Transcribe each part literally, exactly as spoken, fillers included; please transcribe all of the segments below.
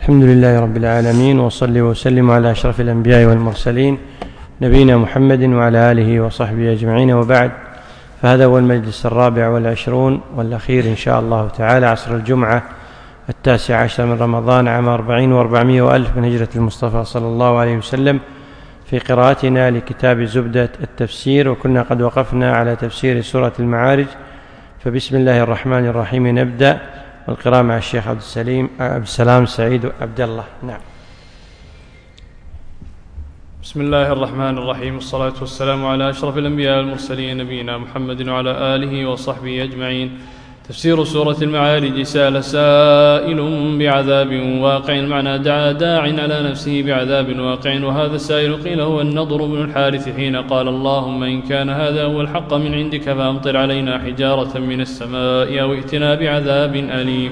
الحمد لله رب العالمين، وصلي وسلم على أشرف الأنبياء والمرسلين نبينا محمد وعلى آله وصحبه أجمعين، وبعد. فهذا هو المجلس الرابع والعشرون والأخير إن شاء الله تعالى، عصر الجمعة التاسع عشر من رمضان عام أربعين وأربعمائة وألف من هجرة المصطفى صلى الله عليه وسلم، في قراءتنا لكتاب زبدة التفسير، وكنا قد وقفنا على تفسير سورة المعارج. فبسم الله الرحمن الرحيم نبدأ، والقراءة مع الشيخ عبد السليم عبد السلام سعيد عبد الله. نعم. بسم الله الرحمن الرحيم، والصلاة والسلام على أشرف الأنبياء والمرسلين نبينا محمد وعلى آله وصحبه أجمعين. تفسير سورة المعارج. سأل سائل بعذاب واقع، المعنى دعا داع على نفسه بعذاب واقع، وهذا السائل قيل هو النضر بن الحارث حين قال اللهم إن كان هذا هو الحق من عندك فأمطر علينا حجارة من السماء أو ائتنا بعذاب أليم.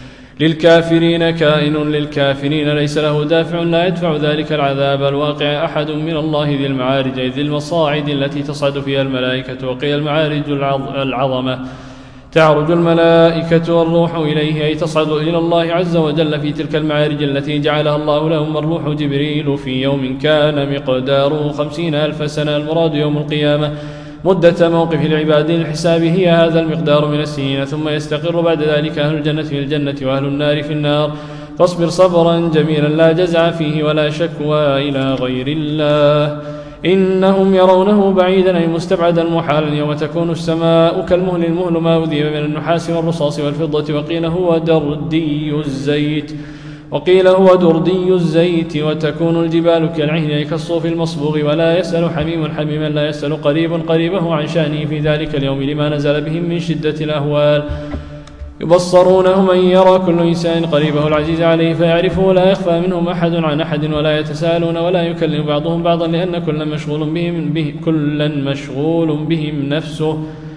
للكافرين كائن، للكافرين ليس له دافع لا يدفع ذلك العذاب الواقع أحد من الله ذي المعارج، أي ذي المصاعد التي تصعد فيها الملائكة. وقيل المعارج العظمة، تعرج الملائكة والروح إليه، أي تصعد إلى الله عز وجل في تلك المعارج التي جعلها الله لهم. الروح جبريل في يوم كان مقداره خمسين ألف سنة، المراد يوم القيامة، مدة موقف العباد للحساب هي هذا المقدار من السنين، ثم يستقر بعد ذلك أهل الجنة في الجنة وأهل النار في النار. فاصبر صبرا جميلا لا جزع فيه ولا شكوى إلى غير الله، إنهم يرونه بعيدا أي مستبعدا محالا. يوم تكون السماء كالمهل، المهل ما أذيب من النحاس والرصاص والفضة. وقيل هو دردي الزيت وقيل هو دردي الزيت. وتكون الجبال كالعهن أي كالصوف المصبوغ. ولا يسأل حميم حميما، لا يسأل قريب قريبه عن شأنه في ذلك اليوم لما نزل بهم من شدة الأهوال. يبصرونهم أن يرى كل إنسان قريبه العزيز عليه فيعرفه، لا يخفى منهم أحد عن أحد، ولا يتساءلون ولا يكلم بعضهم بعضا، لأن كلا مشغول بهم به كلا مشغول بهم نفسه.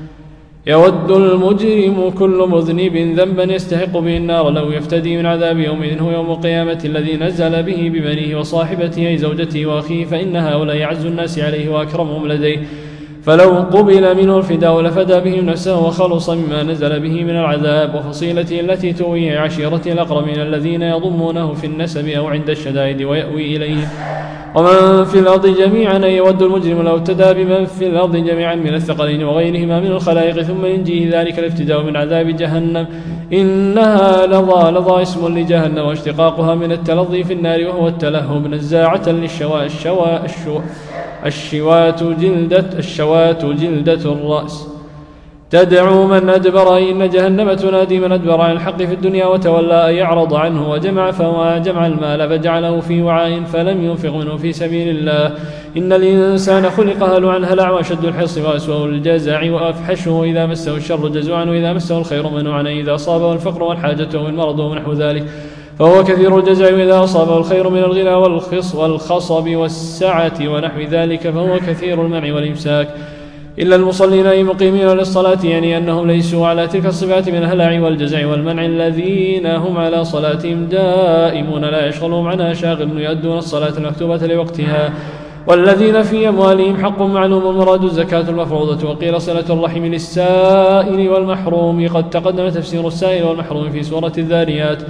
يود المجرم كل مذنب ذنبا يستحق به النار لو يفتدي من عذاب يومئذ هو يوم القيامة الذي نزل به ببنيه وصاحبته أي زوجته وأخيه، فإن هؤلاء أعز الناس عليه وأكرمهم لديه، فلو قبل منه الفداء لفدى بهم نفسه وخلص مما نزل به من العذاب. وفصيلته التي تؤوي عشيرته الأقربين الذين يضمونه في النسب أو عند الشدائد ويأوي إليه. ومن في الأرض جميعا، أي يود المجرم لو ابتدى بمن في الأرض جميعا من الثقلين وغيرهما من الخلائق، ثم ينجيه ذلك الافتداء من عذاب جهنم. إنها لظى، لظى اسم لجهنم واشتقاقها من التلظي في النار، وهو التلهب، نزاعة للشواء الشواء الشواء الشوات جلدة الشوات جلدة الرأس. تدعو من أدبر، إن جهنم تنادي من أدبر عن الحق في الدنيا وتولى أن يعرض عنه. وجمع فهو جمع المال فجعله في وعاء فلم ينفق منه في سبيل الله. إن الإنسان خلق هلوعا هلع، وأشد الحرص وأسوأ الجزع وأفحشه إذا مسه الشر جزوعا، وإذا مسه الخير منوعا، إذا أصابه الفقر والحاجة والمرض ونحو ذلك فهو كثير الجزع، وإذا أصابه الخير من الغنى والخص والخصب والسعة ونحو ذلك فهو كثير المنع والإمساك. إلا المصلين أي مقيمين للصلاة، يعني أنهم ليسوا على تلك الصفات من الهلع والجزع والمنع، الذين هم على صلاتهم دائمون لا يشغلهم عنها شاغل، يؤدون الصلاة المكتوبة لوقتها. والذين في أموالهم حق معلوم، المراد الزكاة المفروضة. وقيل صلة الرحم للسائل والمحروم، قد تقدم تفسير السائل والمحروم في سورة الذاريات.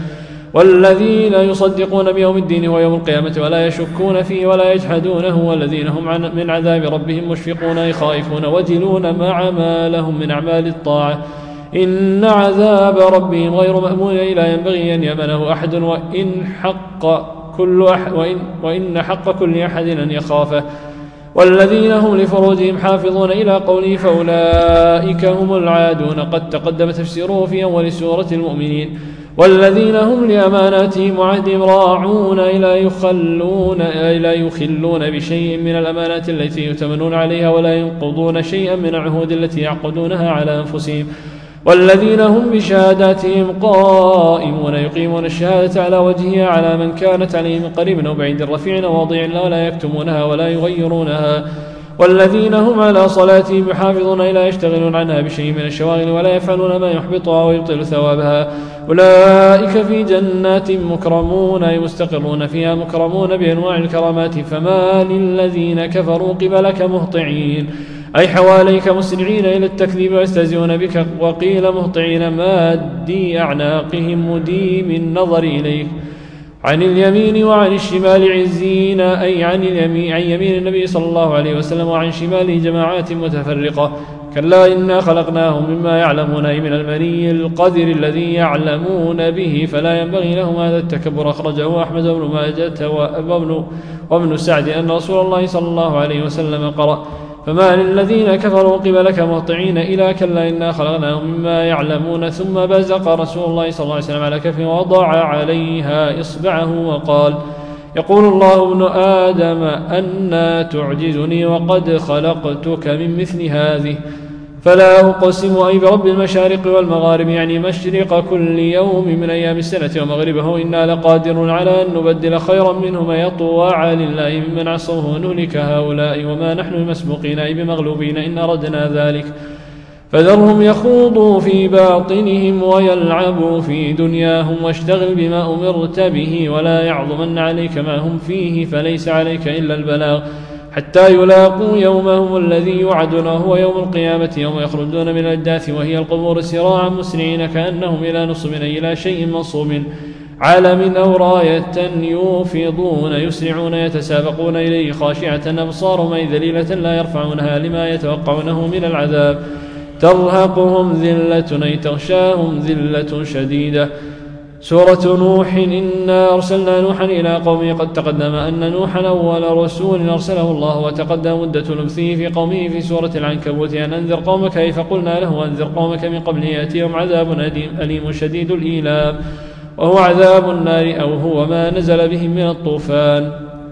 والذين يصدقون بيوم الدين ويوم القيامة ولا يشكون فيه ولا يجحدونه، والذين هم من عذاب ربهم مشفقون أي خائفون وجلون مع ما لهم من أعمال الطاعة. إن عذاب ربهم غير مأمون، لا ينبغي أن يأمنه أحد، وإن حق كل أحد وإن, وإن حق كل أحد أن يخافه. والذين هم لفروجهم حافظون إلى قوله فأولئك هم العادون، قد تقدم تفسيره في أول سورة المؤمنين. والذين هم لأماناتهم وعهدهم راعون، إلى يخلون إلى يخلون بشيء من الأمانات التي يؤتمنون عليها، ولا ينقضون شيئا من العهود التي يعقدونها على أنفسهم. والذين هم بشهاداتهم قائمون، يقيمون الشهادة على وجهها على من كانت عليه من قريب أو بعيد رفيع واضع، ولا يكتمونها ولا يغيرونها. والذين هم على صلاتهم يحافظون، لا يشتغلون عنها بشيء من الشواغل، ولا يفعلون ما يحبطها ويبطل ثوابها. أولئك في جنات مكرمون، أي مستقرون فيها مكرمون بأنواع الكرامات. فما للذين كفروا قبلك مهطعين، أي حواليك مسرعين إلى التكذيب ويستهزئون بك. وقيل مهطعين مادي أعناقهم مديم النظر إليك، عن اليمين وعن الشمال عزين، أي عن اليمين عن يمين النبي صلى الله عليه وسلم وعن شماله جماعات متفرقة. كلا إنا خلقناهم مما يعلمون، أي من المني القدر الذي يعلمون به، فلا ينبغي لهم هذا التكبر. أخرجه أحمد بن ماجة وابن, وابن سعد أن رسول الله صلى الله عليه وسلم قرأ: فما للذين كفروا قبلك مهطعين إلى كلا إنا خلقناهم مما يعلمون. ثم بزق رسول الله صلى الله عليه وسلم على كفه ووضع عليها إصبعه وقال: يقول الله ابن آدم أنى تعجزني وقد خلقتك من مثل هذه. فلا أقسم، أي برب المشارق والمغارب، يعني مشرق كل يوم من أيام السنة ومغربه، إنا لقادر على أن نبدل خيرا منهما يطوع لله ممن عصوه ونهلك هؤلاء وما نحن بمسبوقين، أي بمغلوبين، إن أردنا ذلك. فذرهم يخوضوا في باطنهم ويلعبوا في دنياهم، واشتغل بما أمرت به ولا يعظمن عليك ما هم فيه، فليس عليك إلا البلاغ حتى يلاقوا يومهم الذي يوعدون، وهو يوم القيامة، يوم يخرجون من الأجداث وهي القبور سراعا مسرعين كأنهم إلى نصب، أي إلى شيء منصوب، علم أو راية، يوفضون يسرعون يتسابقون إليه، خاشعة أبصارهم أي ذليلة لا يرفعونها لما يتوقعونه من العذاب، ترهقهم ذلة أي تغشاهم ذلة شديدة. سورة نوح. إنا أرسلنا نوحا إلى قومه. قد تقدم أن نوحا أول رسول أرسله الله، وتقدم مدة لبثه في قومه في سورة العنكبوت أن أنذر قومك، أي فقلنا له أنذر قومك من قبل يأتيهم عذاب أليم شديد الإيلام، وهو عذاب النار، أو هو ما نزل بهم من الطوفان.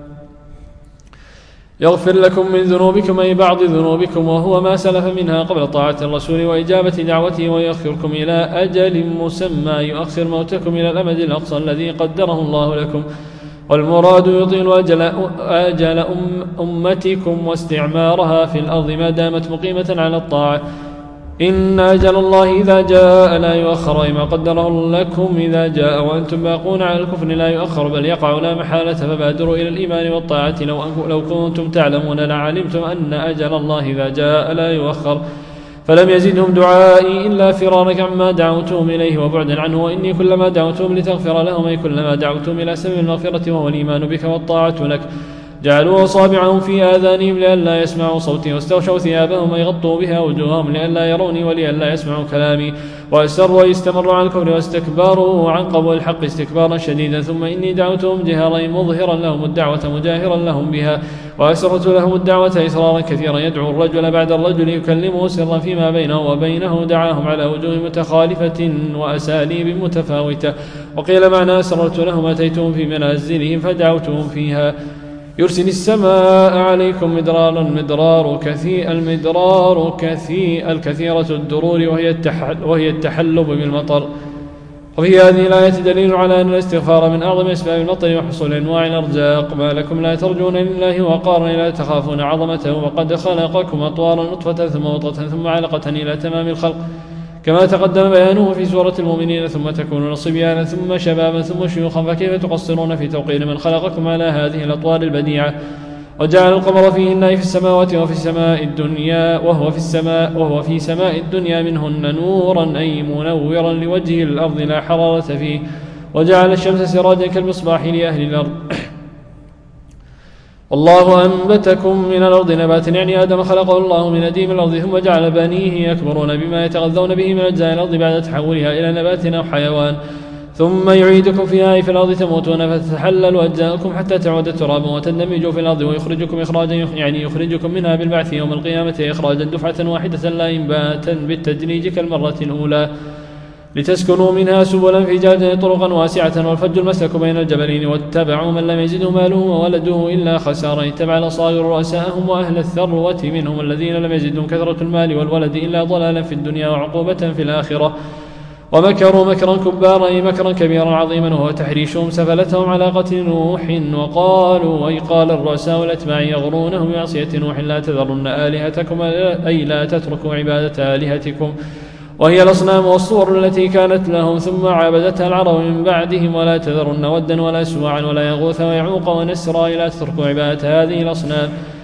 يغفر لكم من ذنوبكم، أي بعض ذنوبكم، وهو ما سلف منها قبل طاعة الرسول وإجابة دعوته، ويؤخركم إلى أجل مسمى، يؤخر موتكم إلى الأمد الأقصى الذي قدره الله لكم، والمراد يطيل أجل, أجل أم أمتكم واستعمارها في الأرض ما دامت مقيمة على الطاعة. إن أجل الله إذا جاء لا يؤخر، أي ما قدره لكم إذا جاء، وأنتم باقون على الكفر لا يؤخر بل يقع لا محالة، فبادروا إلى الإيمان والطاعة لو, لو كنتم تعلمون لعلمتم أن أجل الله إذا جاء لا يؤخر. فلم يزدهم دعائي إلا فرارا عما دعوتهم إليه وبعدا عنه، وإني كلما دعوتهم لتغفر لهم، أي كلما دعوتهم إلى سبيل المغفرة وهو الإيمان بك والطاعة لك، جعلوا أصابعهم في آذانهم لئلا يسمعوا صوتي، واستغشوا ثيابهم أي غطوا بها وجوههم لئلا يروني ولئلا يسمعوا كلامي، وأسروا أي استمروا عن الكفر واستكبروا عن قبول الحق استكبارا شديدا. ثم إني دعوتهم جهارا مظهرا لهم الدعوة مجاهرا لهم بها، وأسرت لهم الدعوة إسرارا كثيرا، يدعو الرجل بعد الرجل يكلمه سرا فيما بينه وبينه، دعاهم على وجوه متخالفة وأساليب متفاوتة. وقيل معنى أسررت لهم أتيتهم في منازلهم فدعوتهم فيها. يرسل السماء عليكم مدرارا، مدرار كثير، المدرار كثير الكثيرة الدرور، وهي التحل وهي التحلب بالمطر. وفي هذه الآية دليل على أن الاستغفار من أعظم أسباب المطر وحصول أنواع الأرزاق. ما لكم لا ترجون لله وقارا لا تخافون عظمته، وقد خلقكم أطوارا نطفة ثم وضغة ثم علقة إلى تمام الخلق، كما تقدم بيانه في سورة المؤمنين، ثم تكونون صبيانا ثم شبابا ثم شيوخا، فكيف تقصرون في توقير من خلقكم على هذه الأطوار البديعة. وجعل القمر فيهن في السماوات وفي السماء الدنيا وهو في السماء وهو في سماء الدنيا منهن نورا، أي منورا لوجه الأرض لا حرارة فيه. وجعل الشمس سراجا كالمصباح لأهل الأرض. والله أنبتكم من الأرض نباتا، يعني آدم خلقه الله من أديم الأرض، ثم جعل بنيه يكبرون بما يتغذون به من أجزاء الأرض بعد تحولها إلى نبات أو حيوان، ثم يعيدكم فيها، أي في الأرض تموتون فتتحلل أجزاؤكم حتى تعود ترابا وتندمجوا في الأرض، ويخرجكم إخراجا، يعني يخرجكم منها بالبعث يوم القيامة إخراجا دفعة واحدة لا إنباتا بالتدريج كالمرة الأولى، لتسكنوا منها سبلا فجاجا طرقا واسعة، والفج المسلك بين الجبلين. واتبعوا من لم يزده ماله وولده إلا خسارا، اتبع الأصاغر رؤساءهم وأهل الثروة منهم الذين لم يزدهم كثرة المال والولد إلا ضلالا في الدنيا وعقوبة في الآخرة. ومكروا مكرا كبارا، أي مكرا كبيرا عظيما، وهو تحريشهم سفلتهم على قتل نوح. وقالوا أي قال الرؤساء الأتباع يغرونه بمعصية نوح لا تذرن آلهتكم، أي لا تتركوا عبادة آلهتكم، وهي الأصنام والصور التي كانت لهم ثم عبدتها العرب من بعدهم، ولا تذرن ودا ولا سواعا ولا يغوث ويعوق ونسرا، لا تتركوا عبادة هذه الأصنام.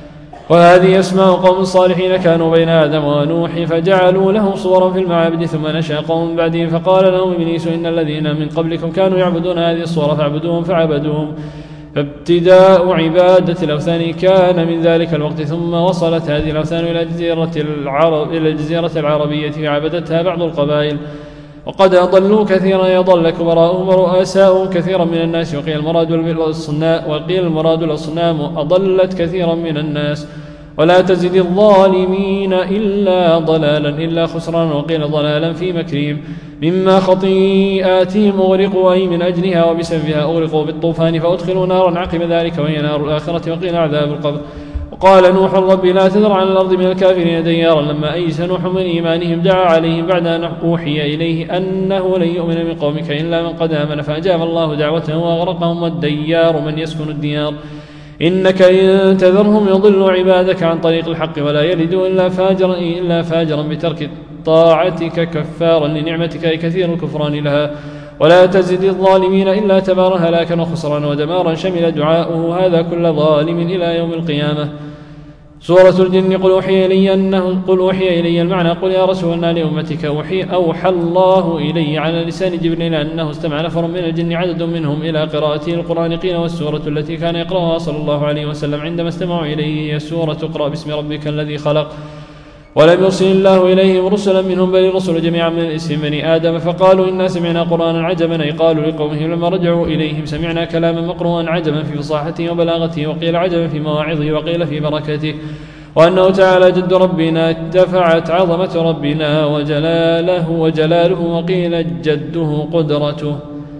وهذه أسماء قوم صالحين كانوا بين آدم ونوح فجعلوا له صورا في المعابد ثم نشأ قوم بعدهم فقال لهم إبليس إن الذين من قبلكم كانوا يعبدون هذه الصورة فاعبدوهم فعبدوهم فابتداء عبادة الأوثان كان من ذلك الوقت ثم وصلت هذه الأوثان إلى جزيرة العرب إلى الجزيرة العربية فعبدتها بعض القبائل وقد أضلوا كثيرا يضل كبراءهم ورؤساؤهم كثيرا من الناس وقيل المراد الأصنام وقيل المراد الأصنام أضلت كثيرا من الناس ولا تزد الظالمين إلا ضلالا إلا خسرانا وقيل ضلالا في مكرهم مما خطيئاتهم أغرقوا أي من أجلها وبسببها أغرقوا بالطوفان فأدخلوا نارا عقب ذلك وهي نار الآخرة وقيل عذاب القبر. وقال نوح رب لا تذر على الأرض من الكافرين ديارا لما أيس نوح من إيمانهم دعا عليهم بعد أن أوحي إليه أنه لن يؤمن من قومك إلا من قد آمن فأجاب الله دعوته وأغرقهم والديار من يسكن الديار إنك إن تذرهم يضلوا عبادك عن طريق الحق ولا يلدوا إلا فاجرا إلا فاجرا بترك طاعتك كفارا لنعمتك أي كثير الكفران لها ولا تزد الظالمين إلا تبارا هلاكا وخسرا ودمارا شمل دعاؤه هذا كل ظالم إلى يوم القيامة. سورة الجن قل أوحي إلي أنه قل أوحي إلي المعنى قل يا رسولنا لأمتك أوحي أوحى الله إلي على لسان جبريل أنه استمع نفر من الجن عدد منهم إلى قراءته القرآن قيل والسورة التي كان يقرأها صلى الله عليه وسلم عندما استمعوا إليه هي سورة اقرأ باسم ربك الذي خلق ولم يرسل الله إليهم رسلا منهم بل الرسل جميعا من الإنس من بني آدم فقالوا إنا سمعنا قرآنا عجبا أي قالوا لقومهم لما رجعوا إليهم سمعنا كلاما مقروءا عجبا في فصاحته وبلاغته وقيل عجبا في مواعظه وقيل في بركته وأنه تعالى جد ربنا ارتفعت عظمة ربنا وجلاله وجلاله وقيل جده قدرته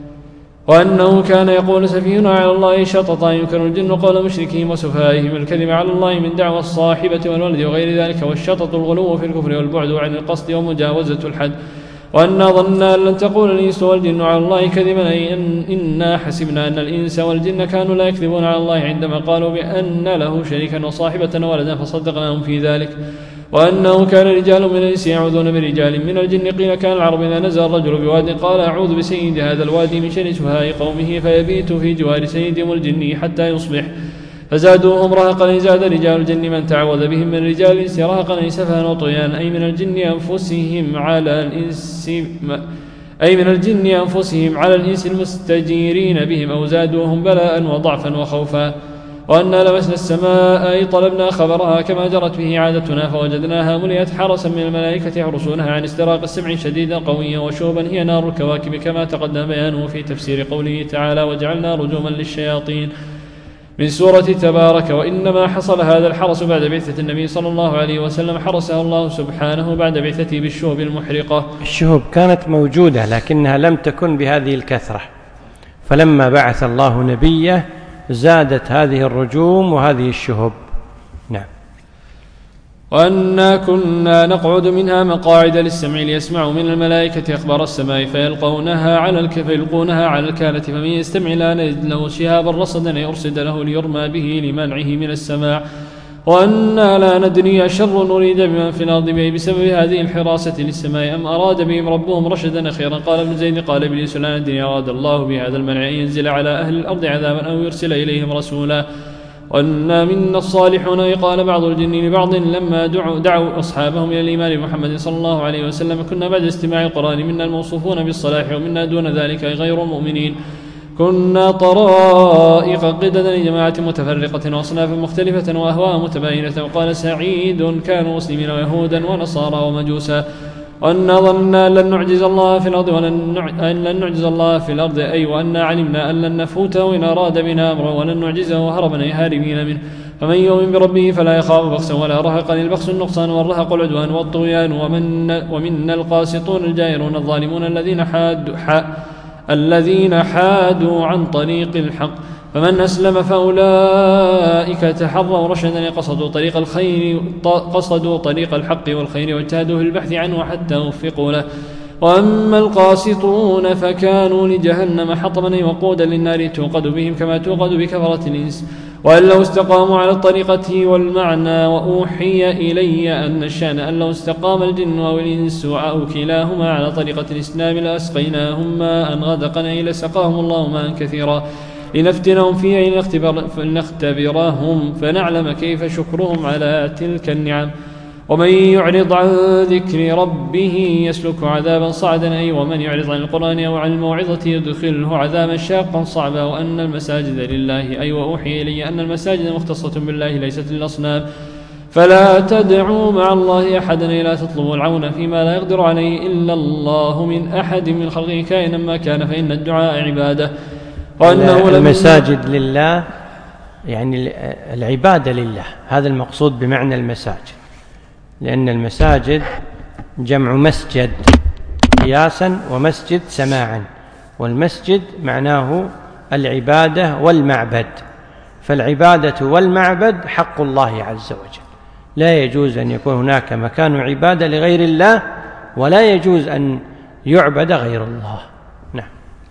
وأنه كان يقول سفيهنا على الله شططا ينكر الجن قول مشركهم وسفائهم الكذب على الله من دعوى الصاحبة والولد وغير ذلك والشطط الغلو في الكفر والبعد عن القصد ومجاوزة الحد وأنا ظننا أن لن تقول الإنس والجن على الله كذبا أي إن إنا حسبنا أن الإنس والجن كانوا لا يكذبون على الله عندما قالوا بأن له شريكا وصاحبة ولدا فصدقناهم في ذلك وأنه كان رجال من الإنس يعوذون برجال من الجن قيل كان العرب إذا نزل الرجل بواد قال أعوذ بسيد هذا الوادي من شر سفهاء قومه فيبيت في جوار سيدهم الجن حتى يصبح فزادوهم رهقا أي زاد رجال الجن من تعوذ بهم من رجال الإنس رهقا أي سفها وطغيانا أي من الجن أنفسهم على الإنس أي من الجن أنفسهم على الإنس المستجيرين بهم أو زادوهم بلاء وضعفا وخوفا وأنا لمسنا السماء أي طلبنا خبرها كما جرت به عادتنا فوجدناها ملئت حرسا من الملائكة يحرسونها عن استراق السمع شديدا قويا وشوبا هي نار الكواكب كما تقدم بيانه في تفسير قوله تعالى وجعلنا رجوما للشياطين من سورة تبارك وإنما حصل هذا الحرس بعد بعثة النبي صلى الله عليه وسلم حرسه الله سبحانه بعد بعثته بالشهب المحرقة. الشهب كانت موجودة لكنها لم تكن بهذه الكثرة فلما بعث الله نبيه زادت هذه الرجوم وهذه الشهب. نعم. وأنا كنا نقعد منها مقاعد للسمع ليسمعوا من الملائكة أخبار السماء فيلقونها على الكف يلقونها على الكالة فمن يستمع لا نجد له شهابا رصدا يرصد له ليرمى به لمنعه من السماع وأنا لا ندري أشر نريد بمن في الأرض به بسبب هذه الحراسة للسماء أم أراد بهم ربهم رشدا خيرا قال ابن زيد قال إبليس لا ندري أراد الله بهذا المنع أن ينزل على أهل الأرض عذابا أو يرسل إليهم رسولا وأنا منا الصالحون قال بعض الجن لبعض لما دعوا, دعوا أصحابهم إلى الإيمان بمحمد صلى الله عليه وسلم كنا بعد استماع القرآن منا الموصوفون بالصلاح ومنا دون ذلك غير المؤمنين كنا طرائق قددا لجماعة متفرقة وأصناف مختلفة وأهواء متباينة وقال سعيد كانوا مسلمين ويهودا ونصارى ومجوسا وأنا ظننا أن لن نعجز الله في الأرض ولن لن نعجز الله في الأرض أي وأنا علمنا أن لن نفوته إن أراد بنا أمرا ولن نعجزه هربا أي هاربين منه فمن يؤمن بربه فلا يخاف بخسا ولا رهقا البخس النقصان والرهق العدوان والطغيان ومن ومنا القاسطون الجائرون الظالمون الذين حادوا الذين حادوا عن طريق الحق فمن أسلم فأولئك تحروا رشدا قصدوا طريق الخير قصدوا طريق الحق والخير واجتهدوا في البحث عنه حتى وفقوا له وأما القاسطون فكانوا لجهنم حطبا وقودا للنار توقد بهم كما توقد بكفرة الإنس وأن لو استقاموا على الطريقة والمعنى وأوحي إلي أن الشأن أن لو استقام الجن أو الإنس أو كلاهما على طريقة الإسلام لأسقيناهم ماء غدقا أي لسقاهم الله ماء كثيرا لنفتنهم فيه لنختبرهم فنعلم كيف شكرهم على تلك النعم. ومن يعرض عن ذكر ربه يسلك عذابا صعدا، أي ومن يعرض عن القرآن أو عن الموعظة يدخله عذابا شاقا صعبا. وأن المساجد لله، أي وأوحي إلي أن المساجد مختصة بالله ليست للأصنام، فلا تدعوا مع الله أحدا، لا تطلبوا العون فيما لا يقدر عليه إلا الله من أحد من خلقه كائنا ما كان، فإن الدعاء عبادة. وأنه المساجد لله يعني العبادة لله، هذا المقصود بمعنى المساجد، لأن المساجد جمع مسجد قياسا ومسجد سماعا، والمسجد معناه العبادة والمعبد، فالعبادة والمعبد حق الله عز وجل، لا يجوز أن يكون هناك مكان عبادة لغير الله، ولا يجوز أن يعبد غير الله. نعم.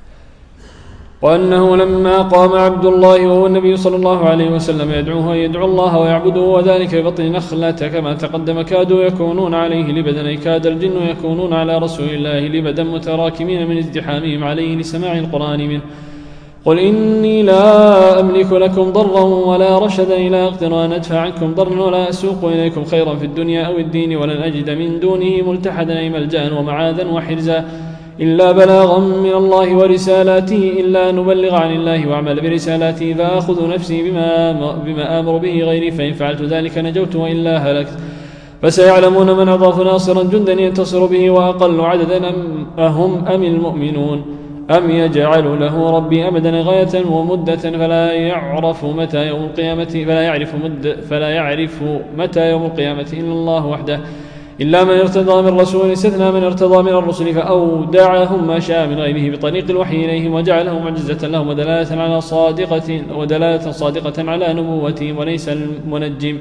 وأنه لما قام عبد الله وهو النبي صلى الله عليه وسلم يدعوه أن يدعو الله ويعبده، وذلك ببطن نخلة كما تقدم، كادوا يكونون عليه لبدا، أي كاد الجن يكونون على رسول الله لبدا متراكمين من ازدحامهم عليه لسماع القرآن منه. قل إني لا أملك لكم ضرا ولا رشدا إلى أقدر أن أدفع عنكم ضرا ولا أسوق إليكم خيرا في الدنيا أو الدين، ولن أجد من دونه ملتحدا أي ملجأ ومعاذا وحرزا إلا بلاغا من الله ورسالاته، إلا نبلغ عن الله وأعمل برسالاته، فآخذ نفسي بما, بما آمر به غيري، فإن فعلت ذلك نجوت وإلا هلكت. فسيعلمون من أضاف ناصرا جندا ينتصر به وأقل عددا أم أهم أم المؤمنون، أم يجعل له ربي أمدا غاية ومدة فلا يعرف متى يوم القيامة فلا يعرف, مد فلا يعرف متى يوم القيامة إلا الله وحده، إلا من ارتضى من رسول، استثنى من ارتضى من الرسل فأودعهم ما شاء من غيبه بطريق الوحي إليهم، وجعله معجزة لهم ودلالة على صادقة ودلالة صادقة على نبوتهم، وليس المنجم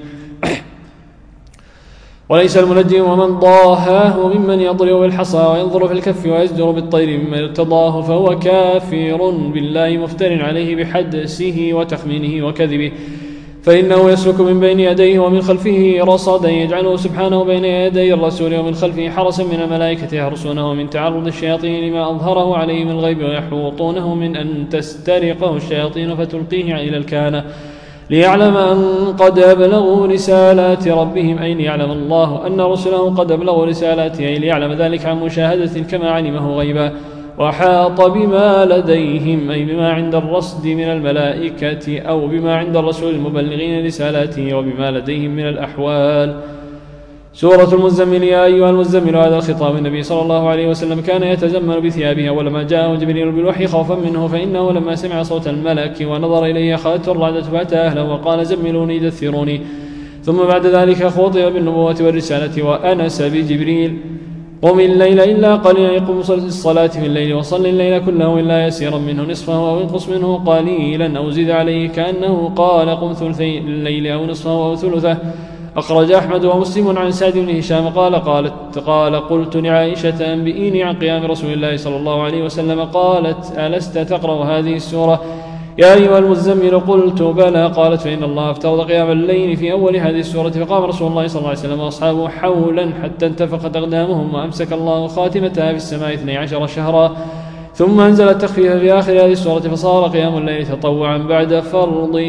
وليس المنجم ومن ضاهاه ممن يضرب بالحصى وينظر في الكف ويزجر بالطير ممن ارتضاه، فهو كافر بالله مفتر عليه بحدسه وتخمينه وكذبه، فإنه يسلك من بين يديه ومن خلفه رصدا يجعله سبحانه بين يدي الرسول ومن خلفه حرسا من الملائكة يحرسونه من تعرض الشياطين لما أظهره عليه من الغيب، ويحوطونه من أن تسترقه الشياطين فتلقيه إلى الكهنة، ليعلم أن قد أبلغوا رسالات ربهم، أي ليعلم الله أن رسله قد أبلغوا رسالاته، أي ليعلم ذلك عن مشاهدة كما علمه غيبا. وحاط بما لديهم، أي بما عند الرصد من الملائكة أو بما عند الرسول المبلغين رسالاته، وبما لديهم من الأحوال. سورة المزمل. يا أيها المزمل، هذا الخطاب النبي صلى الله عليه وسلم كان يتزمل بثيابه، ولما جاءه جبريل بالوحي خوفا منه، فإنه لما سمع صوت الملك ونظر إليه أخذته الرعدة فأتى أهله وقال زملوني دثروني. ثم بعد ذلك خطب بالنبوة والرسالة وأنس بجبريل قم الليل إلا قليلا، يقوم الصلاة في الليل وصل الليل كله إلا يسيرا منه نصفه أو انقص منه قليلا أو زد عليه، كأنه قال قم ثلثي الليل أو نصفه أو ثلثه. أخرج أحمد ومسلم عن سعد بن هشام قال قالت قال قلت لعائشة أنبئيني عن قيام رسول الله صلى الله عليه وسلم، قالت ألست تقرأ هذه السورة يا أيها المزمل؟ قلت بلى. قالت فإن الله افترض قيام الليل في أول هذه السورة، فقام رسول الله صلى الله عليه وسلم وأصحابه حولا حتى انتفخت أقدامهم، وأمسك الله خاتمتها في السماء اثني عشر شهرا، ثم أنزل التخفيف في آخر هذه السورة، فصار قيام الليل تطوعا بعد فرضه.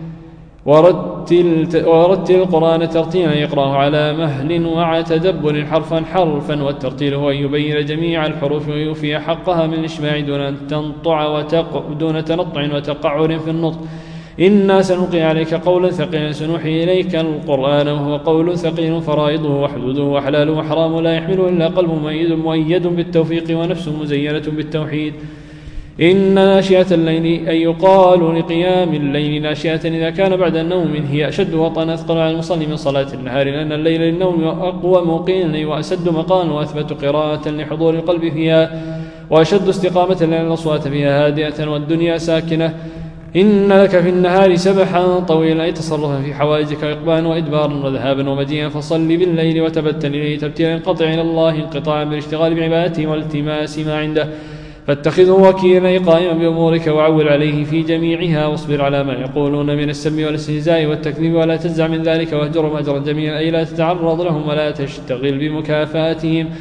ورتل, ورتل القرآن ترتيلا، يقرأه على مهل وعلى تدبر حرفا حرفا، والترتيل هو أن يبين جميع الحروف ويوفي حقها من الإشباع دون أن تنطع وتق دون تنطع وتقعر في النطق. إنا سنلقي عليك قولا ثقيلا، سنوحي إليك القرآن وهو قول ثقيل، فرائضه وحدوده وحلاله وحرام لا يحمله إلا قلب مؤيد مؤيد بالتوفيق ونفس مزينة بالتوحيد. إن ناشئة الليل، أي يقال لقيام الليل ناشئة إذا كان بعد النوم، هي أشد وطئا أثقل على المصلي من صلاة النهار، لأن الليل للنوم أقوى موقيا وأسد مقالا وأثبت قراءة لحضور القلب فيها، وأشد استقامة لأن الأصوات فيها هادئة والدنيا ساكنة. إن لك في النهار سبحا طويلا، أي تصرفا في حوائجك إقبالا وإدبارا وذهابا ومجيئا، فصل بالليل وتبتل إليه تبتيلا، انقطع إلى الله انقطاعا بالاشتغال بعبادته والتماس ما عنده، فاتخذه وكيلا قائما بأمورك، وعول عليه في جميعها، واصبر على ما يقولون من السب والاستهزاء والتكذيب، ولا تجزع من ذلك، واهجرهم هجرا جميلا، أي لا تتعرض لهم ولا تشتغل بمكافاتهم،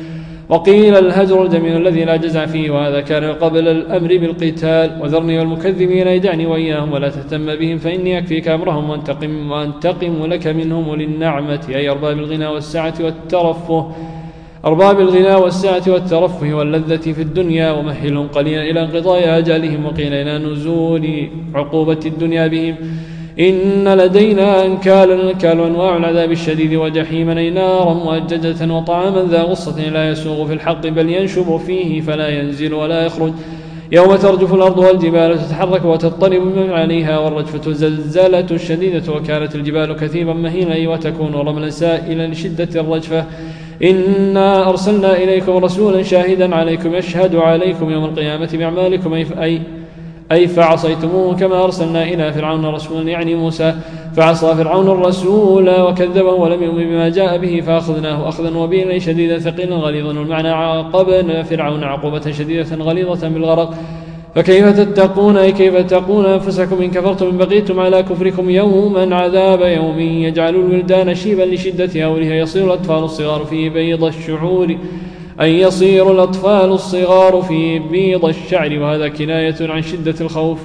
وقيل الهجر الجميل الذي لا جزع فيه، وهذا كان قبل الأمر بالقتال. وذرني والمكذبين يدعني وإياهم ولا تهتم بهم فإني أكفيك أمرهم وانتقم, وانتقم لك منهم وللنعمة، أي أرباب الغنى والسعة والترفه أرباب الغنى والسعة والترفه واللذة في الدنيا، ومهلهم قليلا إلى انقضاء أجالهم. وقيل إلى نزول عقوبة الدنيا بهم. إن لدينا أنكالا أنكال أنواع العذاب الشديد، وجحيما أي نارا مؤججة، وطعاما ذا غصة لا يسوغ في الحق بل ينشب فيه فلا ينزل ولا يخرج. يوم ترجف الأرض والجبال تتحرك وتضطرب من عليها، والرجفة زلزلة الشديدة، وكانت الجبال كثيبا مهيلا وتكون رملا سائلا لشدة الرجفة. إنا أرسلنا إليكم رسولا شاهدا عليكم يشهد عليكم يوم القيامة بأعمالكم أي أي فعصيتموه كما أرسلنا إلى فرعون رسولا، يعني موسى، فعصى فرعون الرسول وكذبه ولم يؤمن بما جاء به فأخذناه أخذا وبيلا شديدا ثقيلا غليظا. والمعنى عاقبنا فرعون عقوبة شديدة غليظة بالغرق. فكيف تتقون أي كيف تقون أنفسكم إن كفرتم إن بقيتم على كفركم يوما عذاب يوم يجعل الولدان شيبا لشدة هولها، يصير الأطفال الصغار في بيض الشعور أي يصير الأطفال الصغار في بيض الشعر، وهذا كناية عن شدة الخوف.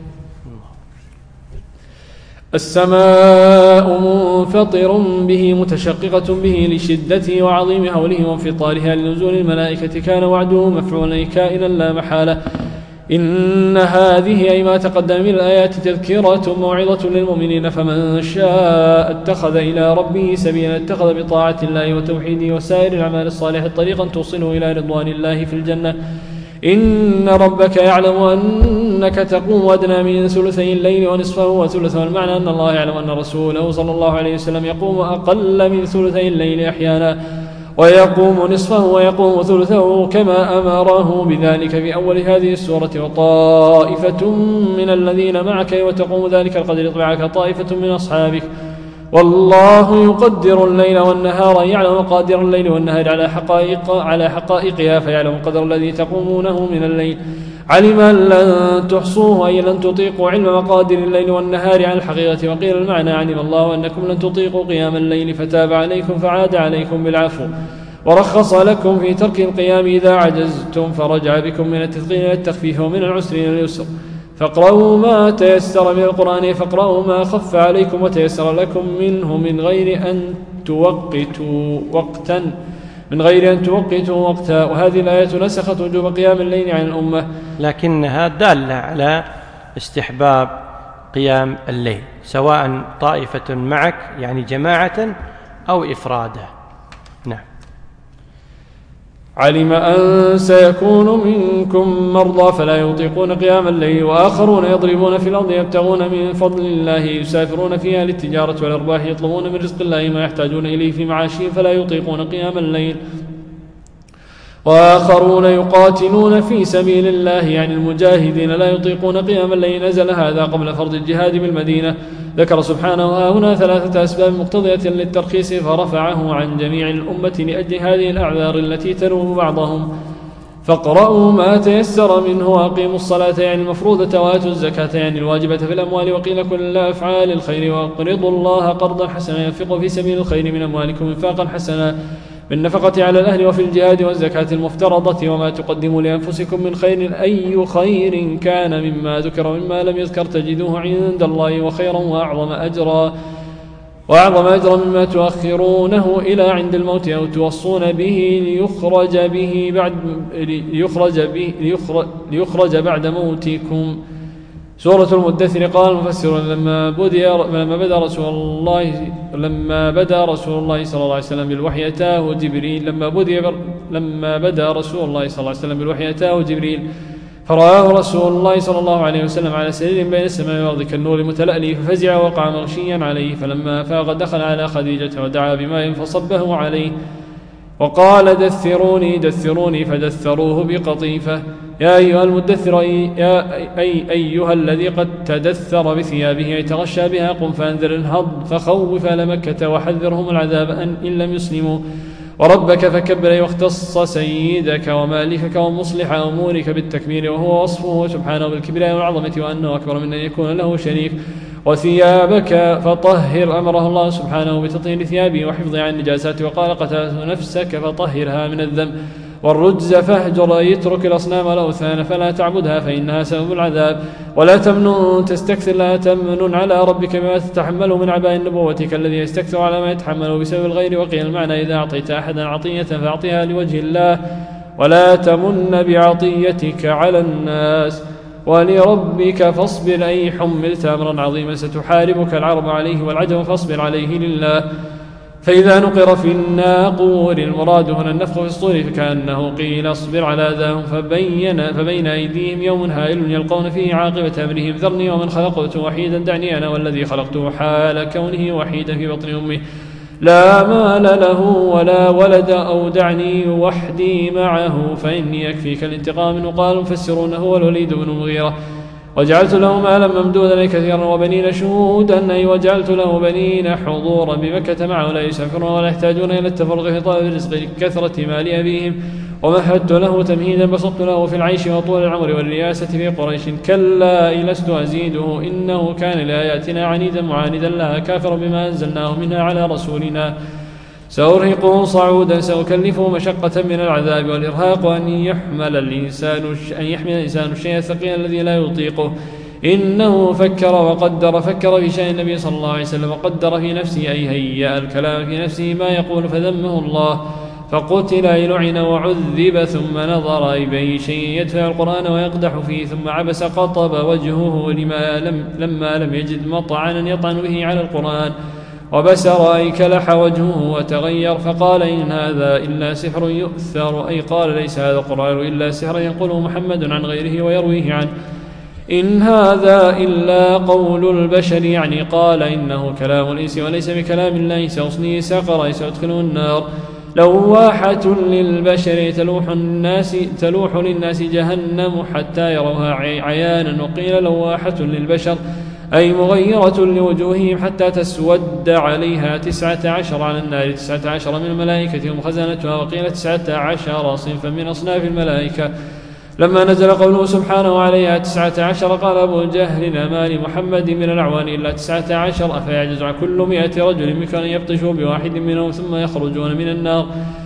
السماء منفطر به متشققة به لشدته وعظيم هوله وانفطارها لنزول الملائكة، كان وعده مفعولا كائنا لا محالة. إن هذه أي ما تقدم من الآيات تذكرة موعظة للمؤمنين، فمن شاء اتخذ إلى ربه سبيلا اتخذ بطاعة الله وتوحيده وسائر الأعمال الصالحة طريقا توصله إلى رضوان الله في الجنة. إن ربك يعلم أنك تقوم أدنى من ثلثي الليل ونصفه وثلثه، المعنى أن الله يعلم أن رسوله صلى الله عليه وسلم يقوم أقل من ثلثي الليل أحيانا، ويقوم نصفه ويقوم ثلثه كما أمره بذلك في أول هذه السورة. وطائفة من الذين معك وتقوم ذلك القدر يطبعك طائفة من أصحابك، والله يقدر الليل والنهار يعلم قادر الليل والنهار على حقائق على حقائقها، فيعلم القدر الذي تقومونه من الليل. علم أن لن تحصوه أي لن تطيقوا علم مقادير الليل والنهار عن الحقيقة. وقيل المعنى علم الله أنكم لن تطيقوا قيام الليل فتاب عليكم فعاد عليكم بالعفو، ورخص لكم في ترك القيام إذا عجزتم، فرجع بكم من التثقيل إلى التخفيف ومن العسر إلى اليسر. فاقرأوا ما تيسر من القرآن، فاقرأوا ما خف عليكم وتيسر لكم منه من غير أن توقتوا وقتا من غير أن توقتوا وقتا. وهذه الآية نسخت وجوب قيام الليل عن الأمة، لكنها دالة على استحباب قيام الليل سواء طائفة معك يعني جماعة أو إفرادة. نعم. علم أن سيكون منكم مرضى فلا يطيقون قيام الليل، وآخرون يضربون في الأرض يبتغون من فضل الله يسافرون فيها للتجارة والأرباح يطلبون من رزق الله ما يحتاجون إليه في معاشهم فلا يطيقون قيام الليل. وآخرون يقاتلون في سبيل الله يعني المجاهدين لا يطيقون قيام الليل. نزل هذا قبل فرض الجهاد بالمدينة. ذكر سبحانه هنا ثلاثة أسباب مقتضية للترخيص فرفعه عن جميع الأمة لأجل هذه الأعذار التي تنوب بعضهم. فاقرأوا ما تيسر منه وأقيموا الصلاة يعني المفروضة وآتوا الزكاة يعني الواجبة في الأموال، وقيل كل أفعال الخير، وأقرضوا الله قرضا حسنا ينفقوا في سبيل الخير من أموالكم انفاقا حسنا بالنفقة على الأهل وفي الجهاد والزكاة المفترضة. وما تقدموا لأنفسكم من خير أي خير كان مما ذكر مما لم يذكر تجدوه عند الله وخيرا وأعظم أجرا وأعظم أجرا مما تؤخرونه إلى عند الموت أو توصون به ليخرج به بعد ليخرج به ليخرج, ليخرج بعد موتكم. سورة المدثر. قال المفسر لما بدأ لما بدا رسول الله لما بدا رسول الله صلى الله عليه وسلم بالوحي أتاه جبريل لما بدأ لما بدا رسول الله صلى الله عليه وسلم بالوحي أتاه جبريل فرآه رسول الله صلى الله عليه وسلم على سرير بين السماء والأرض كالنور متلألئ ففزع وقع مغشيا عليه، فلما فاق دخل على خديجة ودعا بماء فصبه عليه وقال دثروني دثروني فدثروه بقطيفة. يا أيها المدثر أي, يا أي أيها الذي قد تدثر بثيابه يتغشى بها قم فأنذر الهض فخوف لمكة وحذرهم العذاب أن إن لم يسلموا، وربك فكبر واختص سيدك ومالكك ومصلح أمورك بالتكبير وهو وصفه سبحانه بالكبرياء والعظمة وأنه أكبر من أن يكون له شريك. وثيابك فطهر أمره الله سبحانه بتطهير ثيابه وحفظه عن النجاسات. وقال قتلت نفسك فطهرها من الذنب والرجز فاهجر، أي اترك الأصنام والأوثان فلا تعبدها فإنها سبب العذاب. ولا تمنن تستكثر، لا تمنن على ربك بما تتحمله من عباء النبوة كالذي يستكثر على ما يتحمله بسبب الغير. وقيل المعنى إذا أعطيت أحدا عطية فأعطيها لوجه الله ولا تمن بعطيتك على الناس. ولربك فاصبر، أي حملت أمرا عظيما ستحاربك العرب عليه والعجم فاصبر عليه لله. فإذا نقر في الناقور، المراد هنا النفخ في الصور، فكأنه قيل اصبر على ذاهم. فبين, فبين أيديهم يوم هائل يلقون فيه عاقبة أمرهم. ذرني ومن خلقت وحيدا، دعني أنا والذي خلقته حال كونه وحيدا في بطن أمه لا مال له ولا ولد، أو دعني وحدي معه فإني يكفيك الانتقام. وقال المفسرون هو الوليد بن المغيرة. وجعلت له مالا ممدودا كثيرا وبنين شهودا، أي وجعلت له بنين حضورا بمكة معه لا يسافرون ولا يحتاجون إلى التفرغ في طلب الرزق لكثرة مال أبيهم. ومهدت له تمهيدا، بسطت له في العيش وطول العمر والرياسة في قريش. كلا لست أزيده إنه كان لآياتنا عنيدا معاندا لها كافرا بما أنزلناه منها على رسولنا. سأرهقه صعودا، سأكلفه مشقة من العذاب والإرهاق، أن يحمل الإنسان أن يحمل الإنسان الشيء الثقيل الذي لا يطيقه. إنه فكر وقدر، فكر في شأن النبي صلى الله عليه وسلم وقدر في نفسه، أي هيأ الكلام في نفسه ما يقول فذمه الله فقتل أي لعن وعذب. ثم نظر، أي بأي شيء يدفع القرآن ويقدح فيه. ثم عبس قطب وجهه لما لم لما لم يجد مطعنا يطعن به على القرآن. وبسر، أي كلح وجهه وتغير. فقال إن هذا إلا سحر يؤثر، أي قال ليس هذا القرآن إلا سحر ينقله محمد عن غيره ويرويه عنه. إن هذا إلا قول البشر، يعني قال إنه كلام الإنس وليس بكلام الله. سأصليه سقر، أي سأدخله النار. لواحة للبشر، تلوح الناس تلوح للناس جهنم حتى يروها عيانا. وقيل لواحة للبشر، أي مغيرة لوجوههم حتى تسود عليها. تسعة عشر على النار، تسعة عشر من الملائكة هم خزنتها. وقيل تسعة عشر صنفا من أصناف الملائكة. لما نزل قوله سبحانه عليها تسعة عشر قال أبو جهل ما لمحمد من الأعوان إلا تسعة عشر، أفيعجز عن كل مئة رجل منكم أن يبطشوا بواحد منهم ثم يخرجون من النار.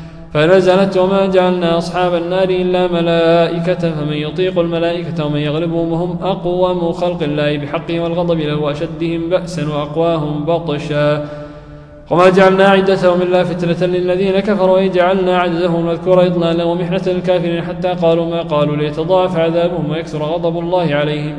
فنزلت وما جعلنا أصحاب النار إلا ملائكة، فمن يطيق الملائكة ومن يغلبهم وهم أقوم خلق الله بحقه والغضب له وأشدهم بأسا وأقواهم بطشا. وما جعلنا عدتهم إلا فتنة للذين كفروا، وجعلنا عددهم مذكورا إضلالا ومحنة للكافرين حتى قالوا ما قالوا ليتضاعف عذابهم ويكثر غضب الله عليهم.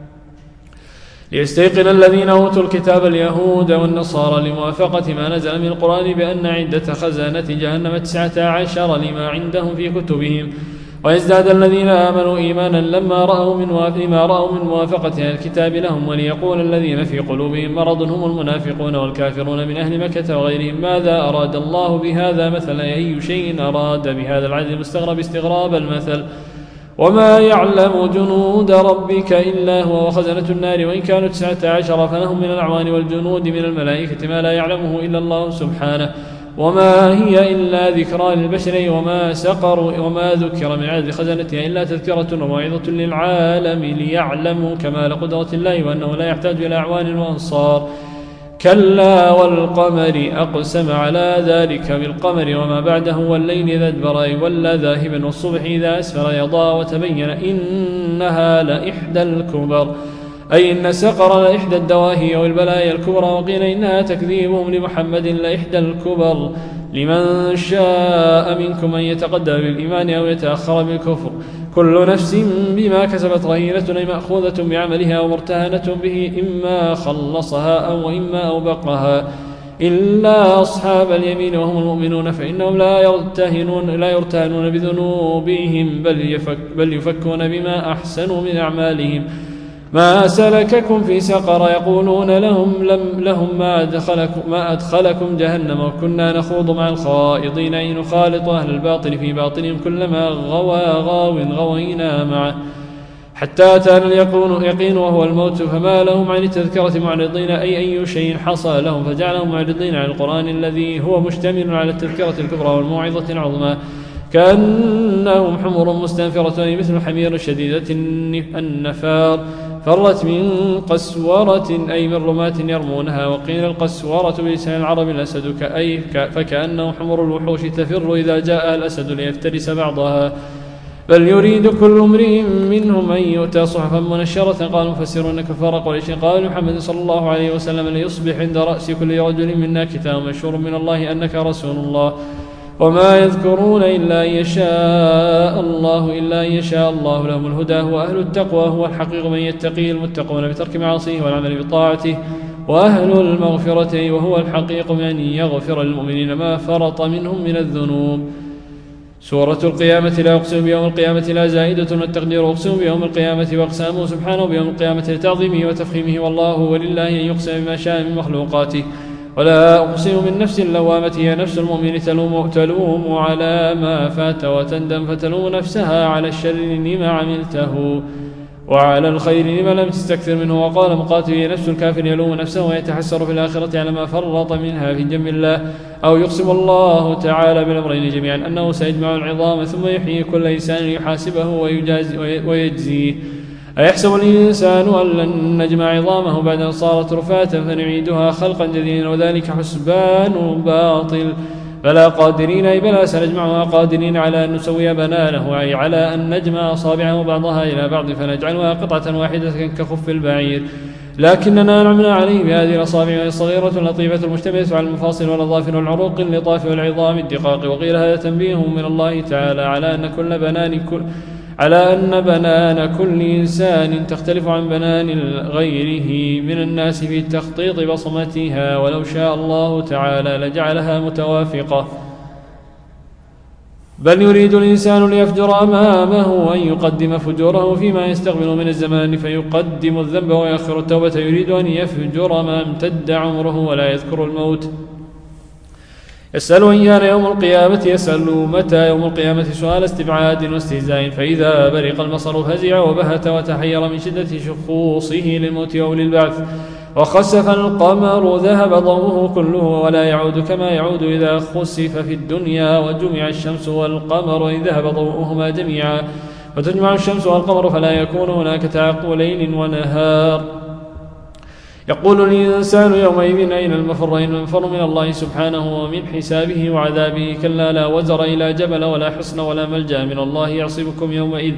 ليستيقن الذين أوتوا الكتاب اليهود والنصارى لموافقة ما نزل من القرآن بأن عدة خزانة جهنم تسعة عشر لما عندهم في كتبهم، ويزداد الذين آمنوا إيمانا لما رأوا من لما رأوا من موافقة الكتاب لهم. وليقول الذين في قلوبهم مرض هم المنافقون والكافرون من أهل مكة وغيرهم ماذا أراد الله بهذا مثلا، أي شيء أراد بهذا العدل المستغرب استغراب المثل. وما يعلم جنود ربك إلا هو وخزنة النار وإن كانوا تسعة عشر فلهم من الأعوان والجنود من الملائكة ما لا يعلمه إلا الله سبحانه. وما هي إلا ذكرى للبشر وما سقر وما ذكر من عدد خزنتها إلا تذكرة وموعظة للعالم ليعلموا كمال قدرة الله وأنه لا يحتاج إلى أعوان وأنصار. كلا والقمر أقسم على ذلك بالقمر وما بعده والليل إذا أدبر ولا ذاهبا والصبح إذا أسفر يضاء وتبين إنها لإحدى الكبر، أي إن سقر لإحدى الدواهي والبلايا الكبرى. وقيل إنها تكذيبهم لمحمد لإحدى الكبر لمن شاء منكم أن يتقدم بالإيمان أو يتأخر بالكفر. كل نفس بما كسبت رهينة أي مأخوذة بعملها ومرتهنة به إما خلصها أو إما أوبقها إلا أصحاب اليمين وهم المؤمنون فإنهم لا يرتهنون لا يرتهنون بذنوبهم بل, يفك بل يفكون بما أحسنوا من أعمالهم. ما سلككم في سقر يقولون لهم لم لهم ما أدخلكم, ما أدخلكم جهنم وكنا نخوض مع الخائضين أي نخالط أهل الباطل في باطلهم كلما غوى غاو غوينا معه حتى أتانا اليقين يقين وهو الموت فما لهم عن التذكرة معرضين أي أي شيء حصل لهم فجعلهم معرضين عن القرآن الذي هو مشتمل على التذكرة الكبرى والموعظة العظمى كأنهم حمر مستنفرة مثل حمير شديدة النفار فرت من قسورة أي من رماة يرمونها. وقيل القسورة بلسان العرب الأسد كأي فكأنه حمر الوحوش تفر إذا جاء الأسد ليفترس بعضها. بل يريد كل امرئ منهم أن يؤتى صحفا منشرة. قال المفسرون كفار قريش قال محمد صلى الله عليه وسلم ليصبح عند رأس كل رجل منا كتاب مشهور من الله أنك رسول الله وما يذكرون إلا أن يشاء الله إلا أن يشاء الله لهم الهدى. هو أهل التقوى هو الحقيق من يتقي المتقون بترك معاصيه والعمل بطاعته وأهل المغفرة وهو الحقيق من يغفر للمؤمنين ما فرط منهم من الذنوب. سورة القيامة لا أقسم بيوم القيامة لا زائدة والتقدير أقسم بيوم القيامة وأقسامه سبحانه بيوم القيامة لتعظيمه وتفخيمه والله ولله أن يقسم بما شاء من مخلوقاته. ولا أقسم بالنفس اللوامة هي نفس المؤمن تلوم, تلوم على ما فات وتندم فتلوم نفسها على الشر لما عملته وعلى الخير لما لم تستكثر منه. وقال مقاتل هي نفس الكافر يلوم نفسه ويتحسر في الآخرة على ما فرط منها في جنب الله. أو يقسم الله تعالى بالأمرين جميعا أنه سيجمع العظام ثم يحيي كل إنسان ليحاسبه ويجزيه. أيحسب الإنسان أن لن نجمع عظامه بعد أن صارت رفاتا فنعيدها خلقا جديدا وذلك حسبان باطل. فلا قادرين أي بلا سنجمعها قادرين على أن نسوي بنانه أي على أن نجمع أصابعه بعضها إلى بعض فنجعلها قطعة واحدة كخف البعير. لكننا نعمنا عليه بهذه الأصابع الصغيرة اللطيفة المشتملة على المفاصل والأظافر والعروق اللطاف والعظام الدقاق. وقيل هذا تنبيه من الله تعالى على أن كل بنان كل على أن بنان كل إنسان تختلف عن بنان غيره من الناس في تخطيط بصمتها ولو شاء الله تعالى لجعلها متوافقة. بل يريد الإنسان ليفجر أمامه أن يقدم فجوره فيما يستقبل من الزمان فيقدم الذنب ويأخر التوبة. يريد أن يفجر ما امتد عمره ولا يذكر الموت. يسأل أيان يوم القيامة يسأل متى يوم القيامة سؤال استبعاد واستهزاء. فإذا برق البصر فزع وبهت وتحير من شدة شخوصه للموت أو للبعث. وخسف القمر ذهب ضوءه كله ولا يعود كما يعود إذا خسف في الدنيا. وجمع الشمس والقمر إذ ذهب ضوءهما جميعا وتجمع الشمس والقمر فلا يكون هناك تعاقب ليل ونهار. يقول الإنسان يومئذ أين المفر إن المفر من الله سبحانه ومن حسابه وعذابه. كلا لا وزر إلى جبل ولا حصن ولا ملجأ من الله يعصمكم يومئذ.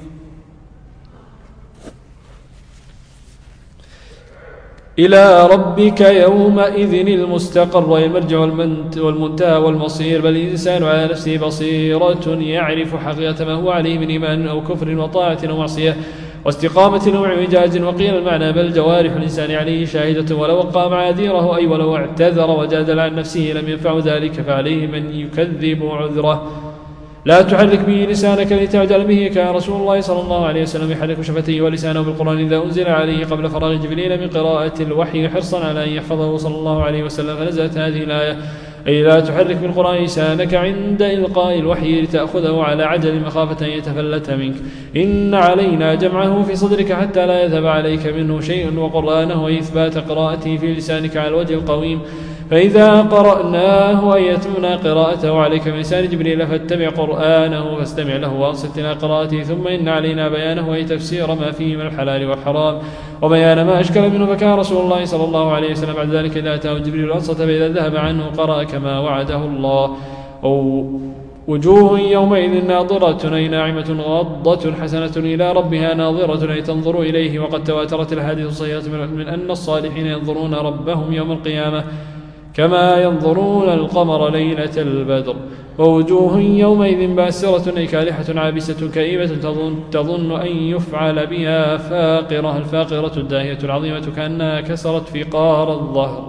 إلى ربك يومئذ المستقر والمرجع والمنتهى والمصير. بل الإنسان على نفسه بصيرة يعرف حقيقة ما هو عليه من إيمان أو كفر وطاعة أو معصية واستقامة أو اعوجاج. وقيل المعنى بل جوارح الإنسان عليه شاهدة ولو وقع معاذيره أي ولو اعتذر وجادل عن نفسه لم ينفع ذلك فعليه من يكذب عذره. لا تحرك به لسانك لتعجل به. كان رسول الله صلى الله عليه وسلم يحرك شفتيه ولسانه بالقرآن إذا أنزل عليه قبل فراغ جبريل من قراءة الوحي حرصا على أن يحفظه صلى الله عليه وسلم. فنزلت هذه الآية أي لا تحرك بالقرآن لسانك عند إلقاء الوحي لتأخذه على عجل مخافة أن يتفلت منك. إن علينا جمعه في صدرك حتى لا يذهب عليك منه شيء وقرآنه وإثبات قراءته في لسانك على الوجه القويم. فإذا قرأناه أي يتمنا قراءته عليك من لسان جبريل فاتبع قرآنه فاستمع له وأنصت إلى قراءته. ثم إن علينا بيانه أي تفسير ما فيه من الحلال والحرام وبيان ما أشكل منه. فكان رسول الله صلى الله عليه وسلم بعد ذلك إذا أتاه جبريل أنصت فإذا ذهب عنه قرأ كما وعده الله. أو وجوه يومئذ ناظرة أي ناعمة غضة حسنة إلى ربها ناظرة أي تنظر إليه. وقد تواترت الحديث الصحيحة من أن الصالحين ينظرون ربهم يوم القيامة كما ينظرون القمر ليلة البدر. ووجوه يومئذ باسرة أي كالحة عابسة كئيبة تظن, تظن أن يفعل بها فاقرة. الفاقرة الداهية العظيمة كأنها كسرت فقار الظهر.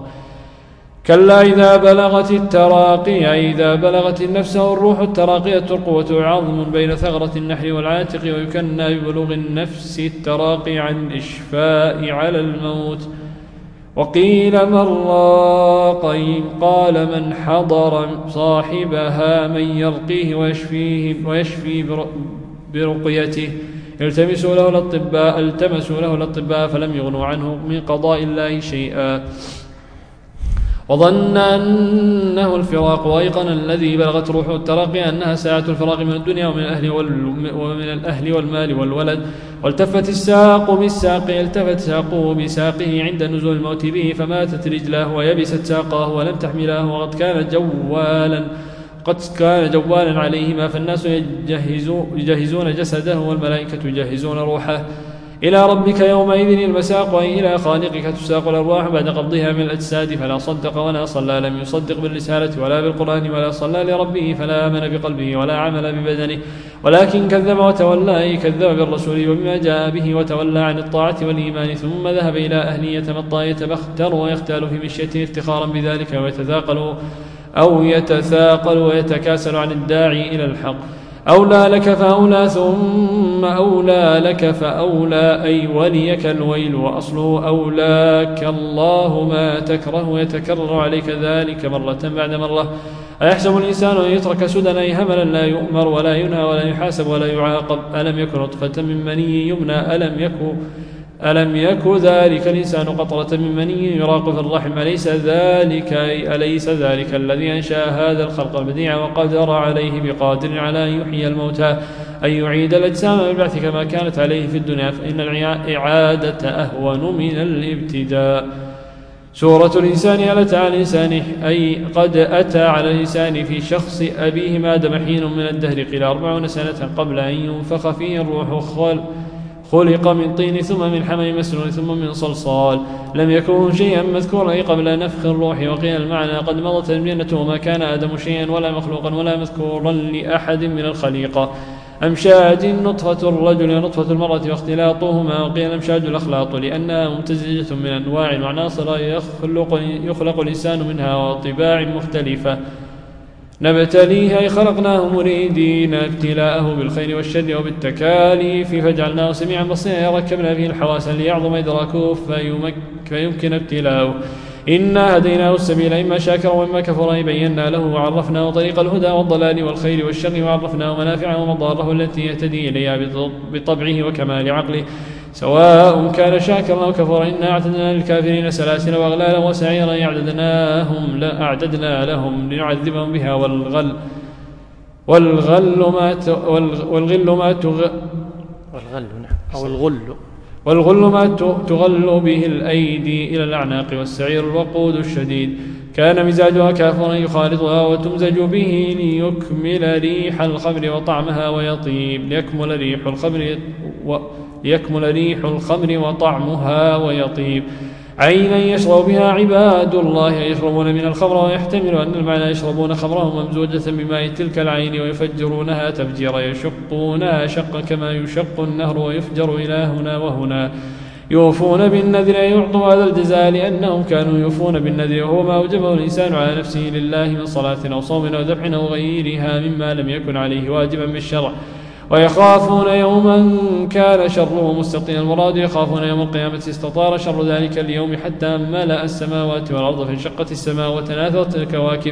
كلا إذا بلغت التراقي أي إذا بلغت النفس والروح التراقية القوة عظم بين ثغرة النحل والعاتق. ويكنى ببلوغ النفس التراقي عن الإشفاء على الموت. وقيل من راقي قال من حضر صاحبها من يرقيه ويشفيه ويشفي برقيته. التمسوا له الأطباء التمسوا له الأطباء فلم يغنوا عنه من قضاء الله شيئا. وظن أنه الفراق، وأيقن الذي بلغت روحه الترقي أنها ساعة الفراق من الدنيا ومن الأهل, ومن الأهل والمال والولد. والتفت الساق بالساق التفت ساقه بساقه عند نزول الموت به، فماتت رجلاه ويبست ساقاه ولم تحملاه، وقد كان جوالا قد كان جوالا عليهما، فالناس يجهزون جسده والملائكة يجهزون روحه. إلى ربك يومئذ المساق، أي إلى خالقك تساق الأرواح بعد قبضها من الأجساد. فلا صدق ولا صلى، لم يصدق بالرسالة ولا بالقرآن، ولا صلى لربه فلا آمن بقلبه ولا عمل ببدنه، ولكن كذب وتولى، أي كذب بالرسول وبما جاء به وتولى عن الطاعة والإيمان، ثم ذهب إلى أهله يتمطى يتبختر ويختال في مشيته افتخارا بذلك، ويتثاقل أو يتثاقل ويتكاسل عن الداعي إلى الحق. أولى لك فأولى ثم أولى لك فأولى، أي وليك الويل، وأصله أولاك الله ما تكره، يتكرر عليك ذلك مرة بعد مرة. أيحسب الإنسان أن يترك سدى، أي هملا لا يؤمر ولا ينهى ولا يحاسب ولا يعاقب. ألم يكن نطفة من مني يمنى، ألم يكن ألم يكن ذلك الإنسان قطرة من مني يراق في الرحم، أليس ذلك أليس ذلك الذي أنشأ هذا الخلق البديع وقدر عليه بقادر على أن يحيي الموتى، أن يعيد الأجسام بالبعث كما كانت عليه في الدنيا، فإن الإعادة أهون من الابتداء. سورة الإنسان هل أتى على الإنسان، أي قد أتى على الإنسان في شخص أبيه آدم حين من الدهر قيل أربعون سنة قبل أن ينفخ فيه الروح، خال خلق من طين ثم من حمل مسنون ثم من صلصال، لم يكن شيئا مذكورا أي قبل نفخ الروح. وقيل المعنى قد مضت الجنة وما كان آدم شيئا ولا مخلوقا ولا مذكورا لأحد من الخليقة. أمشاج نطفة الرجل ونطفة المرأة واختلاطهما، وقيل أمشاج الأخلاط لأنها ممتزجة من أنواع وعناصر يخلق, يخلق الإنسان منها وطباع مختلفة. نبتليه أي خلقناه مريدين ابتلاءه بالخير والشر وبالتكاليف، فجعلناه سميعا بصيرا ركبنا فيه الحواس ليعظم إدراكه فيمكن ابتلاءه. إنا هديناه السبيل إما شاكرا وإما كفورا، بينا له وعرفناه طريق الهدى والضلال والخير والشر، وعرفناه منافعه ومضاره التي يهتدي إليها بطبعه وكمال عقله، سواء كان شاكرا أو كفورا. إنا أعتدنا للكافرين سلاسل وأغلالا وسعيرا أعددناهم أعددنا لهم لنعذبهم بها، والغل والغل ما والغل ما تغ والغل نعم أو الغل والغل ما تغل به الأيدي إلى الأعناق، والسعير الوقود الشديد كان مزاجها كافرا يخالطها وتمزج به ليكمل ريح الخمر وطعمها ويطيب، ليكمل ريح الخمر و ليكمل ريح الخمر وطعمها ويطيب. عينا يشرب بها عباد الله يشربون من الخمر، ويحتمل أن المعنى يشربون خمرهم ممزوجة بماء تلك العين ويفجرونها تفجيرا، يشقونها شقا كما يشق النهر ويفجر إلى هنا وهنا. يوفون بالنذر يعطوا هذا الجزاء لأنهم كانوا يوفون بالنذر، وهو ما أوجبه الإنسان على نفسه لله من صلاة أو صوم أو ذبح أو غيرها مما لم يكن عليه واجبا بالشرع. ويخافون يوما كان شره مستطيلا، المراد يخافون يوم القيامة استطار شر ذلك اليوم حتى ملأ السماوات والأرض، فانشقت السماء وتناثرت الكواكب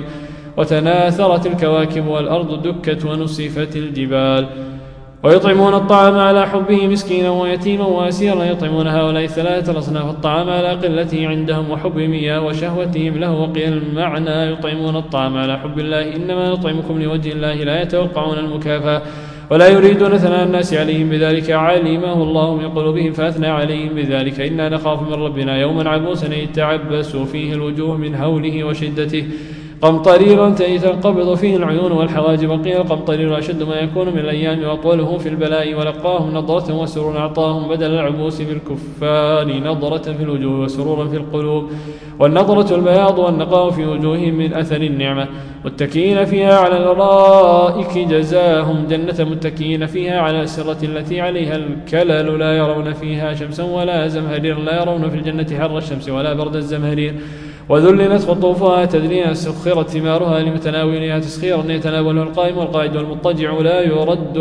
وتناثرت الكواكب والأرض دكت ونصفت الجبال. ويطعمون الطعام على حبه مسكينا ويتيما واسيرا، يطعمون هؤلاء الثلاثة الأصناف الطعام على قلته عندهم وحبهم إياه وشهوتهم له. وقيل المعنى يطعمون الطعام على حب الله، إنما نطعمكم لوجه الله لا يتوقعون المكافأة ولا يريدون ثناء الناس عليهم بذلك، علمه الله من قلوبهم فأثنى عليهم بذلك. إنا نخاف من ربنا يوما عبوسا يتعبس فيه الوجوه من هوله وشدته، قمطريرا تنقبض فيه العيون والحواجب. وقيل القمطرير أشد ما يكون من الأيام وأطوله في البلاء، ولقاهم نضرة وسرور أعطاهم بدل العبوس بالكفار نضرة في الوجوه وسرورا في القلوب، والنضرة البياض والنقاء في وجوههم من أثر النعمة. متكئين فيها على الأرائك جزاهم جنة، متكئين فيها على السرة التي عليها الكلل، لا يرون فيها شمسا ولا زمهرير، لا يرون في الجنة حر الشمس ولا برد الزمهرير. وذللت قطوفها تدرينا سخرت ثمارها لمتناولها تسخيرا يتناوله القائم والقاعد والمضطجع، لا يرد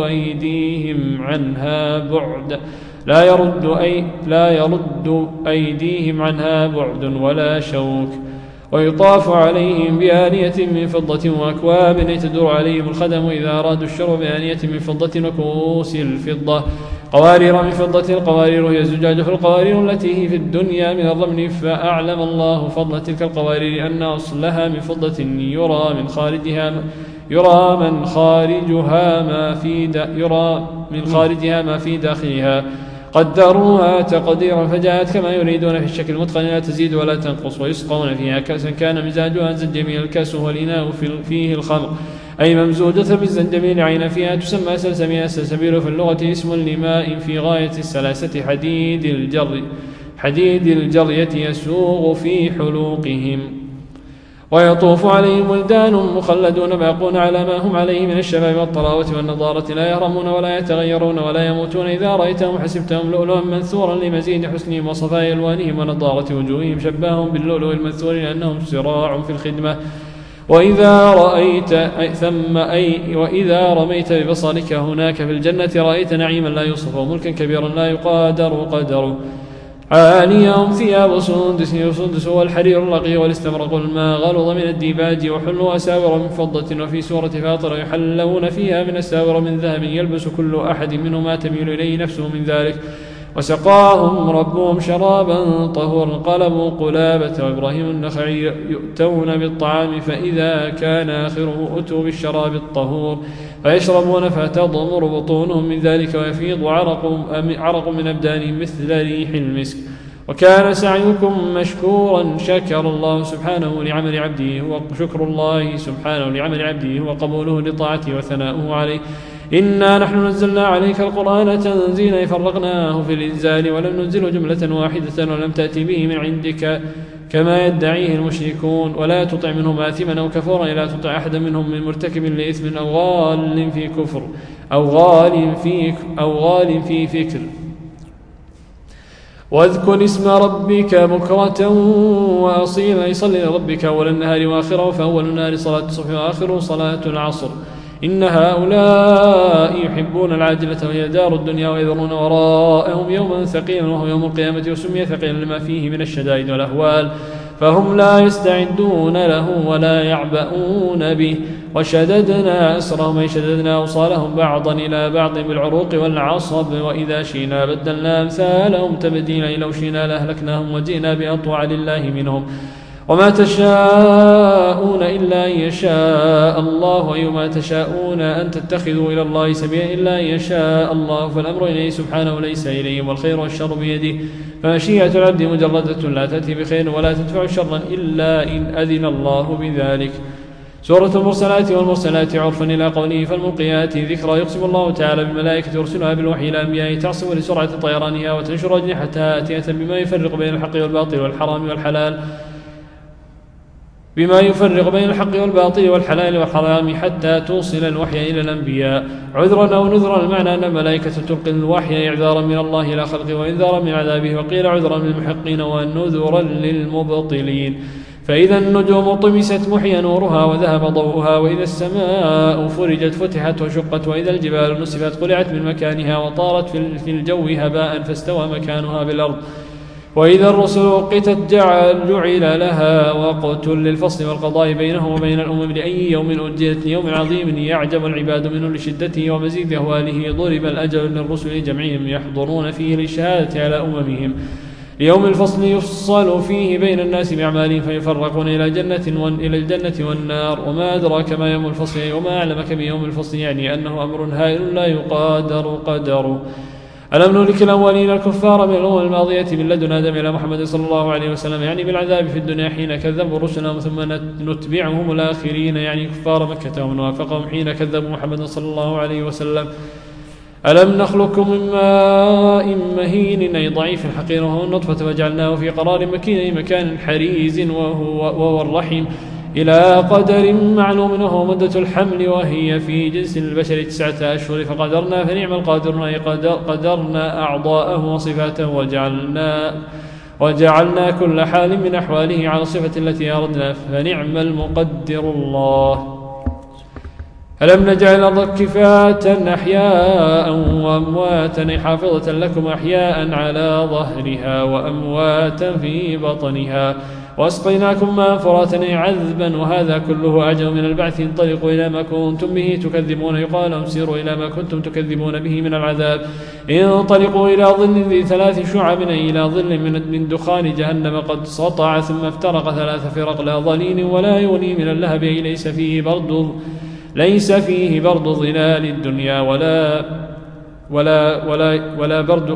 أيديهم عنها بعد لا يرد أي لا يرد أيديهم عنها بعد ولا شوك. ويطاف عليهم بآنية من فضة وأكواب تدور عليهم الخدم إذا أرادوا الشرب بآنية من فضة وكؤوس الفضة. قوارير من فضة. القوارير هي الزجاجة القوارير التي هي في الدنيا من الرمل. فأعلم الله فضل تلك القوارير أن أصلها من فضة يرى من خارجها يرى من خارجها ما في يرى من خارجها ما في داخلها. قدروها تقديرا فجاءت كما يريدون في الشكل المتقن لا تزيد ولا تنقص. ويسقون فيها كأسا كان مزاجها زنجبيل. الكأس والإناء فيه الخمر أي ممزوجة بالزنجبيل عين فيها تسمى سلسبيل. السلسبيل في اللغة اسم لماء في غاية السلاسة حديد الجر حديد الجرية يسوغ في حلوقهم. ويطوف عليهم ولدان مخلدون باقون على ما هم عليه من الشباب والطراوة والنضارة لا يهرمون ولا يتغيرون ولا يموتون. إذا رأيتهم حسبتهم لؤلؤا منثورا لمزيد حسنهم وصفاء ألوانهم ونضارة وجوههم. شبههم باللؤلؤ المنثور لأنهم صراع في الخدمة. وإذا رأيت أي ثم أي وإذا رميت ببصرك هناك في الجنة رأيت نعيما لا يوصف وملكا كبيرا لا يقادر قدره. عاليهم ثياب سندس سندس والحرير الرقيق والاستبرق ما غلظ من الديباج. وحلوا أساور من فضة. وفي سورة فاطر يحلون فيها من أساور من ذهب يلبس كل أحد منهم ما تميل إليه نفسه من ذلك. وسقاهم ربهم شرابا طهورا. قال أبو قلابة وإبراهيم النخعي يؤتون بالطعام فإذا كان آخره أتوا بالشراب الطهور فيشربون فتضمر بطونهم من ذلك ويفيض عرق, عرق من أبدانهم مثل ريح المسك. وكان سعيكم مشكورا. شكر الله سبحانه لعمل عبده هو شكر الله سبحانه لعمل عبده هو قبوله لطاعته وثناؤه عليه. إنا نحن نزلنا عليك القرآن تنزيلا فرقناه في الإنزال ولم ننزله جملة واحدة ولم تأتي به من عندك كما يدعيه المشركون. ولا تطع منهم آثما أو كفورا. لا تطع أحدا منهم من مرتكب لإثم أو غال في كفر أو غال في, أو غال في فكر. واذكر اسم ربك بكرة وأصيلا. يصلي لربك أول النهار وآخره فأول النهار صلاة الصبح وآخره صلاة العصر. إن هؤلاء يحبون العاجلة وهي دار الدنيا ويذرون وراءهم يوما ثقيلا وهو يوم القيامة. وسمي ثقيلا لما فيه من الشدائد والأهوال فهم لا يستعدون له ولا يعبؤون به. وشددنا أسرهم أي شددنا أوصالهم بعضا إلى بعض بالعروق والعصب. وإذا شئنا بدلنا أمثالهم تبديلا. لو شئنا لأهلكناهم وجئنا بأطوع لله منهم. وما تشاءون إلا أن يشاء الله. وما تشاءون أن تتخذوا إلى الله سبيلا إلا أن يشاء الله. فالأمر إليه سبحانه وليس إليه والخير والشر بيده. فمشيئة العبد مجردة لا تأتي بخير ولا تدفع شرا إلا إن أذن الله بذلك. سورة المرسلات والمرسلات عرفا إلى قوله فالملقيات ذكرى. يقسم الله تعالى بالملائكة يرسلها بالوحي إلى أنبيائه تعصم لسرعة طيرانها وتنشر أجنحتها آتية بما يفرق بين الحق والباطل والحرام والحلال بما يفرق بين الحق والباطل والحلال والحرام حتى توصل الوحي إلى الأنبياء عذرا أو نذرا. المعنى أن الملائكة تلقي الوحي إعذارا من الله إلى خلقه وإنذارا من عذابه. وقيل عذرا للمحقين ونذرا للمبطلين. فإذا النجوم طمست محي نورها وذهب ضوءها. وإذا السماء فرجت فتحت وشقت. وإذا الجبال نسفت قلعت من مكانها وطارت في الجو هباء فاستوى مكانها بالأرض. وإذا الرسل وقتت جعل, جعل لها وقت للفصل والقضاء بينهم وبين الأمم لأي يوم أجلت ليوم عظيم يعجب العباد منه لشدته ومزيد أهواله. ضرب الأجل للرسل جمعهم يحضرون فيه للشهادة على أممهم. ليوم الفصل يفصل فيه بين الناس بأعمالهم فيفرقون إلى جنة إلى الجنة والنار. وما أدراك ما يوم الفصل وما أعلمك بيوم الفصل يعني أنه أمر هائل لا يقادر قدره. ألم نهلك الأولين الكفار من الأمم الماضية من لدن آدم إلى محمد صلى الله عليه وسلم يعني بالعذاب في الدنيا حين كذبوا رسلهم ثم نتبعهم الآخرين يعني كفار مكة ومن وافقهم حين كذبوا محمد صلى الله عليه وسلم. ألم نخلقكم من ماء مهين أي ضعيف حقير وهو النطفة وجعلناه في قرار مكين أي مكان حريز وهو, وهو الرحم إلى قدر معلوم وهو مدة الحمل وهي في جنس البشر تسعة أشهر. فقدرنا فنعم القادرون أي قدر قدرنا أعضاءه وصفاته وجعلنا, وجعلنا كل حال من أحواله على الصفة التي أردنا فنعم المقدر الله. ألم نجعل الأرض كفاة أحياء وأمواتا حافظة لكم أحياء على ظهرها وأمواتا في بطنها وأسقيناكم ماء فراتا عذبا وهذا كله أعجب من البعث انطلقوا إلى ما كنتم به تكذبون يقال لهم سيروا إلى ما كنتم تكذبون به من العذاب انطلقوا إلى ظل ذي ثلاث شعب أي إلى ظل من دخان جهنم قد سطع ثم افترق ثلاث فرق لا ظليل ولا يغني من اللهب أي ليس فيه برد ليس فيه برد ظلال الدنيا ولا ولا ولا ولا برد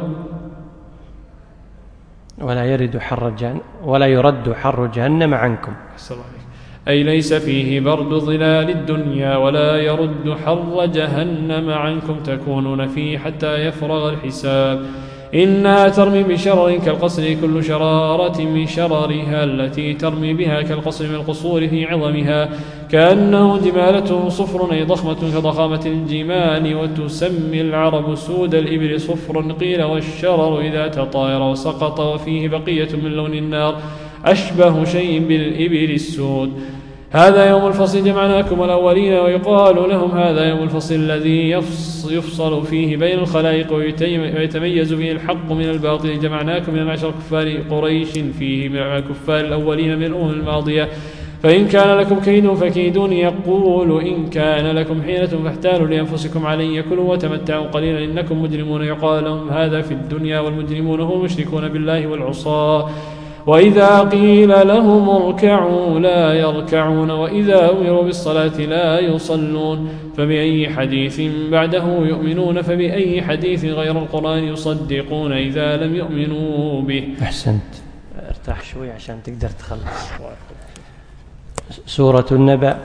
ولا يرد حر جهنم ولا يرد حر جهنم عنكم أي ليس فيه برد ظلال الدنيا ولا يرد حر جهنم عنكم تكونون فيه حتى يفرغ الحساب إنها ترمي بشرر كالقصر كل شرارة من شررها التي ترمي بها كالقصر من القصور في عظمها كأنه جمالة صفر أي ضخمة كضخامة الجمال وتسمي العرب سود الإبل صفر قيل والشرر إذا تطاير وسقط وفيه بقية من لون النار أشبه شيء بالإبل السود هذا يوم الفصل جمعناكم الأولين ويقال لهم هذا يوم الفصل الذي يفصل فيه بين الخلائق ويتميز فيه الحق من الباطل جمعناكم من معشر كفار قريش فيه مع كفار الأولين من الأمم الماضية فإن كان لكم كيد فكيدون يقول إن كان لكم حيلة فاحتالوا لأنفسكم علي كلوا وتمتعوا قليلا إنكم مجرمون يقال لهم هذا في الدنيا والمجرمون هم المشركون بالله والعصاة وإذا قيل لهم اركعوا لا يركعون وإذا أمروا بالصلاة لا يصلون فبأي حديث بعده يؤمنون فبأي حديث غير القرآن يصدقون إذا لم يؤمنوا به. أحسنت ارتاح شوي عشان تقدر تخلص. سورة النبأ.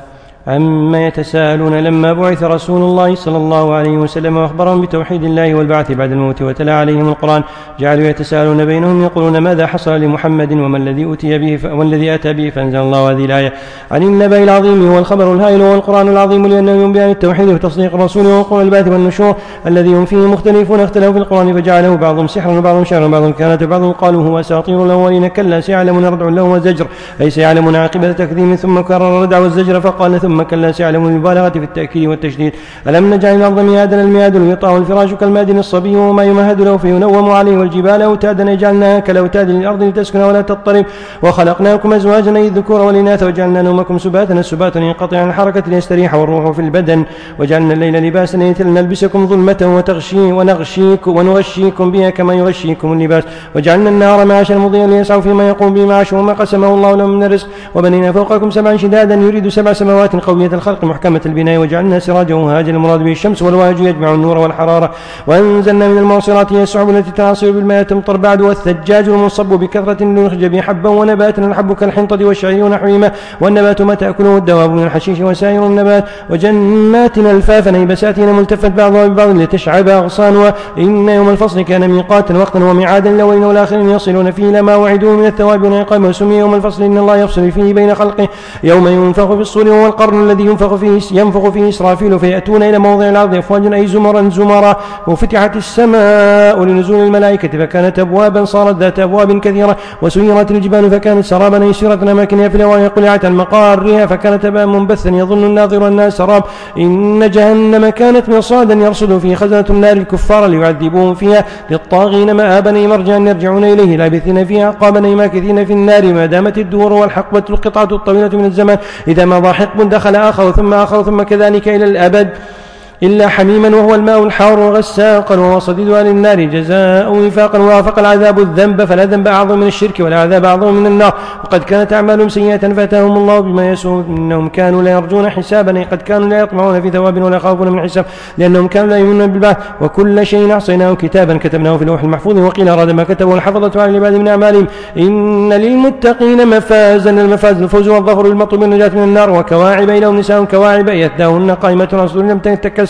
عما يتساءلون لما بعث رسول الله صلى الله عليه وسلم وأخبرهم بتوحيد الله والبعث بعد الموت وتلا عليهم القرآن جعلوا يتساءلون بينهم يقولون ماذا حصل لمحمد وما الذي أتي به والذي أتى به فأنزل الله هذه الآية عن النبأ العظيم هو الخبر الهائل والقرآن العظيم لأنه ينبئ عن التوحيد وتصديق الرسول وقول البعث والنشور الذي هم فيه مختلفون اختلفوا في القرآن فجعله بعضهم سحرا وبعضهم شعرا وبعضهم كانت وبعضهم قالوا هو أساطير الأولين كلا سيعلمون ردع له وزجر أي سيعلمون عاقبة تكذيب ثم كرر الردع والزجر فقال ثم كلا سيعلمون المبالغة في التأكيد والتشديد ألم نجعل الأرض مهادا المهاد الوطاء والفراش كالمادن الصبي وما يمهد له فينوم عليه والجبال أوتادا جعلناها كالأوتاد للأرض لتسكن ولا تضطرب وخلقناكم أزواجا أي الذكور والإناث وجعلنا نومكم سباتا السبات ينقطع عن الحركة ليستريح والروح في البدن وجعلنا الليل لباسا لنلبسكم ظلمة وتغشي ونغشيكم ونغشيكم بها كما يغشيكم اللباس وجعلنا النهار معاشا مضيا ليسعوا فيما يقوم به معاش وما قسمه الله لهم من الرزق وبنينا فوقكم سبعا شدادا يريد سبع سماوات قوية الخلق محكمة البناء وجعلنا سراجا وهاجا المراد به الشمس والواج يجمع النور والحرارة وأنزلنا من المعصرات هي السحب التي تعصر بالماء تمطر بعد والثجاج المنصب بكثرة لنخرج به حبا ونباتا الحب كالحنطة والشعير ونحوهما والنبات ما تأكله الدواب من الحشيش وسائر النبات وجنات ألفافا أي بساتين ملتفت بعضها ببعض لتشعب أغصانها إن يوم الفصل كان ميقاتا وقتا وميعادا للأولين والآخرين يصلون فيه لما وعدوه من الثواب والعقاب وسمي يوم الفصل إن الله يفصل فيه بين خلقه يوم ينفخ في الصور والقرن الذي ينفخ فيه ينفخ فيه إسرافيل فيأتون إلى موضع العرض أفواجا أي زمرا زمرا وفتحت السماء لنزول الملائكة فكانت أبوابا صارت ذات أبواب كثيرة وسيرت الجبال فكانت سرابا أي سيرة أماكنها في الهواء قلعت عن مقارها فكانت أبا منبثا يظن الناظر أنها سراب إن جهنم كانت مرصادا يرصد فيه خزنة النار الكفار ليعذبوهم فيها للطاغين مآبا أي مرجعا يرجعون إليه لابثين فيها عقابا أي ماكثين في النار ما دامت الدور والحقبة القطعة الطويلة من الزمان إذا مضى حقب دخل آخر ثم آخر ثم كذلك إلى الأبد إلا حميما وهو الماء الحار وغساقا وهو صديد أهل النار جزاء وفاقا ووافق العذاب الذنب فلا ذنب أعظم من الشرك ولا عذاب أعظم من النار وقد كانت أعمالهم سيئة فأتاهم الله بما يسوء إنهم كانوا لا يرجون حسابا قد كانوا لا يطمعون في ثواب ولا يخافون من حساب لأنهم كانوا لا يؤمنون بالبعث وكل شيء أحصيناه كتابا كتبناه في اللوح المحفوظ وقيل أراد ما كتبه الحفظة على العباد من أعمالهم إن للمتقين مفازا المفاز الفوز والظفر بالمطلوب النجاة من النار وكواعب لهم نساء كواعب يداهن قائمة رسول لم تكس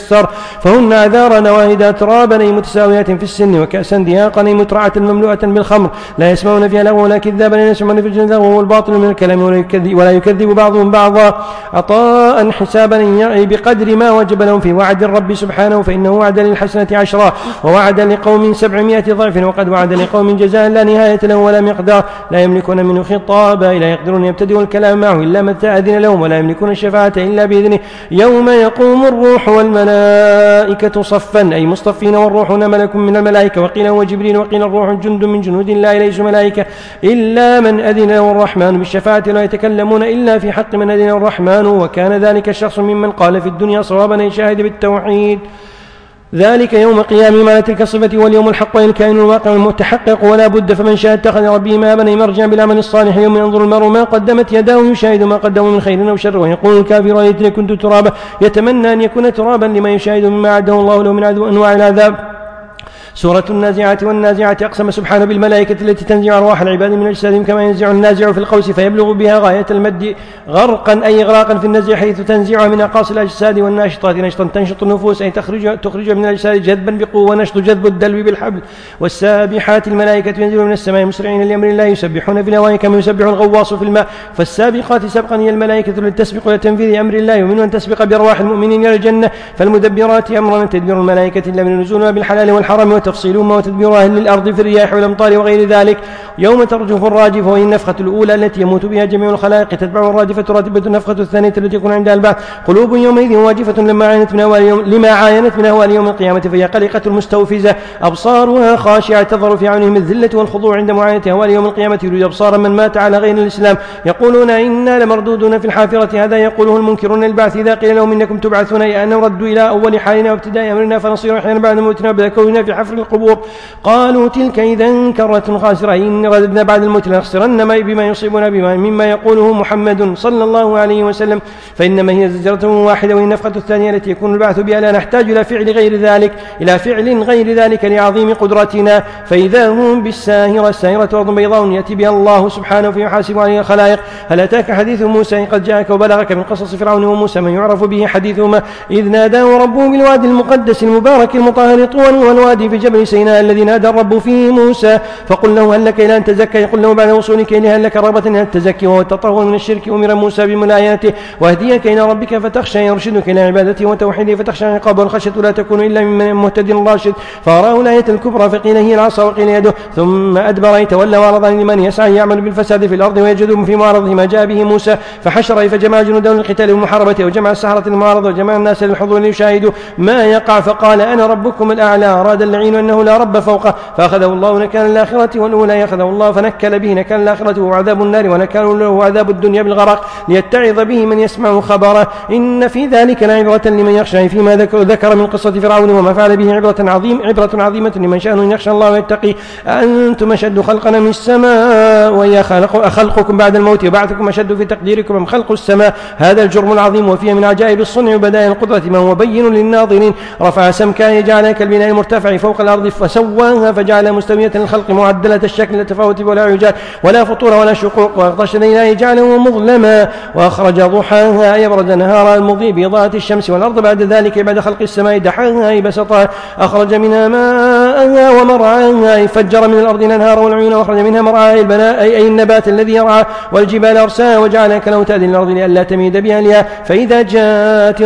تيسر، فهن أعذار نواهد ترابا أي متساويات في السن، وكأسا دياقا أي مترعة مملوءة بالخمر لا يسمعون فيها لغوا ولا كذابا لا يسمعون في الجنة وهو الباطل من الكلام ولا يكذب بعضهم بعضا عطاء حسابا يعني بقدر ما وجب لهم في وعد الرب سبحانه، فإنه وعد للحسنة عشرة ووعد لقوم سبعمائة ضعف، وقد وعد لقوم جزاء لا نهاية له ولا مقدار، لا يملكون منه خطابا لا يقدرون يبتدئوا الكلام معه إلا متى أذن لهم، ولا يملكون الشفاعة إلا بإذنه يوم يقوم الروح والملائكة صفا أي مصطفين، والروح ملك من الملائكة، وقيل هو جبريل، وقيل الروح جند من جنود الله ليس ملائكة إلا من أذن له الرحمن بالشفاعة، لا يتكلمون إلا في حق من أذن الرحمن، وكان ذلك الشخص ممن قال في الدنيا صوابا أي شاهد بالتوحيد. ذلك يوم قيام ما تلك الصفة واليوم الحق والكائن الواقع المتحقق ولا بد، فمن شاء اتخذ ربه مآبا مرجعا بالعمل الصالح، يوم ينظر المرء ما قدمت يداه يشاهد ما قدمه من خير أو شر، ويقول الكافر ليتني كنت ترابا، يتمنى أن يكون ترابا لما يشاهد مما أعده الله له من أنواع العذاب. سورة النازعات والنازعات أقسم سبحانه بالملائكة التي تنزع أرواح العباد من أجسادهم كما ينزع النازع في القوس فيبلغ بها غاية المد غرقا أي إغراقا في النزع، حيث تنزعها من أقاصي الأجساد، والناشطات نشطا تنشط النفوس أي تخرج تخرج من الأجساد جذبا بقوة، ونشط جذب الدلو بالحبل. والسابحات الملائكة ينزلون من السماء مسرعين لأمر الله يسبحون في الهواء كما يسبح الغواص في الماء. فالسابقات سبقا هي الملائكة التي تسبق لتنفيذ أمر الله، ومن أن تسبق بأرواح المؤمنين إلى الجنة. فالمدبرات أمرا تدبير الملائكة إلا من نزولها بالحلال والحرام وتفصيلهما وتدبير أهل الأرض في الرياح والأمطار وغير ذلك. يوم ترجف الراجفة وهي النفخة الأولى التي يموت بها جميع الخلائق، تتبع الراجفة راتبة النفخة الثانية التي يكون عندها البعث. قلوب يومئذ واجفة لما عاينت من أهوال يوم لما عاينت من أهوال يوم القيامة فهي قلقة المستوفزة، أبصارها خاشعة تظهر في عينهم الذلة والخضوع عند معاينة أهوال يوم القيامة، يريد أبصار من مات على غير الإسلام، يقولون إنا لمردودون في الحافرة. هذا يقوله المنكرون البعث إذا قيل لهم إنكم تبعثون، أي أن ردوا إلى أول حالنا وابتداء أمرنا فنصير أحيانا بعد موتنا وبذكرنا في حفر القبور. قالوا تلك إذا كرة خاسرة، إن رددنا بعد الموت لنخسرن ما بما يصيبنا بما مما يقوله محمد صلى الله عليه وسلم، فإنما هي زجرة واحدة وهي النفخة الثانية التي يكون البعث بها، لا نحتاج إلى فعل غير ذلك إلى فعل غير ذلك لعظيم قدرتنا. فإذا هم بالساهرة الساهرة أرض بيضاء يأتي بها الله سبحانه فيحاسب عليها الخلائق. هل أتاك حديث موسى قد جاءك وبلغك من قصص فرعون وموسى من يعرف به حديثهما، إذ ناداه ربه بالوادي المقدس المبارك المطهر طوى والوادي في جبل سيناء الذي نادى الرب فيه موسى فقل له هل لك إلى أن تزكى، يقول له بعد وصولك إليه هل لك رغبة أن تزكي، وهو التطهر من الشرك. أمر موسى بملاينته وهديك إلى ربك فتخشى، يرشدك إلى عبادته وتوحيده فتخشى عقابه، والخشية لا تكون إلا من مهتد راشد. فأراه الآية الكبرى فقيل هي العصا وقيل يده، ثم أدبر يتولى وأعرض عن لمن يسعى يعمل بالفساد في الأرض ويجدهم في معرضه ما جاء به موسى، فحشر فجمع جنوده للقتال والمحاربة، وجمع السحرة للمعارضة، وجمع الناس للحضور ليشاهدوا ما يقع، فقال أنا ربكم الأعلى. أراد اللعين أنه لا رب فوقه فأخذه الله نكال الآخرة والأولى، يأخذه الله فنكل به نكال الآخرة وعذاب النار ونكال له عذاب الدنيا بالغرق، ليتعظ به من يسمع خبره. إن في ذلك لعبرة لمن يخشى، فيما ذكر, ذكر من قصة فرعون وما فعل به عبرة عظيم عبرة عظيمة لمن شأنه أن يخشى الله ويتقي. أنتم أشد خلقنا من السماء وهي خلق خلقكم بعد الموت وبعثكم أشد في تقديركم من خلق السماء، هذا الجرم العظيم وفيه من عجائب الصنع وبدائع القدرة ما هو بين للناظرين. رفع سمكها جعلها كالبناء المرتفع فوق الأرض فسواها فجعل مستوية الخلق معدلة الشكل لا تفاوت ولا عجال ولا فطور ولا شقوق، وأغطش ليلها جعله مظلما وأخرج ضحاها يبرد نهارها المضيء بإضاءة الشمس، والأرض بعد ذلك بعد خلق السماء دحاها بسطها أخرج منها ماءها ومرعاها، فجر من الأرض الأنهار والعيون وأخرج منها مرعاها البناء أي النبات الذي يرعى، والجبال أرساها وجعلها كالأوتاد للأرض لئلا تميد بها لها. فإذا جاءت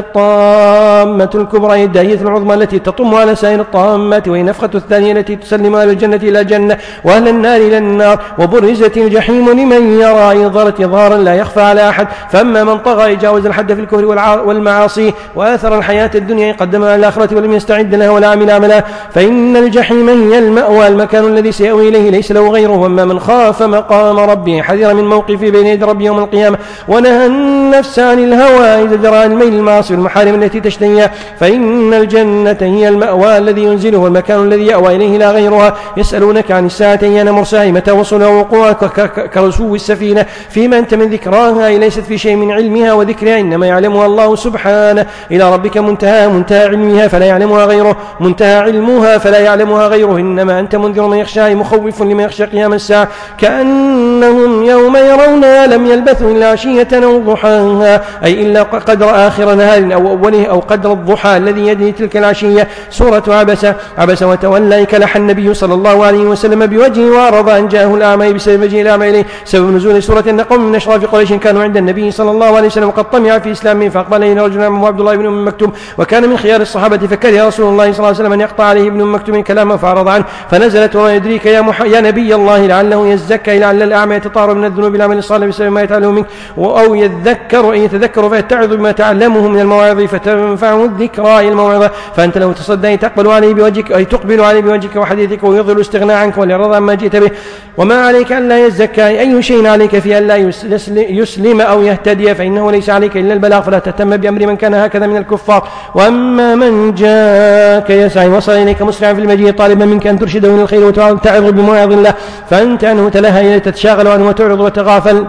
الطامة الكبرى الداهية العظمى التي تطم على سائر الطامات وهي نفخة الثانية التي تسلم أهل الجنة إلى الجنة وأهل النار إلى النار، وبرزت الجحيم لمن يرى إظهرت إظهارا لا يخفى على أحد. فأما من طغى يجاوز الحد في الكفر والمعاصي وآثر الحياة الدنيا قدمها على الآخرة ولم يستعد لها ولا عمل عملا، فإن الجحيم هي المأوى المكان الذي سيأوي إليه ليس له غيره. وأما من خاف مقام ربه حذر من موقفه بين يدي ربه يوم القيامة ونهى النفس عن الهوى إذا جرى الميل المعاصي والمحارم التي تشتهيها، فإن الجنة هي المأوى الذي ينزله والمكان الذي يأوى إليه لا غيرها. يسألونك عن الساعة أيان مرساها متى وصلها وقوعها كرسو السفينة فيما أنت من ذكراها، ليست في شيء من علمها وذكرها إنما يعلمها الله سبحانه. إلى ربك منتهى منتهى علمها فلا يعلمها غيره، منتهى علمها فلا يعلمها غيره. إنما أنت منذر من يخشى مخوف لمن يخشى قيام الساعة كأنهم يوم يرونها ما لم يلبثوا إلا عشية أو ضحاها، أي إلا قدر آخر نهار أو أوله أو قدر الضحى الذي يدني تلك العشية. سورة عبس عبس وتولى كلح النبي صلى الله عليه وسلم بوجهه وأعرض أن جاءه الأعمى بسبب وجهه الأعمى إليه. سبب نزول سورة أن قوم من أشراف قريش كانوا عند النبي صلى الله عليه وسلم وقد طمع في إسلامه، فأقبل إليه رجل اسمه عبد الله بن أم مكتوم وكان من خيار الصحابة، فكره رسول الله صلى الله عليه وسلم أن يقطع عليه ابن أم مكتوم كلامه فأعرض عنه، فنزلت وما يدريك يا, مح... يا نبي الله لعله يزكى، لعل الأعمى يتطهر من الذنوب العمل الصالح بسبب ما يتعلمه منك، أو يذكر أن يتذكر فيتعظ بما تعلمه من المواعظ فتنفعه الذكرى أي الموعظة، فأنت لو تصدى أي تقبل عليه بوجهك أي تقبل عليه بوجهك وحديثك ويظهر استغناء عنك والإعراض عما جئت به. وما عليك أن لا يزكى، أي شيء عليك في أن لا يسلم أو يهتدي، فإنه ليس عليك إلا البلاغ، فلا تهتم بأمر من كان هكذا من الكفار. وأما من جاءك يسعى وصل إليك مسرعا في المجيء طالبا منك أن ترشده إلى الخير وتعظ بمواعظ الله، فأنت عنه تلهى تتشاغل عنه وتعرض وتغافل.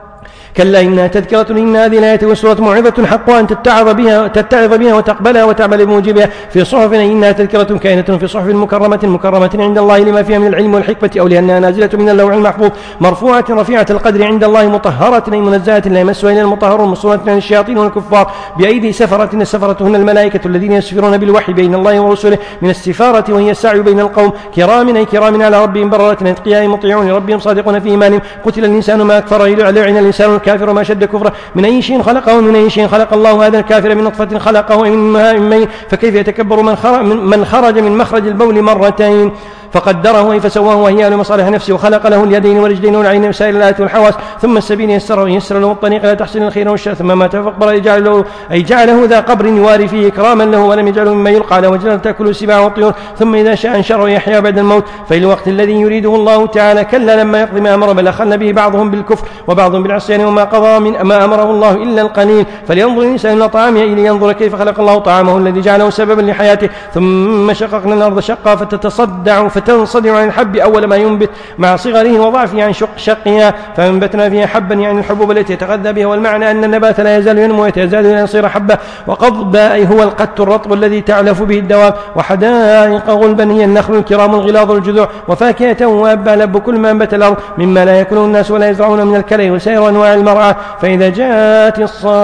كلا إنها تذكرة، إن هذه الآية والسورة موعظة حق أن تتعظ بها تتعظ بها وتقبلها وتعمل بموجبها في صحف، إنها تذكرة كائنة في صحف مكرمة مكرمة عند الله لما فيها من العلم والحكمة، أو لأنها نازلة من اللوح المحفوظ مرفوعة رفيعة القدر عند الله مطهرة أي منزهة لا يمسها إلا المطهرون مصونة عن الشياطين والكفار بأيدي سفرة، السفرة هن الملائكة الذين يسفرون بالوحي بين الله ورسله من السفارة، وهي السعي بين القوم، كرام أي كرام على ربهم بررة أتقياء مطيعون لربهم صادقون في إيمانهم. قتل الإنسان ما أكفره، لعن الإنسان الكافر ما شد كفره، من أي شيء خلقه، من أي شيء خلق الله هذا الكافر، من نطفة خلقه من ماء مهين، فكيف يتكبر من خرج من, خرج من مخرج البول مرتين فقدره فسواه وهي لمصالح نفسه، وخلق له اليدين والرجلين والعين وسائر الآيات والحواس، ثم السبيل يسره يسر له الطريق لا تحسن الخير والشر، ثم مات فأقبر أي جعله, أي جعله ذا قبر يواري فيه إكراما له، ولم يجعله مما يلقى على وجهه تأكل السباع والطيور، ثم إذا شاء أنشره يحيى بعد الموت، فإلى الوقت الذي يريده الله تعالى كلا لما يقضي ما أمر، بل أخلنا به بعضهم بالكفر وبعضهم بالعصيان، وما قضى من ما أمره الله إلا القليل. فلينظر الإنسان إلى طعامه لينظر كيف خلق الله طعامه الذي جعله سببا لحياته، ثم شققنا الأرض شقا فتتصدع فتنصدع عن الحب أول ما ينبت مع صغره وضعفه عن شق شقها، فأنبتنا فيها حبا يعني الحبوب التي يتغذى بها، والمعنى أن النبات لا يزال ينمو ويتزاد إلى أن يصير حبة، وقضبا أي هو القت الرطب الذي تعلف به الدواب، وحدائق غلبا هي النخل الكرام الغلاظ الجذوع، وفاكهة وأبا لب كل ما أنبت الأرض مما لا يأكله الناس ولا يزرعون من الكلى وسائر أنواع المرعى. فإذا جاءت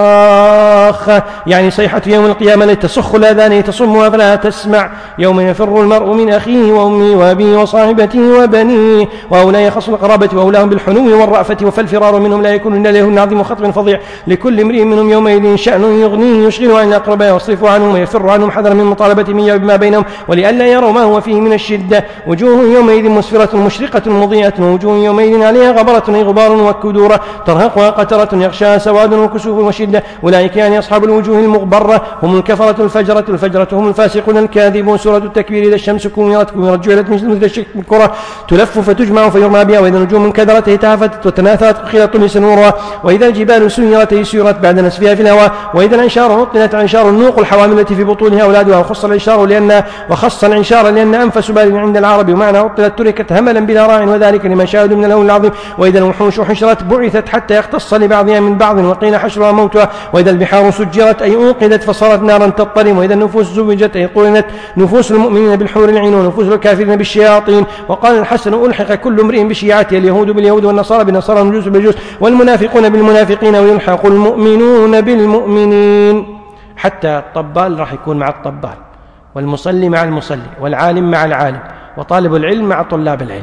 الصاخة يعني صيحة يوم القيامة التي تصخ الآذان تصمها فلا تسمع، يوم يفر المرء من أخيه وأمه وأبيه وصاحبته وبنيه، وأولى يخص القرابة وأولاهم بالحنو والرأفة، فالفرار منهم لا يكون إلا له عظيم خطب فظيع، لكل امرئ منهم يومئذ شأن يغنيه يشغل عن الأقرباء ويصرف عنهم ويفر عنهم حذر من مطالبة بما بينهم ولئلا يروا ما هو فيه من الشدة. وجوه يومئذ مسفرة مشرقة مضيئة، ووجوه يومئذ عليها غبرة أي غبار وكدورة ترهقها قترة يغشاها سواد وكسوف وشدة، أولئك يعني أصحاب الوجوه المغبرة هم الكفرة الفجرة، الفجرة هم الفاسقون الكاذبون. سورة التكبير إذا الشمس كورت كورت جعلت مثل الشكل الكرة تلف فتجمع فيرمى بها، وإذا النجوم انكدرت تهافتت وتناثرت خلط لسنورها، وإذا الجبال سيرت سيرت بعد نسفها في الهواء، وإذا العنشار عطلت عنشار النوق الحوامل التي في بطونها أولادها، وخص العنشار لأن وخص العنشار لأن أنفس بال عند العرب، ومعنى عطلت تركت هملا بلا راع، وذلك لمن شاهد من الهول العظيم. وإذا الوحوش حشرت بعثت حتى يختص لبعضها من بعض، وقيل حشرها موتها. وإذا البحار سجرت أي أوقدت فصارت نارا تضطرم. وإذا النفوس زوجت أي قرنت نفوس المؤمنين بالحور العين ونفوس الكافرين بالشياطين. وقال الحسن ألحق كل امرئ بشيعته، اليهود باليهود والنصارى بالنصارى والمجوس بالمجوس والمنافقون بالمنافقين، ويلحق المؤمنون بالمؤمنين. حتى الطبال راح يكون مع الطبال، والمصلي مع المصلي، والعالم مع العالم، وطالب العلم مع طلاب العلم.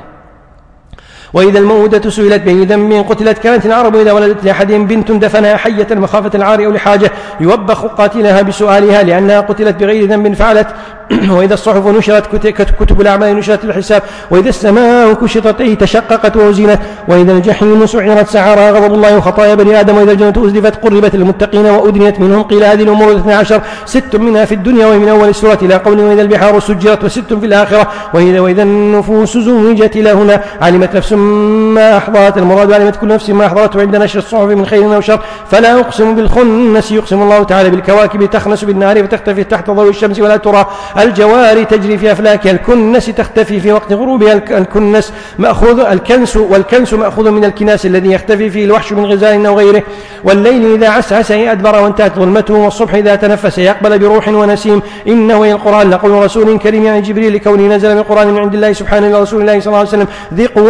وإذا الموءودة سئلت بأي ذنب قتلت كانت العرب إذا ولدت لأحدهم بنت دفنها حية مخافة العار أو لحاجة يوبخ قاتلها بسؤالها لأنها قتلت بغير ذنب فعلت. وإذا الصحف نشرت كتب الأعمال نشرت الحساب. وإذا السماء كشطت أي تشققت وزنت. وإذا الجحيم سعرت سعرها غضب الله وخطايا بني آدم. وإذا الجنة أزلفت قربت للمتقين وأدنيت منهم. قيل هذه الأمور الاثنى عشر ست منها في الدنيا ومن أول السورة إلى قول وإذا البحار سجرت وست في الآخرة. وإذا, وإذا النفوس زوجت إلى هنا علمت نفس ما أحضرت. المراد علمت كل نفس ما أحضرته عند نشر الصحف من خير أو شر. فلا أقسم بالخنس يقسم الله تعالى بالكواكب تخنس بالنهار فتختفي تحت ضوء الشمس ولا ترى. الجوار تجري في أفلاكها. الكنس تختفي في وقت غروبها. الكنس مأخوذ الكنس والكنس مأخوذ من الكناس الذي يختفي فيه الوحش من غزال أو غيره. والليل إذا عسعس أدبر وانتهت ظلمته. والصبح إذا تنفس يقبل بروح ونسيم. إنه القرآن لقول رسول كريم يعني جبريل لكونه نزل من القرآن من عند الله سبحانه لرسول الله صلى الله عليه وسلم ذي قوة عند ذي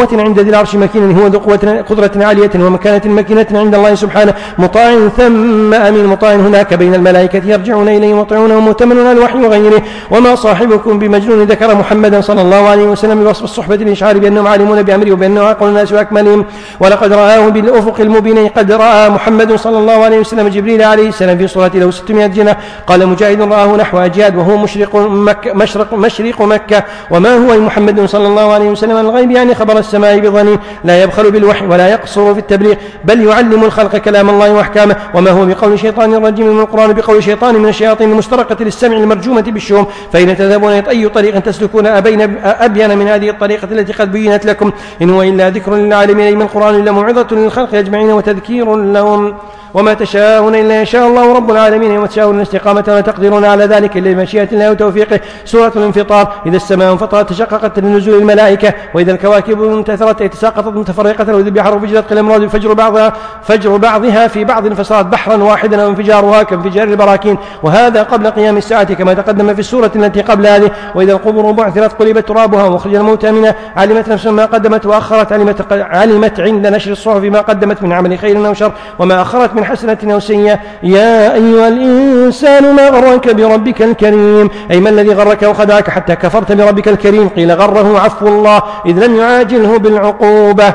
ذي العرش مكين هو ذو قدرة عالية ومكانة مكينة عند الله سبحانه مطاع ثم أمين مطاع هناك بين الملائكة يرجعون إليه مطيعون ومؤتمنون على الوحي وغيره. وما صاحبكم بمجنون. ذكر محمدا صلى الله عليه وسلم بوصف الصحبة الإشعار بأنهم عالمون بأمره وبأنه أعقل الناس وأكملهم. ولقد رآه بالأفق المبين. قد رأى محمد صلى الله عليه وسلم جبريل عليه السلام في صورة له ستمائة جناح. قال مجاهد رآه نحو أجياد وهو مشرق مكة, مشرق, مشرق مكة. وما هو محمد صلى الله عليه وسلم الغيب يعني خبر السماء بظنين لا يبخل بالوحي ولا يقصر في التبليغ بل يعلم الخلق كلام الله وأحكامه. وما هو بقول شيطان رجيم من القرآن بقول شيطان من الشياطين المسترقة للسمع المرجومة بالشوم. فإن تذهبون أي طريق تسلكون أبين من هذه الطريقة التي قد بينت لكم إن هو إلا ذكر للعالمين من القرآن إلا موعظة للخلق أجمعين وتذكير لهم. وما تشاءون إلا إن شاء الله رب العالمين. وما تشاءون الاستقامة ولا تقدرون على ذلك إلا بمشيئة الله وتوفيقه. سورة الانفطار. إذا السماء انفطرت تشققت لنزول الملائكة وإذا الكواكب انتثرت تساقطت متفرقة وإذا البحر فجرت قيل المراد الفجر بعضها فجر بعضها في بعض فصارت بحرا واحدا وانفجارها كانفجار البراكين. وهذا قبل قيام الساعة كما تقدم في السورة التي قبل هذه. وإذا القبور بعثرت قلبت ترابها وخرج الموتى منها علمت نفس ما قدمت وأخرت علمت, علمت عند نشر الصحف ما قدمت من عمل خير أو شر وما أخرت من حسنة أو سيئة. يا أيها الإنسان ما غرك بربك الكريم أي ما الذي غرك وخدعك حتى كفرت بربك الكريم. قيل غره عفو الله إذ لم يعاجله بالعقوبة.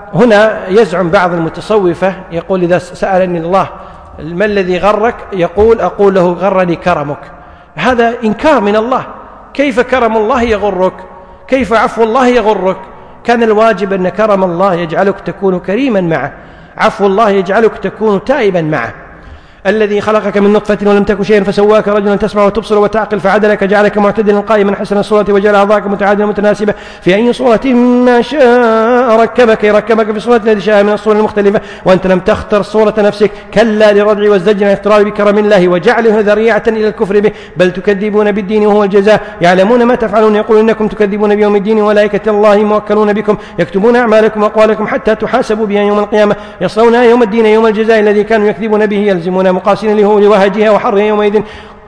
هنا يزعم بعض المتصوفة يقول إذا سألني الله ما الذي غرك يقول أقول له غرني كرمك. هذا إنكار من الله. كيف كرم الله يغرك؟ كيف عفو الله يغرك؟ كان الواجب أن كرم الله يجعلك تكون كريما معه عفو الله يجعلك تكون تائبا معه. الذي خلقك من نطفة ولم تكن شيئا فسواك رجلا تسمع وتبصر وتعقل فعدلك جعلك معتدلا قائما حسن الصورة وجعل أعضاءك متعادلة متناسبة في أي صورة ما شاء ركبك ركبك في صورة التي شاء من الصور المختلفة وأنت لم تختر صورة نفسك. كلا لردع والزجر عن افتراء بكرم الله وجعله ذريعة إلى الكفر به بل تكذبون بالدين وهو الجزاء. يعلمون ما تفعلون يقولون إنكم تكذبون بيوم الدين وملائكة الله موكلون بكم يكتبون أعمالكم وأقوالكم حتى تحاسبوا بها يوم القيامة. يصلونها يوم الدين يوم الجزاء الذي كانوا يكذبون به يلزمون مقاسين له لوهجها وحرها يومئذ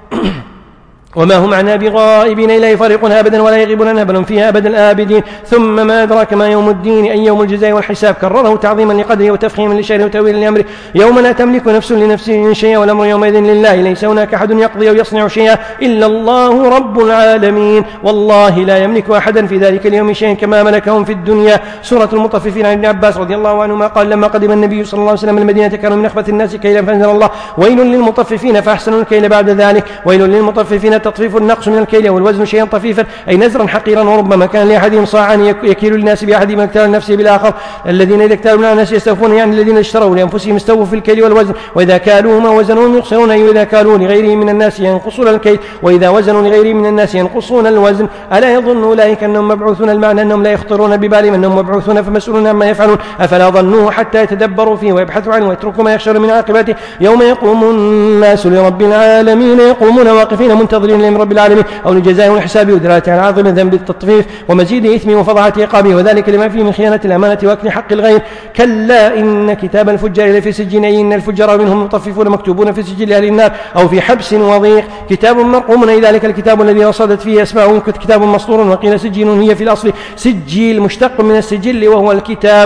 وما هم عنها بغائبين لا يفارقونها أبدا ولا يغيبونها بل هم فيها أبدا الآبدين. ثم ما أدراك ما يوم الدين أي يوم الجزاء والحساب. كرره تعظيما لقدره وتفخيما لشأنه وتأويلا لأمره. يوم لا تملك نفس لنفس شيئا والأمر يومئذ لله ليس هناك أحد يقضي أو يصنع شيئا إلا الله رب العالمين. والله لا يملك أحدا في ذلك اليوم شيئا كما ملكهم في الدنيا. سورة المطففين عن ابن عباس رضي الله عنهما قال لما قدم النبي صلى الله عليه وسلم المدينة كانوا من أخبث الناس كيلا فأنزل الله ويل للمطففين فأحسنوا الكيل بعد ذلك. ويل للمطففين تطفيف النقص من الكيل والوزن شيئا طفيفا أي نزرا حقيرا وربما كان لأحدهم صاعان يكيل للناس بأحدهم يكتال نفسه بالآخر. الذين إذا اكتالوا من الناس يستوفون يعني الذين اشتروا لأنفسهم استوفوا في الكيل والوزن وإذا كالوهم وزنوهم يخسرون أي إذا كالوا لغيرهم من الناس ينقصون الكيل وإذا وزنوا لغيرهم من الناس ينقصون الوزن. ألا يظن أولئك أنهم مبعوثون المعنى أنهم لا يخطرون ببالهم أنهم مبعوثون فمسؤولون عما يفعلون أفلا ظنوا حتى يتدبروا فيه ويبحثوا عنه ويتركوا ما يخشون من عاقبته. يوم يقوم الناس لرب العالمين يقومون واقفين منتظرين لرب العالمين أو لجزاء والحساب ودلالة على عظيم ذنب التطفيف ومزيد إثم وفضحة عقابه وذلك لما فيه من خيانة الأمانة وأكل حق الغير. كلا إن كتاب الفجار لفي سجين أي إن الفجار منهم مطففون مكتوبون في سجل أهل النار أو في حبس وضيق. كتاب مرقوم أي ذلك الكتاب الذي رصدت فيه أسماءهم كتاب مسطور وقيل سجين هي في الأصل سجيل مشتق من السجل وهو الكتاب.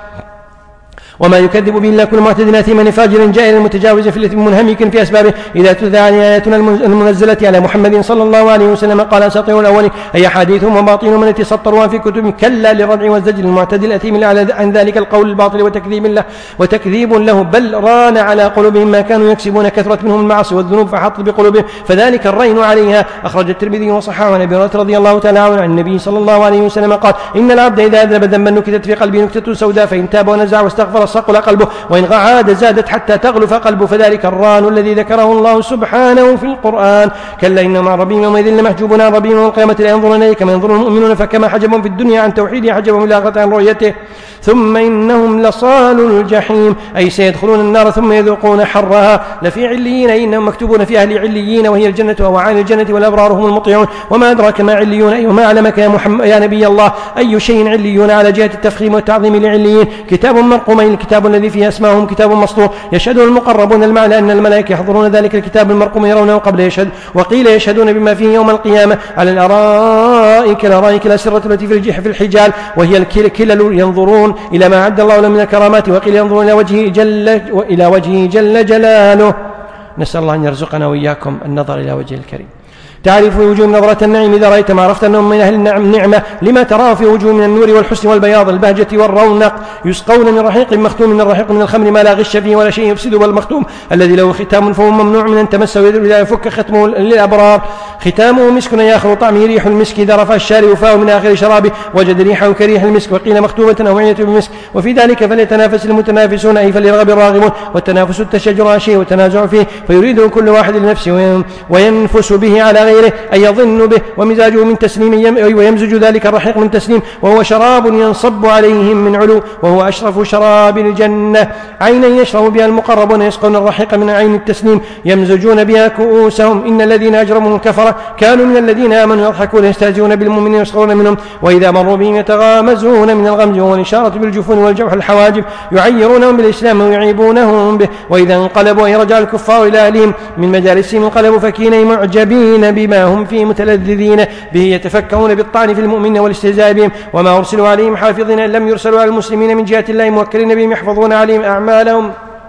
وما يكذب به إلا كل معتد أثيم فاجر جائر متجاوز في الإثم منهمك في أسبابه. إذا تتلى عليه آياتنا المنزلة على محمد صلى الله عليه وسلم قال أساطير الأولين أي أحاديثهم وباطل من التي سطروها في كتب كلا للردع والزجر المعتد الأثيم عن ذلك القول الباطل وتكذيب له وتكذيب له بل ران على قلوبهم ما كانوا يكسبون كثرت منهم المعاصي والذنوب فحط بقلوبهم فذلك الرين عليها. أخرج الترمذي وصححه عن أبي هريرة رضي الله تعالى عنه عن النبي صلى الله عليه وسلم قال إن العبد إذا أذنب ذنبا نكتت في قلبه نكتة سوداء فإن تاب ونزع واستغفر صقل قلبه وإن عاد زادت حتى تغلف قلبه فذلك الران الذي ذكره الله سبحانه في القرآن. كلا إن مع ربهم يومئذ لمحجوبون عن ربهم يوم القيامة لا ينظرون إليه كما ينظر المؤمنون فكما حجبهم في الدنيا عن توحيده حجبهم الآخرة عن رؤيته. ثم إنهم لصالوا الجحيم أي سيدخلون النار ثم يذوقون حرها. لفي عليين أي إنهم مكتوبون في أهل عليين وهي الجنة أو عين الجنة والأبرار هم المطيعون. وما أدراك ما عليون أي وما علمك يا محمد يا نبي الله أي شيء عليون على جهة التفخيم والتعظيم لعليين. كتاب مرقوم الكتاب الذي فيه أسماءهم كتاب مسطور يشهده المقربون. المعنى أن الملائكة يحضرون ذلك الكتاب المرقوم يرونه قبل يشهد. وقيل يشهدون بما فيه يوم القيامة على الأرائك الأرائك الأسرة التي في الجح في الحجال وهي الكلل ينظرون إلى ما عد الله لهم من الكرامات. وقيل ينظرون إلى وجهه جل, إلى وجهه جل جلاله. نسأل الله أن يرزقنا وإياكم النظر إلى وجهه الكريم. تعرف في وجوه نظرة النعيم إذا رأيت ما عرفت أنهم من أهل النعمة لما تراه في وجوه من النور والحسن والبياض البهجة والرونق. يسقون من رحيق مختوم من الرحيق من الخمر ما لا غش فيه ولا شيء يفسد والمختوم الذي له ختام فهو ممنوع من أن تمسه يد إذا يفك ختمه للأبرار. ختامه مسك ياخذ طعمه ريح المسك إذا رفع الشارب فاه من آخر شرابه وجد ريحه كريح المسك. وقيل مختومة أو عينة بالمسك. وفي ذلك فليتنافس المتنافسون أي فليرغب الراغبون. والتنافس التشجر شيء والتنازع فيه فيريده كل واحد لنفسه وينفس به على غيره أي يظن به. ومزاجه من تسنيم ويمزج ذلك الرحيق من تسنيم وهو شراب ينصب عليهم من علو وهو أشرف شراب الجنة. عينا يشرب بها المقربون يسقون الرحيق من عين التسنيم يمزجون بها كؤوسهم. إن الذين أجرموا الكفرة كانوا من الذين آمنوا يضحكون يستهزئون بالمؤمنين يسخرون منهم وإذا مروا بهم يتغامزون من الغمز وهو الإشارة بالجفون والجوح الحواجب يعيرونهم بالإسلام ويعيبونهم به. وإذا انقلبوا أي رجع الكفار إلى أهلهم من مجالسهم انقلبوا فكين معجبين بما هم فيه متلذذين به يتفكرون بالطعن في المؤمنين والاستهزاء بهم. وما أرسلوا عليهم حافظين لم يرسلوا على المسلمين من جهة الله موكلين بهم يحفظون عليهم أعمالهم.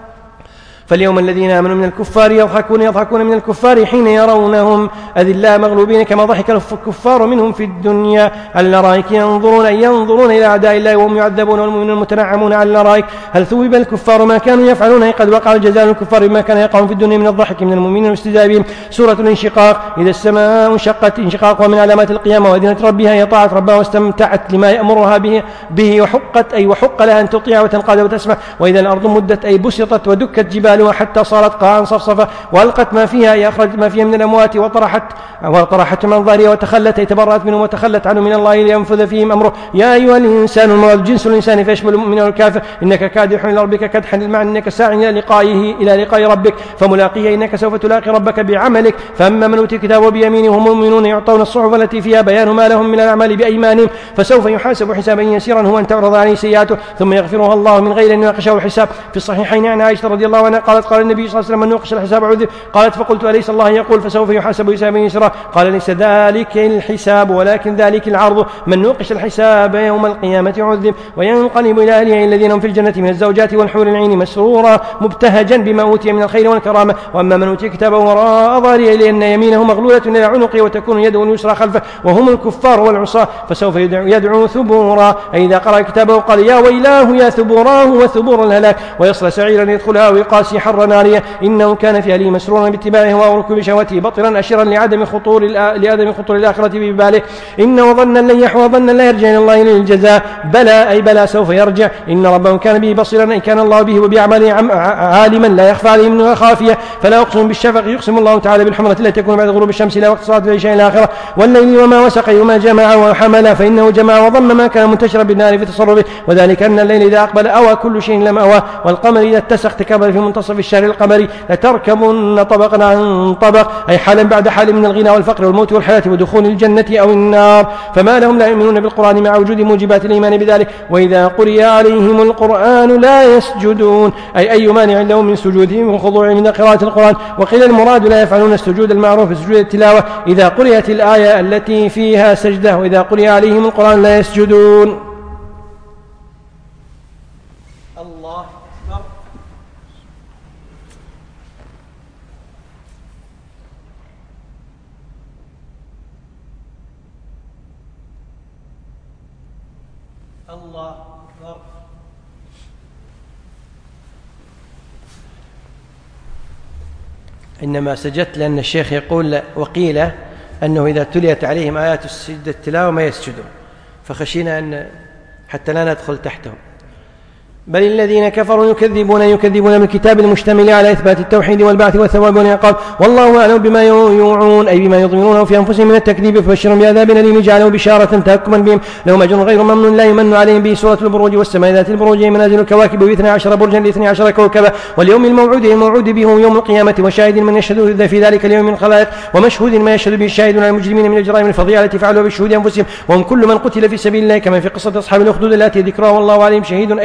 فاليوم الذين آمنوا من الكفار يضحكون يضحكون من الكفار حين يرونهم أذلاء مغلوبين كما ضحك الكفار منهم في الدنيا. على الأرائك ينظرون أي ينظرون إلى أعداء الله وهم يعذبون والمؤمنون المتنعمون على الأرائك. هل ثوب الكفار ما كانوا يفعلون أي قد وقع الجزاء الكفار بما كان يقعون في الدنيا من الضحك من المؤمنين والاستهزاء بهم. سورة الانشقاق إذا السماء انشقت انشقاق ومن علامات القيامة وأذنت ربها هي طاعت ربها واستمتعت لما يأمرها به, به وحقت أي وحق لها أن تطيع وتنقاد وتسمع. وإذا الأرض مدت أي بسطت ودكت جبالها حتى صارت قاعا صفصفا وألقت ما فيها أي أخرجت ما فيها من الأموات وطرحت وطرحت من ظهرها وتخلت أي تبرأت منهم وتخلت عنه من الله لينفذ فيهم أمره. يا أيها الإنسان المراد جنس الإنسان فيشمل المؤمن والكافر إنك كادح إلى ربك كدحا المعنى إنك ساع إلى لقائه إلى لقاء ربك فملاقيه إنك سوف تلاقي ربك بعملك. فأما من أوتي كتابه بيمينه هم المؤمنون يعطون الصحف التي فيها بيان ما لهم من الأعمال بأيمانهم فسوف يحاسب حسابا يسيرا هو أن تعرض عليه سيئاته ثم يغفرها الله من غير أن يناقشه الحساب. في الصحيحين عن عائشة رضي الله عنها قالت قال النبي صلى الله عليه وسلم من نوقش الحساب عذب. قالت فقلت أليس الله يقول فسوف يحاسب حسابا يسيرا؟ قال ليس ذلك الحساب ولكن ذلك العرض. من نوقش الحساب يوم القيامة عذب وينقلب إلى أهله الذين هم في الجنة من الزوجات والحور العين مسرورا مبتهجا بما أوتي من الخير والكرامة. وأما من أوتي كتابه وراء ظهره لأن يمينه مغلولة إلى عنقه وتكون يده اليسرى خلفه وهم الكفار والعصاة فسوف يدعو, يدعو ثبورا. أي إذا قرأ كتابه قال يا ويلاه يا ثبوراه وثبور الهلاك ويصلى سعيرا يدخلها ويقاسي حر نارية إنه كان في أهله مسرورا باتباعه وركوب شهوته بطرا أشرا لعدم خطور لعدم خطور الآخرة بباله. إنه ظن لن يحوى ظن لا يرجع إلى الله للجزاء بلى أي بلى سوف يرجع. إن ربه كان به بصيرا أي كان الله به وبأعماله عالما لا يخفى عليه منه خافية. فلا أقسم بالشفق يقسم الله تعالى بالحمرة التي تكون بعد غروب الشمس إلى وقت صلاة العشاء الآخرة والليل وما وسق وما جمع وحمل فإنه جمع وضم ما كان منتشرا بالنار في تصرفه وذلك أن الليل إذا أقبل أوى كل شيء لم أوى والقمر إذا اتسق تكبر في منتصف الشهر القمري لتركبن طبقا عن طبق أي حالا بعد حال من الغنى والفقر والموت والحياة ودخول الجنة أو النار. فما لهم لا يؤمنون بالقرآن مع وجود موجبات الإيمان بذلك. وإذا قرئ عليهم القرآن لا يسجدون أي أي مانع لهم من سجودهم وخضوعهم من قراءة القرآن. وقيل المراد لا يفعلون السجود المعروف سجود التلاوة إذا قرئت الآية التي فيها سجدة وإذا قرئ عليهم القرآن لا يسجدون. الله أكبر. الله أكبر. إنما سجدت لأن الشيخ يقول وقيل أنه إذا تليت عليهم آيات السجد التلاوة ما يسجدون فخشينا أن حتى لا ندخل تحتهم. بل الذين كفروا يكذبون يكذبون بالكتاب المشتمل على إثبات التوحيد والبعث والثواب والعقاب والله أعلم بما يوعون أي بما يضمنونه في أنفسهم من التكذيب فبشرهم بعذاب أليم جعله بشارة تهكما بهم لهم أجر غير ممنون لا يمن عليهم به سورة البروج والسماء ذات البروج منازل الكواكب واثني عشر برجا لاثني عشر كوكبا واليوم الموعود الموعود به يوم القيامة وشاهد من يشهد في ذلك اليوم من الخلائق ومشهود ما يشهد به الشاهدون على المجرمين من الجرائم الفظيعة التي فعلوها بالشهود أنفسهم وهم كل من قتل في سبيل الله كما في قصة أصحاب الأخدود التي ذكرها والله عليهم شهيد أيضا كما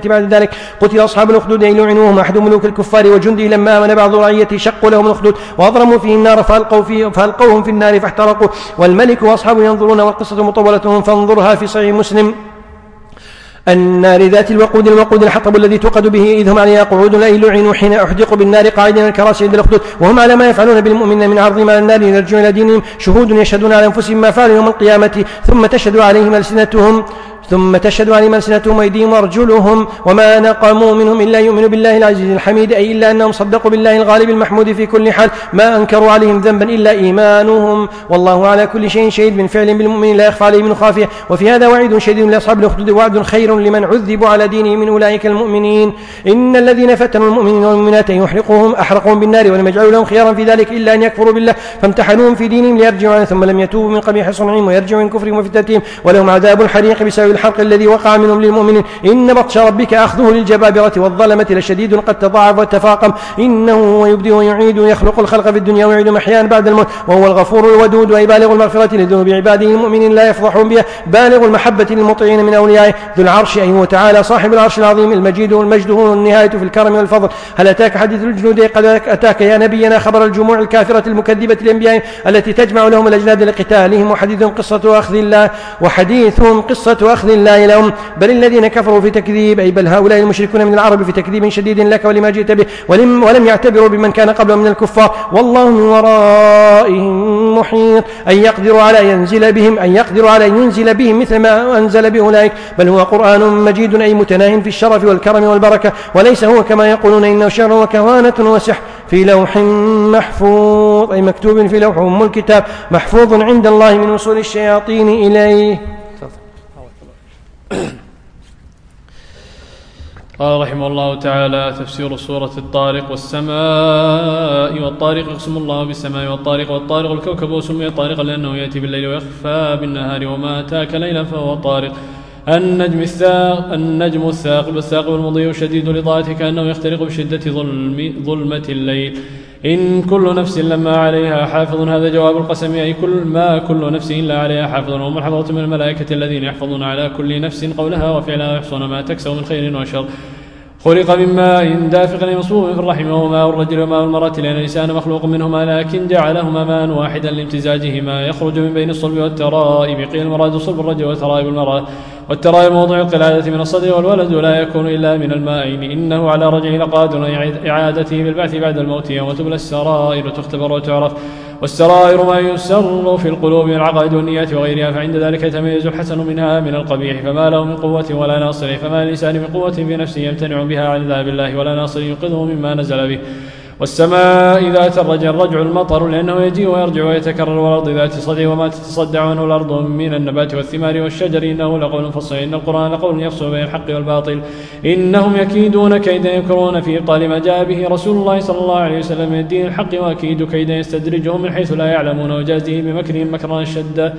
بعد ذلك. قتل أصحاب الأخدود أي لعنوهم أحد ملوك الكفار وجنده لما آمن بعض رعيته شقوا لهم الأخدود وأضرموا فيه النار فألقوا فيه فألقوهم في النار فاحترقوا. والملك وأصحابه ينظرون والقصة مطولة فانظرها في صحيح مسلم. النار ذات الوقود الوقود الحطب الذي توقد به إذ هم عليها قعود أي لعنوا حين أحدقوا بالنار قاعدين الكراسي عند الأخدود وهم على ما يفعلون بالمؤمنين من عرضهم على النار يرجعون إلى دينهم شهود يشهدون على أنفسهم ما فعلوا يوم القيامة ثم تشهد عليهم ألسنتهم ثم تشهد عليهم ألسنتهم وأيديهم وأرجلهم وما نقموا منهم إلا يؤمنوا بالله العزيز الحميد أي إلا أنهم صدقوا بالله الغالب المحمود في كل حال ما أنكروا عليهم ذنبا إلا إيمانهم والله على كل شيء شهيد من فعل بالمؤمنين لا يخفى عليه من خافية. وفي هذا وعيد شديد لأصحاب الأخدود وعد خير لمن عذبوا على دينه من أولئك المؤمنين. إن الذين فتنوا المؤمنين والمؤمنات يحرقهم أحرقهم بالنار ولم يجعلوا لهم خيارا في ذلك إلا أن يكفروا بالله فامتحنوهم في دينهم ليرجعوا عنه ثم لم يتوبوا من قبيح صنعهم ويرجعوا من كفرهم وفتنتهم ولهم عذاب الحريق بسبب الحرق الذي وقع منهم للمؤمنين. إن بطش ربك أخذه للجبابرة والظلمة لشديد قد تضاعف وتفاقم إنه هو يبدئ ويعيد ويخلق الخلق في الدنيا ويعيد محيان بعد الموت وهو الغفور الودود وأي بالغ المغفرة لذنوب عباده المؤمنين لا يفضحون بها بالغ المحبة للمطيعين من أوليائه ذو العرش أي هو تعالى صاحب العرش العظيم المجيد والمجد هو النهاية في الكرم والفضل. هل أتاك حديث الجنود قد أتاك يا نبينا خبر الجموع الكافرة المكذبة الأنبياء التي تجمع لهم الأجناد لقتالهم وحديث قصة أخذ الله وحديثهم قصة أخذ الله لهم بل الذين كفروا في تكذيب أي بل هؤلاء المشركون من العرب في تكذيب شديد لك ولما جئت به ولم, ولم يعتبروا بمن كان قبلهم من الكفار والله من ورائهم محيط أن يقدر على ينزل بهم أن يقدر على ينزل بهم مثل ما أنزل بأولئك بل هو قرآن مجيد أي متناه في الشرف والكرم والبركة وليس هو كما يقولون إنه شعر وكهانة وسحر في لوح محفوظ أي مكتوب في لوح أم الكتاب محفوظ عند الله من وصول الشياطين إليه. قال رحمه الله تعالى تفسير سورة الطارق والسماء والطارق يقسم الله بالسماء والطارق والطارق الكوكب وسمي طارقا لأنه يأتي بالليل ويخفى بالنهار وما أتاك ليلا فهو طارق. النجم الثاق النجم الثاقب الثاقب المضيء شديد لطاعته كأنه يخترق بشدة ظلم ظلمة الليل. إن كل نفس لما عليها حافظ هذا جواب القسم أي كل ما كل نفس إلا عليها حافظ وهم حفظة من الملائكة الذين يحفظون على كل نفس قولها وفعلها ويحصون ما تكسب من خير وشر. خلق من ماء دافق مصبوب في الرحم وهو ماء الرجل وماء المرأة لأن الإنسان مخلوق منهما لكن جعلهما ماء واحدا لامتزاجهما يخرج من بين الصلب والترائب قيل المراد صلب الرجل وترائب المرأة والترائب موضع القلادة من الصدر والولد لا يكون إلا من المائين إنه على رجعه لقادر إعادته بالبعث بعد الموت يوم تبلى السرائر تختبر وتعرف والسرائر ما يسر في القلوب من العقائد والنيات وغيرها فعند ذلك يتميز الحسن منها من القبيح فما له من قوة ولا ناصر فما الإنسان من قوة في نفسه يمتنع بها عن ذهاب الله ولا ناصر ينقذه مما نزل به. والسماء ذات الرجع الرجع المطر لأنه يجيء ويرجع ويتكرر والأرض ذات الصدع وما تتصدع عنه الأرض من النبات والثمار والشجر إنه لقول فصل إن القرآن لقول يفصل بين الحق والباطل إنهم يكيدون كيدا يمكرون في إبطال ما جاء به رسول الله صلى الله عليه وسلم من الدين الحق وأكيد كيدا يستدرجهم من حيث لا يعلمون وجازه بمكرهم مكرا شدا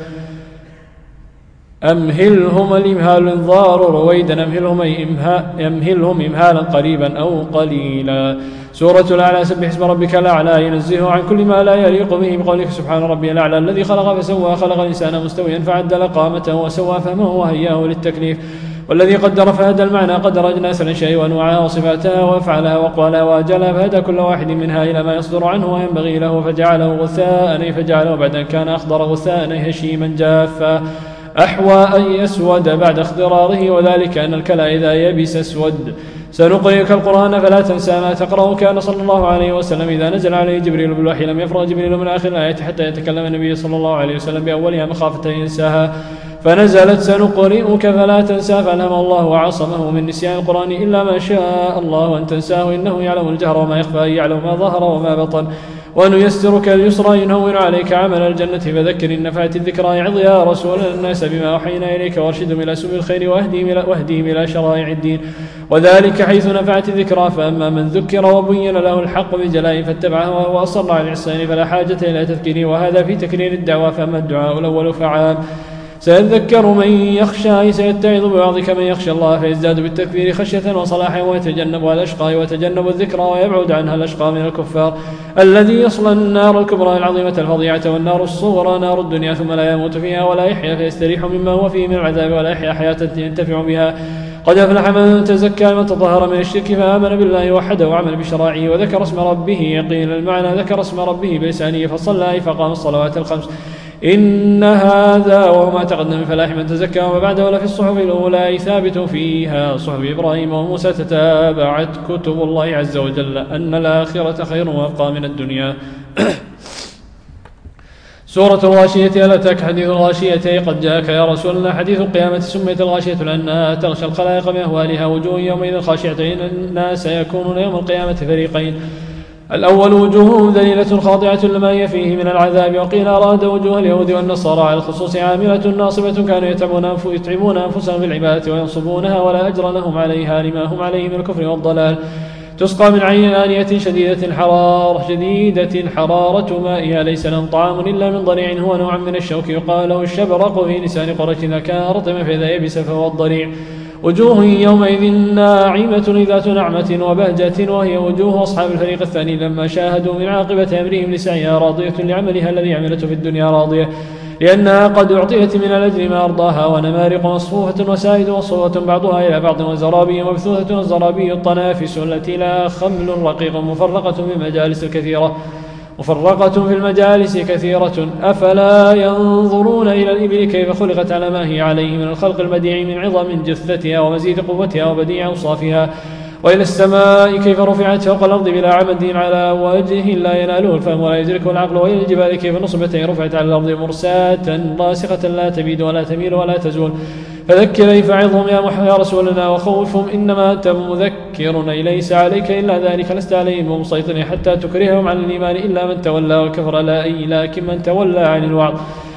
أمهلهم الإمهال انظار رويدا أمهلهم, أمهلهم إمهالا قريبا أو قليلا. سورة الأعلى سبح اسم ربك الأعلى ينزه عن كل ما لا يليق به بقولك سبحان ربي الأعلى الذي خلق فسوى خلق الإنسان مستويا فعدل قامته وسوى فهمه وهياه للتكليف والذي قدر فهدى المعنى قدر أجناس الأشياء وأنواعها وصفاتها وأفعالها وأقوالها وأجلها فهدى كل واحد منها إلى ما يصدر عنه وينبغي له فجعله غثاء فجعله بعد أن كان أخضر غثاء هشيما جافا أحوى أن يسود بعد اخضراره وذلك أن الكلى إذا يبس اسود. سنقرئك القرآن فلا تنسى ما تقرأ كان صلى الله عليه وسلم إذا نزل عليه جبريل بالوحي لم يفرغ جبريل من آخر الآية حتى يتكلم النبي صلى الله عليه وسلم بأولها مخافة أن ينساها فنزلت سنقرئك فلا تنسى فألهم الله وعصمه من نسيان القرآن إلا ما شاء الله أن تنساه إنه يعلم الجهر وما يخفى يعلم ما ظهر وما بطن ونيسرك اليسرى ينور عليك عمل الجنة فذكر إن نفعت الذكرى يعظ يا رسول الناس بما أوحينا إليك وارشدهم إلى سبل الخير واهديهم إلى شرائع الدين وذلك حيث نفعت الذكرى فأما من ذكر وبين له الحق بجلاء فاتبعه وهو أصر على العصيان فلا حاجة إلى تذكيره وهذا في تكرير الدعوة فأما الدعاء الأول فعام سيذكر من يخشى سيتعظ بوعظك من يخشى الله فيزداد بالتكبير خشية وصلاحا ويتجنبها الأشقى ويتجنب الذكرى ويبعد عنها الأشقى من الكفار الذي يصلى النار الكبرى العظيمة الفظيعة والنار الصغرى نار الدنيا ثم لا يموت فيها ولا يحيا فيستريح مما هو فيه من العذاب ولا يحيا حياة ينتفع بها قد أفلح من تزكى من تطهر من الشرك فآمن بالله وحده وعمل بشرائعه وذكر اسم ربه. قيل المعنى ذكر اسم ربه بلسانه فصلى فقام الصلوات الخمس. إن هذا وهو ما تقدم من فلاح من تزكى وما بعده لفي الصحف الأولى ثابت فيها صحف إبراهيم وموسى تتابعت كتب الله عز وجل أن الآخرة خير وأبقى من الدنيا. سورة الغاشية. هل أتاك حديث الغاشية؟ قد جاءك يا رسول الله حديث القيامة سميت الغاشية لأنها تغشى الخلائق بأهوالها وجوه يومئذ خاشعة إن الناس يكونون يوم القيامة فريقين. الأول وجوه ذليلة خاضعة لما هي فيه من العذاب. وقيل أراد وجوه اليهود والنصارى على الخصوص عاملة ناصبة كانوا يتعبون أنفسهم بالعبادة وينصبونها ولا أجر لهم عليها لما هم عليه من الكفر والضلال. تسقى من عين آنية شديدة حرارة شديدة حرارة مائها ليس لهم طعام إلا من ضريع هو نوع من الشوك يقال له الشبرق في لسان قريش إذا كان رطبا فإذا يبس فهو الضريع. وجوه يومئذ ناعمة ذات نعمة وبهجة وهي وجوه أصحاب الفريق الثاني لما شاهدوا من عاقبة أمرهم لسعيها راضية لعملها الذي عملته في الدنيا راضية لأنها قد أعطيت من الأجر ما أرضاها. ونمارق مصفوفة وسائد مصفوفة بعضها إلى بعض وزرابي مبثوثة والزرابي الطنافس التي لا خمل رقيق مفرقة في المجالس الكثيرة مفرقة في المجالس كثيرة. أفلا ينظرون إلى الإبل كيف خلقت على ما هي عليه من الخلق البديع من عظم جثتها ومزيد قوتها وبديع أوصافها. وإلى السماء كيف رفعت فوق الأرض بلا عمد على وجه لا يناله الفهم ولا يدركه العقل. وإلى الجبال كيف نصبت رفعت على الأرض مرساة راسخة لا تبيد ولا تميل ولا تزول. فذكر أي فعظهم يا يا رسولنا وخوفهم إنما أنت مذكر أي ليس عليك إلا ذلك لست عليهم ومسيطر حتى تكرههم عن الإيمان إلا من تولى وكفر لا أي لكن من تولى عن الوعظ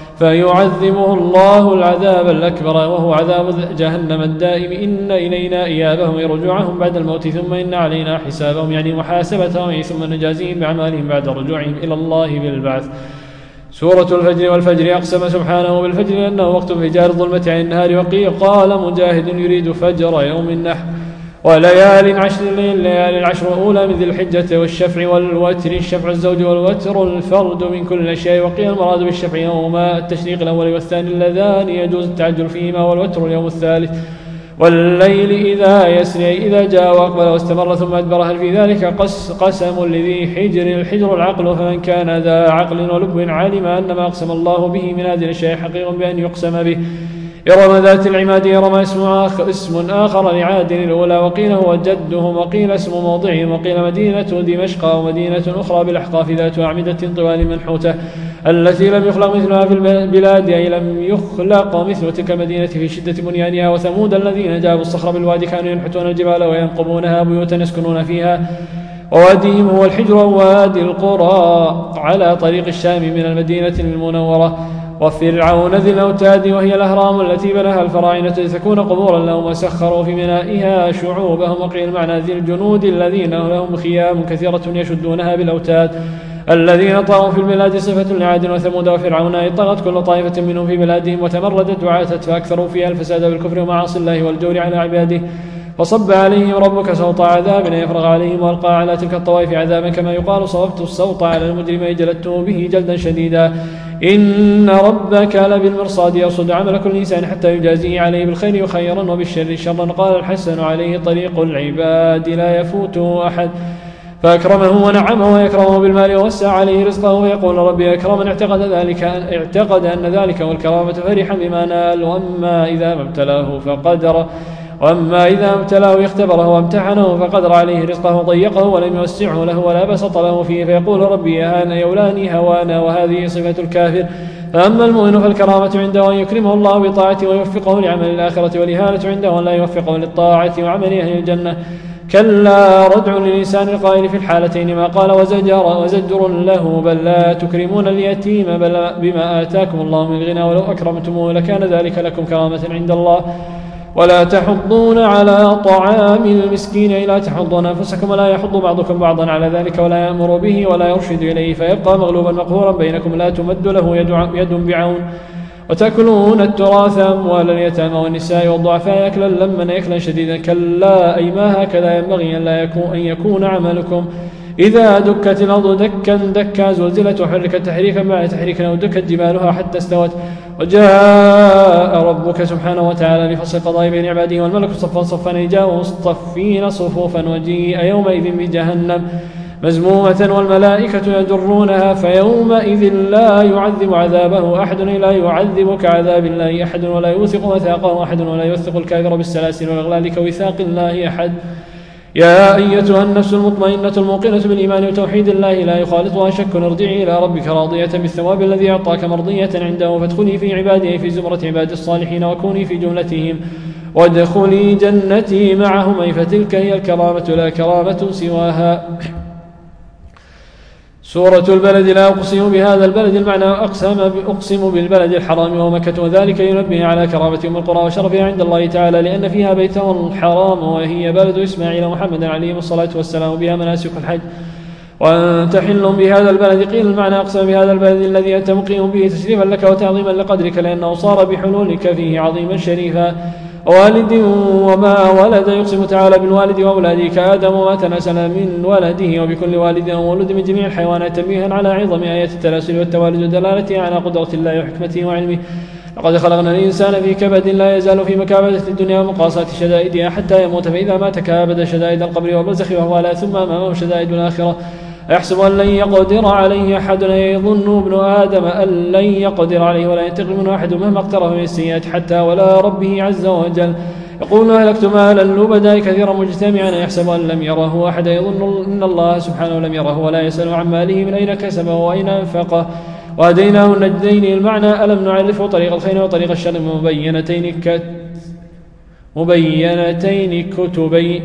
فيعذبه الله العذاب الأكبر وهو عذاب جهنم الدائم. إن إلينا إيابهم رجوعهم بعد الموت ثم إن علينا حسابهم يعني محاسبتهم ثم نجازيهم بأعمالهم بعد رجوعهم إلى الله بالبعث. سورة الفجر. والفجر أقسم سبحانه بالفجر لأنه وقت انفجار الظلمة عن النهار. وقيل قال مجاهد يريد فجر يوم النحر. وليال عشر الليال العشر الأولى من ذي الحجة والشفع والوتر. الشفع الزوج والوتر الفرد من كل شيء. وقيل المراد بالشفع يوم التشريق الأول والثاني اللذان يجوز التعجل فيهما والوتر اليوم الثالث. والليل إذا يسري إذا جاء وأقبل واستمر ثم أدبر. هل في ذلك قس قسم لذي حجر الحجر العقل فمن كان ذا عقل ولب علم أن ما أقسم الله به من هذه الأشياء حقيق بأن يقسم به. إرم ذات العماد. إرم اسم آخر, اسم آخر لعاد الأولى. وقيل هو جدهم وقيل اسم موضعهم. وقيل مدينة دمشق ومدينة أخرى بالأحقاف ذات أعمدة طوال منحوتة التي لم يخلق مثلها في البلاد أي لم يخلق مثل تلك المدينة في شدة بنيانها. وثمود الذين جابوا الصخر بالوادي كانوا ينحتون الجبال وينقبونها بيوتا يسكنون فيها. وواديهم هو الحجر ووادي القرى على طريق الشام من المدينة المنورة. وفرعون ذي الأوتاد وهي الأهرام التي بناها الفراعنة لتكون قبورا لهم وسخروا في بنائها شعوبهم. وقيل معنى ذي الجنود الذين لهم خيام كثيرة يشدونها بالأوتاد الذين طغوا في البلاد. صفة لعاد وثمود وفرعون أي طغت كل طائفة منهم في بلادهم وتمردت وعاتت فأكثروا فيها الفساد بالكفر ومعاصي الله والجور على عباده. فصب عليهم ربك سوط عذاب يفرغ عليهم وألقى على تلك الطوائف عذابا كما يقال صوبت السوط على المجرم جلدته به جلدا شديدا. إن ربك لبالمرصاد يرصد عمل كل إنسان حتى يجازيه عليه بالخير خيرا وبالشر شرا. قال الحسن عليه طريق العباد لا يفوته أحد فأكرمه ونعمه ويكرمه بالمال ووسع عليه رزقه ويقول ربي أكرمن. اعتقد ذلك اعتقد أن ذلك والكرامة فرحا بما نال. وأما إذا ما ابتلاه فقدر وأما إذا ابتلاه اختبره وامتحنه فقدر عليه رزقه ضيقه ولم يوسعه له ولا بسط له فيه فيقول ربي هان يولاني هوانا. وهذه صفة الكافر. فأما المؤمن فالكرامة عنده أن يكرمه الله بطاعته ويوفقه لعمل الآخرة والإهانة عنده أن لا يوفقه للطاعة وعمل أهل الجنة. كلا ردع للإنسان القائل في الحالتين ما قال وزجر, وزجر له بل لا تكرمون اليتيم بل بما آتاكم الله من الغنى ولو أكرمتموه لكان ذلك لكم كرامة عند الله. ولا تحضون على طعام المسكين لا تحضون أنفسكم ولا يحض بعضكم بعضا على ذلك ولا يأمر به ولا يرشد إليه فيبقى مغلوبا مقهورا بينكم لا تمد له يد بعون. وتأكلون التراث أموال اليتامى والنساء والضعفاء أكلا لما أكلا شديدا. كلا أي ما هكذا ينبغي أن لا يكون, أن يكون عملكم إذا دكت الأرض دكا دكا زلزلت وحركت تحريكا بعد تحريكا أو دكت جبالها حتى استوت. وجاء ربك سبحانه وتعالى لفصل القضاء بين عباده والملك صفا صفا جاءوا مصطفين صفوفا وجيء يومئذ بجهنم مزمومة والملائكة يجرونها فيومئذ لا يعذب عذابه أحد لا يعذب كعذاب الله أحد ولا يوثق وثاقه أحد ولا يوثق الكافر بالسلاسل والأغلال كوثاق الله أحد. يا أيتها النفس المطمئنة الموقنة بالإيمان وتوحيد الله لا يخالطها شك ارجعي إلى ربك راضية بالثواب الذي أعطاك مرضية عنده فادخلي في عباده في زمرة عباد الصالحين وكوني في جملتهم وادخلي جنتي معهم أي فتلك هي الكرامة لا كرامة سواها. سورة البلد لا أقسم بهذا البلد المعنى أقسم أقسم بالبلد الحرام ومكة وذلك ينبه على كرامة أم القرى وشرفها عند الله تعالى لأن فيها بيته الحرام وهي بلد إسماعيل محمد عليه الصلاة والسلام بها مناسك الحج. وأنت حل بهذا البلد قيل المعنى أقسم بهذا البلد الذي أنت مقيم به تشريفا لك وتعظيما لقدرك لأنه صار بحلولك فيه عظيما شريفا. والد وما ولد يقسم تعالى بالوالد وأولاده كآدم وما تناسل من ولده وبكل والد وولد من جميع الحيوانات تنبيها على عظم آية التناسل والتوالد ودلالتها على قدرة الله وحكمته وعلمه. لقد خلقنا الإنسان في كبد لا يزال في مكابدة الدنيا ومقاصة شدائدها حتى يموت فإذا مات كابد شدائد القبر والبرزخ وهو لا ثم أمامه شدائد الآخرة. أيحسب أن لن يقدر عليه أحد يظن ابن آدم أن لن يقدر عليه ولا ينتقم منه أحد مهما اقترف من السيئات حتى ولا ربه عز وجل. يقول أهلكت مالا لبدا كثيرا مجتمعا يحسب أن لم يره أحد يظن أن الله سبحانه لم يره ولا يسأل عن ماله من أين كسبه وأين أنفقه. وهديناه النجدين المعنى ألم نعرفه طريق الخير وطريق الشر مبينتين كت مبينتين كتبين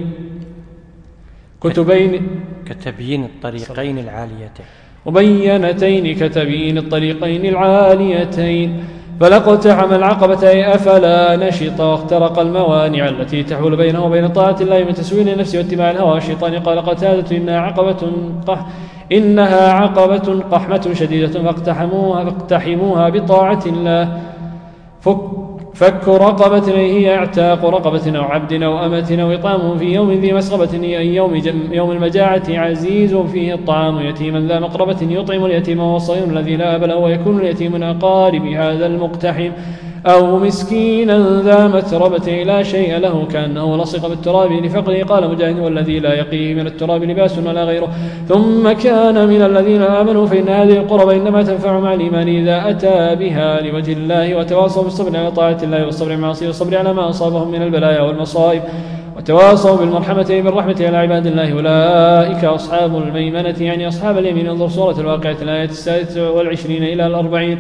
كتبين كتبيين الطريقين العاليتين مبينتين كتبين الطريقين العاليتين. فلاقتحم العقبة أي أفلا نشط واخترق الموانع التي تحول بينه وبين طاعة الله من تسويل النفس واتباع الهوى والشيطان. قال قتادة إنها عقبة قح إنها عقبة قحمة شديدة فاقتحموها فاقتحموها بطاعة الله. فك فك رقبة هي اعتاق رقبة أو عبد أو أمة أو إطعام في يوم ذي مسغبة أي يوم, يوم المجاعة عزيز فيه الطعام يتيما ذا مقربة يطعم اليتيم والصغير الذي لا أب له ويكون اليتيم من أقارب هذا المقتحم أو مسكينا ذا متربة لا شيء له كأنه لصق بالتراب لفقره. قال مجاهد والذي لا يقيه من التراب لباس ولا غيره. ثم كان من الذين آمنوا فإن هذه القرب إنما تنفع مع الإيمان إذا أتى بها لوجه الله وتواصوا بالصبر على طاعة الله والصبر مع المعاصي والصبر على ما أصابهم من البلايا والمصائب وتواصوا بالمرحمة بالرحمة على عباد الله. أولئك أصحاب الميمنة يعني أصحاب اليمين. انظر سورة الواقعة الآية السادسة والعشرين إلى الأربعين.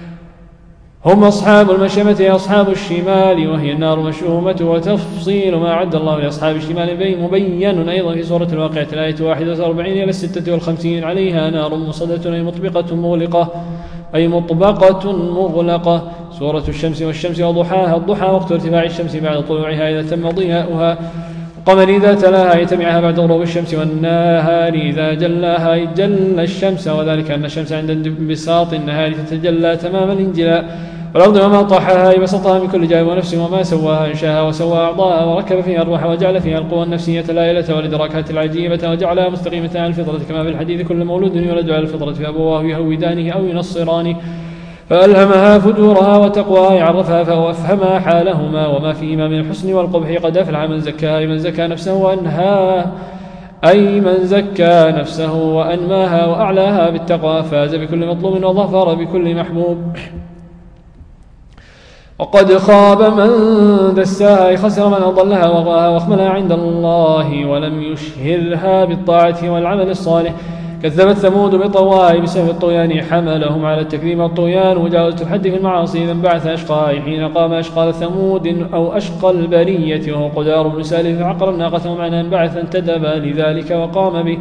هم أصحاب المشأمة أصحاب الشمال وهي النار مشؤومة. وتفصيل ما أعد الله لأصحاب الشمال مبين أيضا في سورة الواقعة الآية واحد وأربعين إلى الستة والخمسين. عليها نار مصدة أي مطبقة مغلقة أي مطبقة مغلقة. سورة الشمس والشمس وضحاها. الضحى وقت ارتفاع الشمس بعد طلوعها إذا تم ضياؤها. القمر إذا تلاها يتبعها بعد غروب الشمس. والنهار إذا جلاها جل الشمس وذلك أن الشمس عند انبساط النهار تتجلى تمام الانجلاء. والأرض وما طحاها بسطها من كل جانب ونفس وما سواها أنشاها وسوى أعضاءها وركب فيها الروح وجعل فيها القوى النفسية الآيلة والإدراكات العجيبة وجعلها مستقيمة على الفطرة كما في الحديث كل مولود يولد على الفطرة فأبواه يهودانه أو ينصرانه. فألهمها فجورها وتقواها يعرفها فأفهمها حالهما وما فيهما من الحسن والقبح. قد أفلح من زكاها أي من زكى نفسه وأنهاها أي من زكى نفسه وأنماها وأعلاها بالتقوى. فاز بكل مطلوب وظفر بكل محبوب. وقد خاب من دساها خسر من أضلها وغاها واخملها عند الله ولم يشهرها بالطاعة والعمل الصالح. كذبت ثمود بطواها بسبب الطغيان حملهم على التكذيب والطغيان وجاوزة الحد في المعاصي. إذا انبعث أشقى حين قام أشقى ثمود أو أشقى البرية وهو قدار بن سالف فعقر الناقة ومعنى انبعث انتدب لذلك وقام به.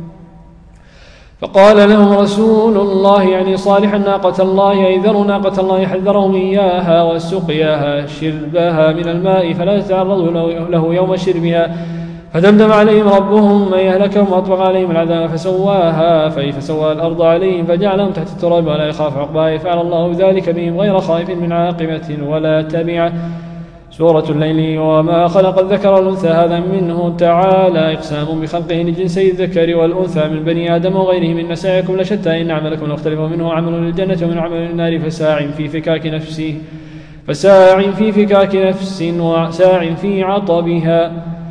فقال لهم رسول الله يعني صالحا ناقة الله أي ذروا ناقة الله حذرهم إياها وسقياها شربها من الماء فلا تتعرضوا له يوم شربها. فدمدم عليهم ربهم أن يهلكهم وأطبق عليهم العذاب فسواها فسوى الأرض عليهم فجعلهم تحت التراب ولا يخاف عقباها. فعل الله ذلك بهم غير خائف من عاقبة ولا تبع. سورة الليل وما خلق الذكر والأنثى هذا منه تعالى إقسام بخلقه لجنسي الذكر والأنثى من بني آدم وغيره من نسائكم لشتى إن عملكم لمختلف ومنه عمل للجنة ومنه عمل للنار فساع في فكاك نفسه فساع في فكاك نفس وساع في عطبها.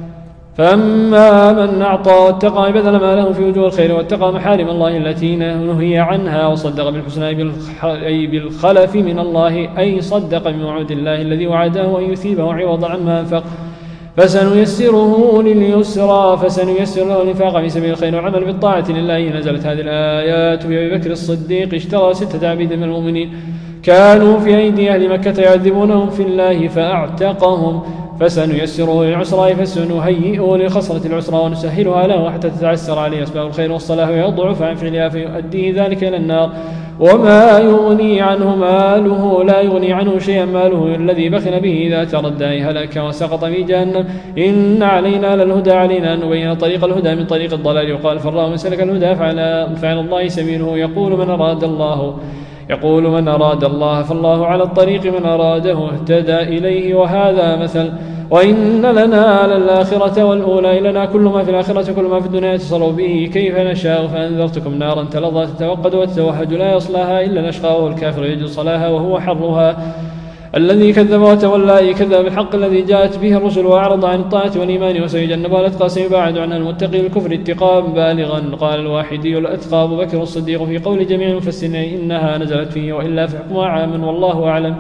فأما من أعطى واتقى بذل ما له في وجوه الخير واتقى محارم الله التي نهي عنها وصدق بالحسنى أي بالخلف من الله أي صدق بموعود الله الذي وعده أن يثيبه عوضا عما أنفق فسنيسره لليسرى فسنيسر له الإنفاق في سبيل الخير والعمل بالطاعة لله. نزلت هذه الآيات في أبي بكر الصديق اشترى ستة عبيد من المؤمنين كانوا في أيدي أهل مكة يعذبونهم في الله فأعتقهم فسنيسره للعسرى فسنهيئه للخصرة العسرى ونسهلها له حتى تتعسر عليه أسباب الخير والصلاح ويضعف عن فعلها فيؤديه ذلك إلى النار. وما يغني عنه ماله لا يغني عنه شيئا ماله الذي بخل به إذا تردى هلك وسقط في جهنم. إن علينا للهدى علينا أن نبين طريق الهدى من طريق الضلال. وقال فالله من سلك الهدى فعلى الله سبيله يقول من أراد الله يقول من أراد الله فالله على الطريق من أراده اهتدى إليه. وهذا مثل وإن لنا للآخرة والأولى لنا كل ما في الآخرة كل ما في الدنيا يتصرف به كيف نشاء. فأنذرتكم نارا تلظى تتوقد وتتوهج لا يصلاها إلا الأشقى والكافر يجد صلاها وهو حرها. الذي كذب وتولى كذب بالحق الذي جاءت به الرسل وأعرض عن الطاعة والإيمان وسيجنبها الأتقى سيباعد عن المتقي الكفر اتقاء بالغا. قال الواحدي الأتقى أبو بكر الصديق في قول جميع المفسرين إنها نزلت فيه وإلا فحكمها عام والله أعلم.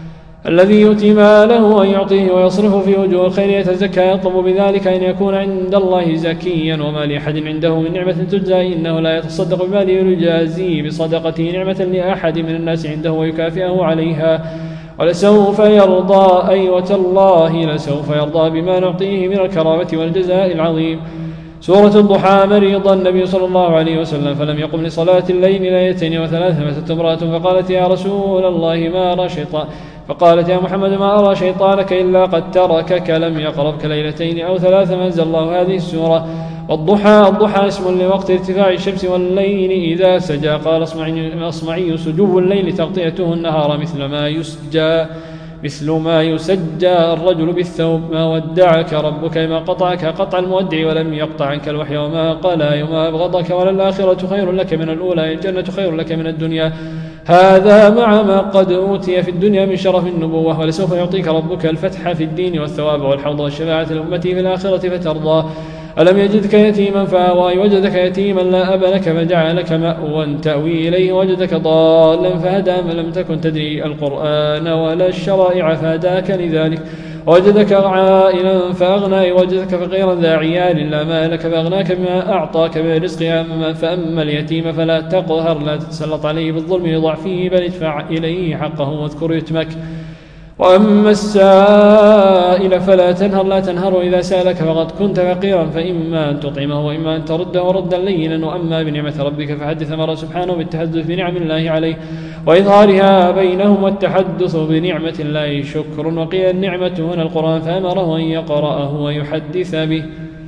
الذي يؤتي ماله أن يعطيه ويصرف في وجوه الخير يتزكى يطلب بذلك أن يكون عند الله زكيا. وما لأحد عنده من نعمة تجزى إنه لا يتصدق بماله يجازي بصدقته نعمة لأحد من الناس عنده ويكافئه عليها ولسوف يرضى أي وتالله لسوف يرضى بما نعطيه من الكرامة والجزاء العظيم. سورة الضحى مريض النبي صلى الله عليه وسلم فلم يقم لصلاة الليل ليلتين وثلاثة فماتت امرأة فقالت يا رسول الله ما أرى شيطان فقالت يا محمد ما أرى شيطانك إلا قد تركك لم يقربك ليلتين أو ثلاثة فأنزل الله هذه السورة. والضحى الضحى اسم لوقت ارتفاع الشمس والليل إذا سجى. قال أصمعي سجو الليل تغطيته النهار مثل ما يسجى مثل ما يسجى الرجل بالثوب. ما ودعك ربك ما قطعك قطع المودع ولم يقطع عنك الوحي وما قلى وما أبغضك وللآخرة خير لك من الأولى الجنة خير لك من الدنيا. هذا مع ما قد أوتي في الدنيا من شرف النبوة ولسوف يعطيك ربك الفتح في الدين والثواب والحوض والشفاعة لأمتي في الآخرة فترضى. ألم يجدك يتيما فآوى وجدك يتيما لا أب لك فجعلك مأوى تأوي إليه وجدك ضالا فهدى ما لم تكن تدري القرآن ولا الشرائع فهداك لذلك. وجدك عائلا فأغنى وجدك فقيرا ذا عيال لا مال لك فأغناك بما أعطاك من رزقه. فأما اليتيم فلا تقهر لا تتسلط عليه بالظلم لضعفه بل ادفع إليه حقه واذكر يتمك. وأما السائل فلا تنهر لا تنهر إذا سألك فقد كنت فقيرا فإما أن تطعمه وإما أن ترده ردا لينا. وأما بنعمة ربك فحدث مرة سبحانه بالتحدث بنعم الله عليه وإظهارها بينهم والتحدث بنعمة الله شكر. وقيل النعمة هنا القرآن فأمره أن يقرأه ويحدث به.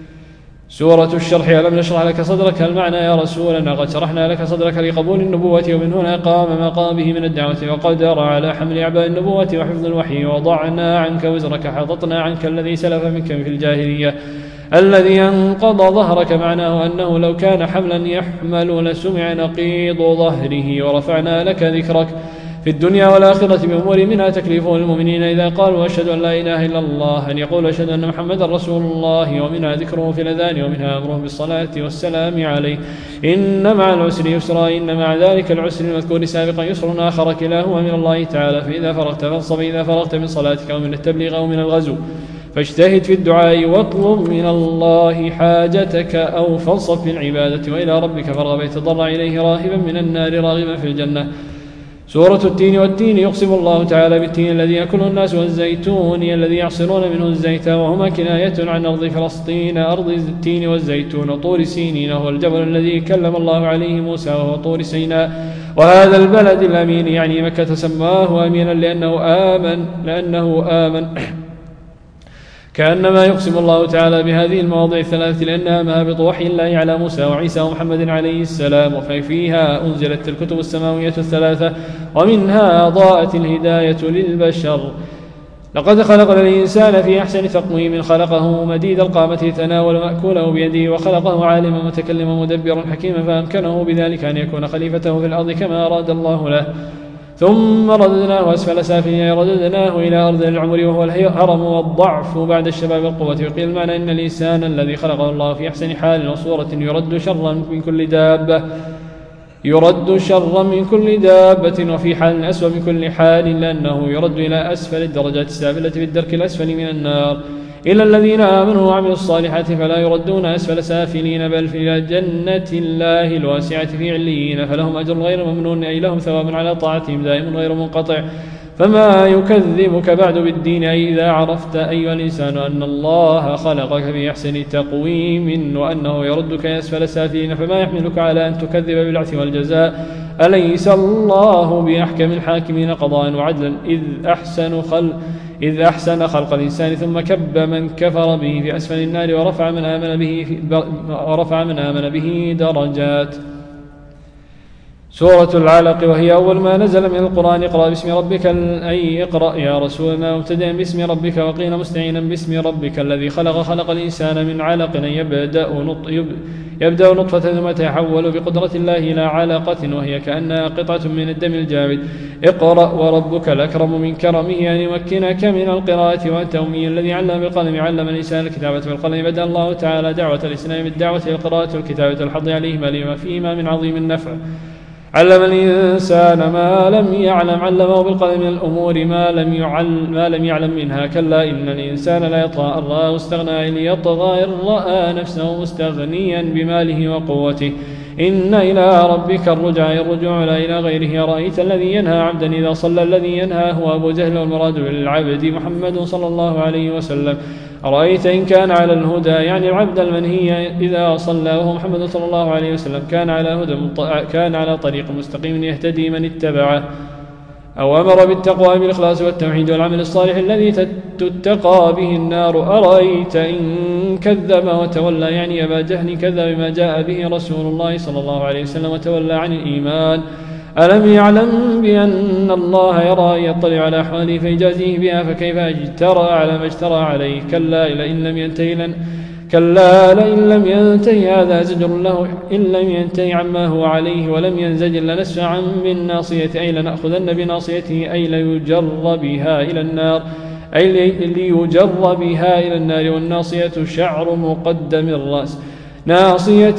سورة الشرح ألم نشرح لك صدرك المعنى يا رسولنا قد شرحنا لك صدرك لقبول النبوة ومن هنا قام ما قام به من الدعوة وقدر على حمل أعباء النبوة وحفظ الوحي. وضعنا عنك وزرك حططنا عنك الذي سلف منك في الجاهلية الذي أنقض ظهرك. معناه أنه لو كان حملا يحمل لسمع نقيض ظهره. ورفعنا لك ذكرك في الدنيا والآخرة بأمور منها تكليفه للمؤمنين إذا قالوا أشهد أن لا إله إلا الله أن يقول أشهد أن محمدا رسول الله. ومنها ذكره في الأذان ومنها أمره بالصلاة والسلام عليه. إن مع العسر يسرا إن مع ذلك العسر المذكور سابقا يسر آخر كلاهما من الله تعالى. فإذا فرغت فانصب إذا فرغت من صلاتك أو من التبليغ أو من الغزو فاجتهد في الدعاء واطلب من الله حاجتك أو فانصب في العبادة وإلى ربك فارغب يتضرع إليه راهبا من النار راغبا في الجنة. سورة التين والتين يقسم الله تعالى بالتين الذي يأكله الناس والزيتون الذي يعصرون منه الزيت وهما كناية عن أرض فلسطين أرض التين والزيتون. طور سينين هو الجبل الذي كلم الله عليه موسى وهو طور سيناء. وهذا البلد الأمين يعني مكة سماه أمينا لأنه آمن لأنه آمن كأنما يقسم الله تعالى بهذه المواضع الثلاثة لأنها مهابط وحي الله على موسى وعيسى ومحمد عليه السلام. وفيها أنزلت الكتب السماوية الثلاثة ومنها ضاءت الهداية للبشر لقد خلقنا الإنسان في أحسن تقويم خلقه مديد القامة تناول مأكوله بيده وخلقه عالما متكلما مدبرا حكيما فأمكنه بذلك أن يكون خليفته في الأرض كما أراد الله له ثم رددناه أسفل سافلين رددناه إلى أرض العمر وهو الهرم والضعف بعد الشباب والقوة. وقيل المعنى إن الإنسان الذي خلقه الله في أحسن حال وصورة يرد شرا من كل دابة يرد شرا من كل دابة وفي حال أسوأ من كل حال لأنه يرد إلى أسفل الدرجات السافلة في الدرك الأسفل من النار إلا الذين آمنوا وعملوا الصالحات فلا يردون أسفل سافلين بل في جنة الله الواسعة في عليين فلهم أجر غير ممنون أي لهم ثواب على طاعتهم دائم غير منقطع. فما يكذبك بعد بالدين أي إذا عرفت أيها الإنسان أن الله خلقك في أحسن تقويم وأنه يردك أسفل سافلين فما يحملك على أن تكذب بالبعث والجزاء. أليس الله بأحكم الحاكمين قضاء وعدلا إذ أحسن خلق إذ أحسن خلق الإنسان ثم كب من كفر به في أسفل النار ورفع من آمن به ورفع من آمن به درجات. سورة العلق وهي أول ما نزل من القرآن. اقرأ باسم ربك أي اقرأ يا رسولنا مبتدئا باسم ربك وقيل مستعينا باسم ربك الذي خلق خلق الإنسان من علق يبدأ نطف يبدأ نطفة ثم تحول بقدرة الله إلى علقة وهي كأنها قطعة من الدم الجامد. اقرأ وربك الأكرم من كرمه أن يمكنك من القراءة وأنت أمي الذي علم بالقلم علم الإنسان الكتابة بالقلم. بدأ الله تعالى دعوة الإسلام بالدعوة للقراءة والكتابة والحظ عليهما لما فيهما من عظيم النفع. علم الإنسان ما لم يعلم علمه بالقلم من الأمور ما لم يعلم, ما لم يعلم منها. كلا إن الإنسان لا يطغى أن رآه استغنى إن يطغى إن رأى نفسه مستغنيا بماله وقوته. إن إلى ربك الرجع الرجوع لا إلى غيره. رأيت الذي ينهى عبدا إذا صلى الذي ينهى هو أبو جهل والمراد للعبد محمد صلى الله عليه وسلم. أرأيت إن كان على الهدى يعني العبد المنهي إذا صلى وهو محمد صلى الله عليه وسلم كان على هدى كان على طريق مستقيم يهتدي من اتبعه. أو أمر بالتقوى بالإخلاص والتوحيد والعمل الصالح الذي تتقى به النار. أرأيت إن كذب وتولى يعني أبا جهل كذب بما جاء به رسول الله صلى الله عليه وسلم وتولى عن الإيمان. ألم يعلم بأن الله يرى يطلع على أحواله فيجازيه بها فكيف اجترى على ما اجترى عليه. كلا لئن لم ينتهي لن كلا لئن لم ينتهي هذا زجر له إن لم ينتهي عما هو عليه ولم ينزجر لنسفعا بالناصية أي لنأخذن بناصيته أي ليجر بها إلى النار أي ليجر بها إلى النار. والناصية شعر مقدم الرأس ناصية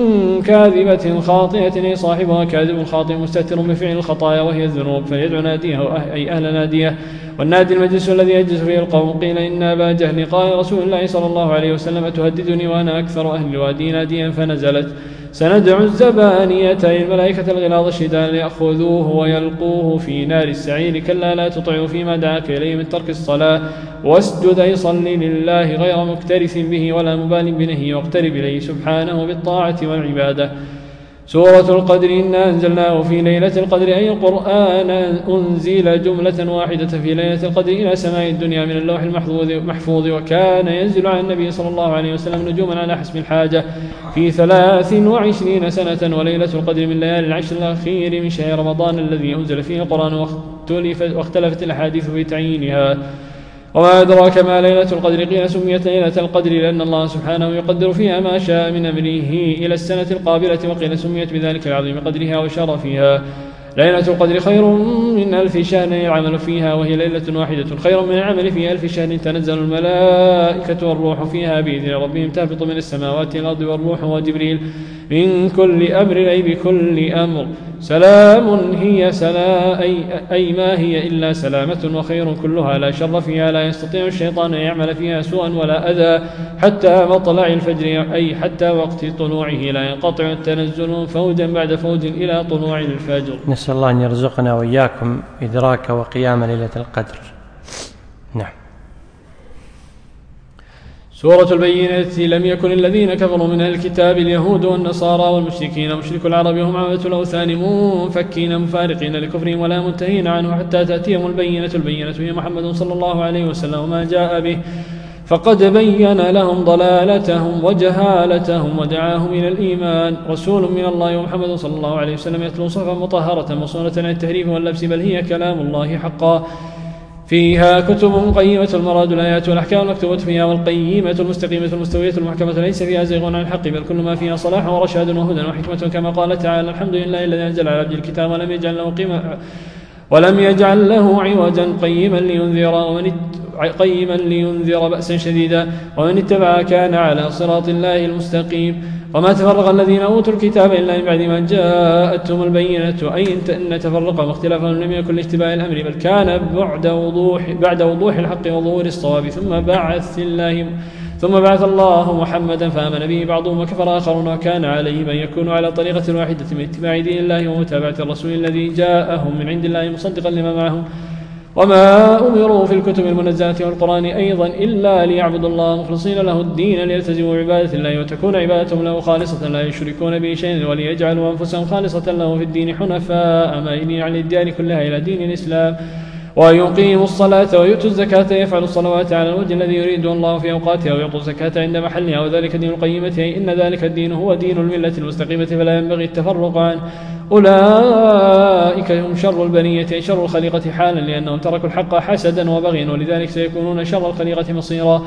كاذبة خاطئة أي صاحبها كاذب خاطئ مستتر بفعل الخطايا وهي الذنوب فيدعو ناديه أي أهل ناديه. والنادي المجلس الذي يجلس فيه القوم. قيل إن أبا جهل قال رسول الله صلى الله عليه وسلم تهددني وأنا أكثر أهل الوادي ناديا فنزلت سندع الزبانية الملائكة الغلاظ الشداد ليأخذوه ويلقوه في نار السعير. كلا لا تطعوا فيما دعاك إليه من ترك الصلاة واسجد أي صل لله غير مكترث به ولا مبال بنهي واقترب إليه سبحانه بالطاعة والعبادة. سورة القدر إنا أنزلناه في ليلة القدر أي القرآن أنزل جملة واحدة في ليلة القدر إلى سماء الدنيا من اللوح المحفوظ وكان ينزل على النبي صلى الله عليه وسلم نجوما على حسب الحاجة في ثلاث وعشرين سنة. وليلة القدر من ليالي العشر الأخير من شهر رمضان الذي أنزل فيه القرآن واختلفت الأحاديث في تعيينها. وما أدراك ما ليلة القدر قيل سميت ليلة القدر لأن الله سبحانه يقدر فيها ما شاء من أمره إلى السنة القابلة وقيل سميت بذلك العظيم قدرها وشرفها. ليلة القدر خير من ألف شهر العمل فيها وهي ليلة واحدة خير من العمل في ألف شهر تنزل الملائكة والروح فيها بإذن ربهم تهبط من السماوات الأرض والروح وجبريل من كل أمر أي بكل أمر سلام هي سلا أي, أي ما هي إلا سلامة وخير كلها لا شر فيها لا يستطيع الشيطان أن يعمل فيها سوءا ولا أذى حتى مطلع الفجر أي حتى وقت طلوعه لا ينقطع التنزل فوجا بعد فوج إلى طلوع الفجر. نسأل الله أن يرزقنا وإياكم إدراك وقيام ليلة القدر. نعم. سورة البينة لم يكن الذين كفروا من الكتاب اليهود والنصارى والمشركين مشرك العرب وهم عبدة الأوثان منفكين مفارقين لكفرهم ولا منتهين عنه حتى تأتيهم البينة. البينة هي محمد صلى الله عليه وسلم وما جاء به فقد بين لهم ضلالتهم وجهالتهم ودعاهم إلى الإيمان. رسول من الله ومحمد صلى الله عليه وسلم يتلو صحفا مطهرة مصونة عن التحريف واللبس بل هي كلام الله حقا فيها كتب قيمة المراد الآيات والأحكام المكتوبة فيها والقيمة المستقيمة المستوية المحكمة ليس فيها زيغ عن الحق بل كل ما فيها صلاح ورشاد وهدى وحكمة كما قال تعالى الحمد لله الذي أنزل على عبد الكتاب ولم يجعل له قيمة ولم يجعل له عوجا قيما لينذر ومن قيما لينذر بأسا شديدا ومن اتبع كان على صراط الله المستقيم. وما تفرق الذين أوتوا الكتاب إلا من بعد ما جاءتهم البينة أي أن تفرقهم واختلافهم لم يكن لاتباع الأمر بل كان بعد وضوح بعد وضوح الحق وظهور الصواب ثم بعث الله ثم بعث الله محمدا فآمن به بعضهم وكفر آخرون وكان عليهم أن يكونوا على طريقة واحدة من اتباع دين الله ومتابعة الرسول الذي جاءهم من عند الله مصدقا لما معهم. وما أمروا في الكتب المنزلة والقرآن أيضا إلا ليعبدوا الله مخلصين له الدين ليلتزموا عبادة الله وتكون عبادتهم له خالصة لا يشركون به شيئا وليجعلوا أنفسهم خالصة له في الدين حنفاء مائلين عن الديان كلها إلى دين الإسلام ويقيموا الصلاة ويؤتوا الزكاة يفعلوا الصلوات على الوجه الذي يريده الله في أوقاتها ويعطوا الزكاة عند محلها وذلك دين القيمة أي إن ذلك الدين هو دين الملة المستقيمة فلا ينبغي التفرق عنه. أولئك هم شر البرية أي شر الخليقة حالا لأنهم تركوا الحق حسدا وبغيا ولذلك سيكونون شر الخليقة مصيرا.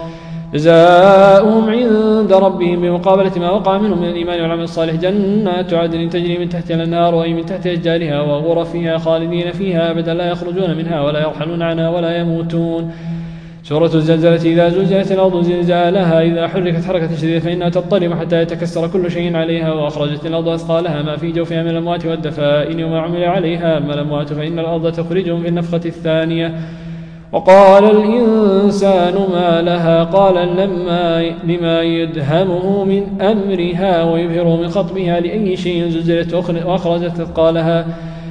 جزاؤهم عند ربهم بمقابلة ما وقع منهم من الإيمان والعمل الصالح جنات عدن تجري من تحتها الأنهار أي من تحت أشجارها وغرفها خالدين فيها أبدا لا يخرجون منها ولا يرحلون عنها ولا يموتون. سورة الزلزلة إذا زلزلت الأرض زلزالها إذا حركت حركة شديدة فإنها تضطرب حتى يتكسر كل شيء عليها وأخرجت الأرض أثقالها ما في جوفها من الأموات والدفائن وما عمل عليها أما الأموات فإن الأرض تخرجهم في النفخة الثانية. وقال الإنسان ما لها قال لما لما يدهمه من أمرها ويبهر من خطبها لأي شيء زلزلت وأخرجت أثقالها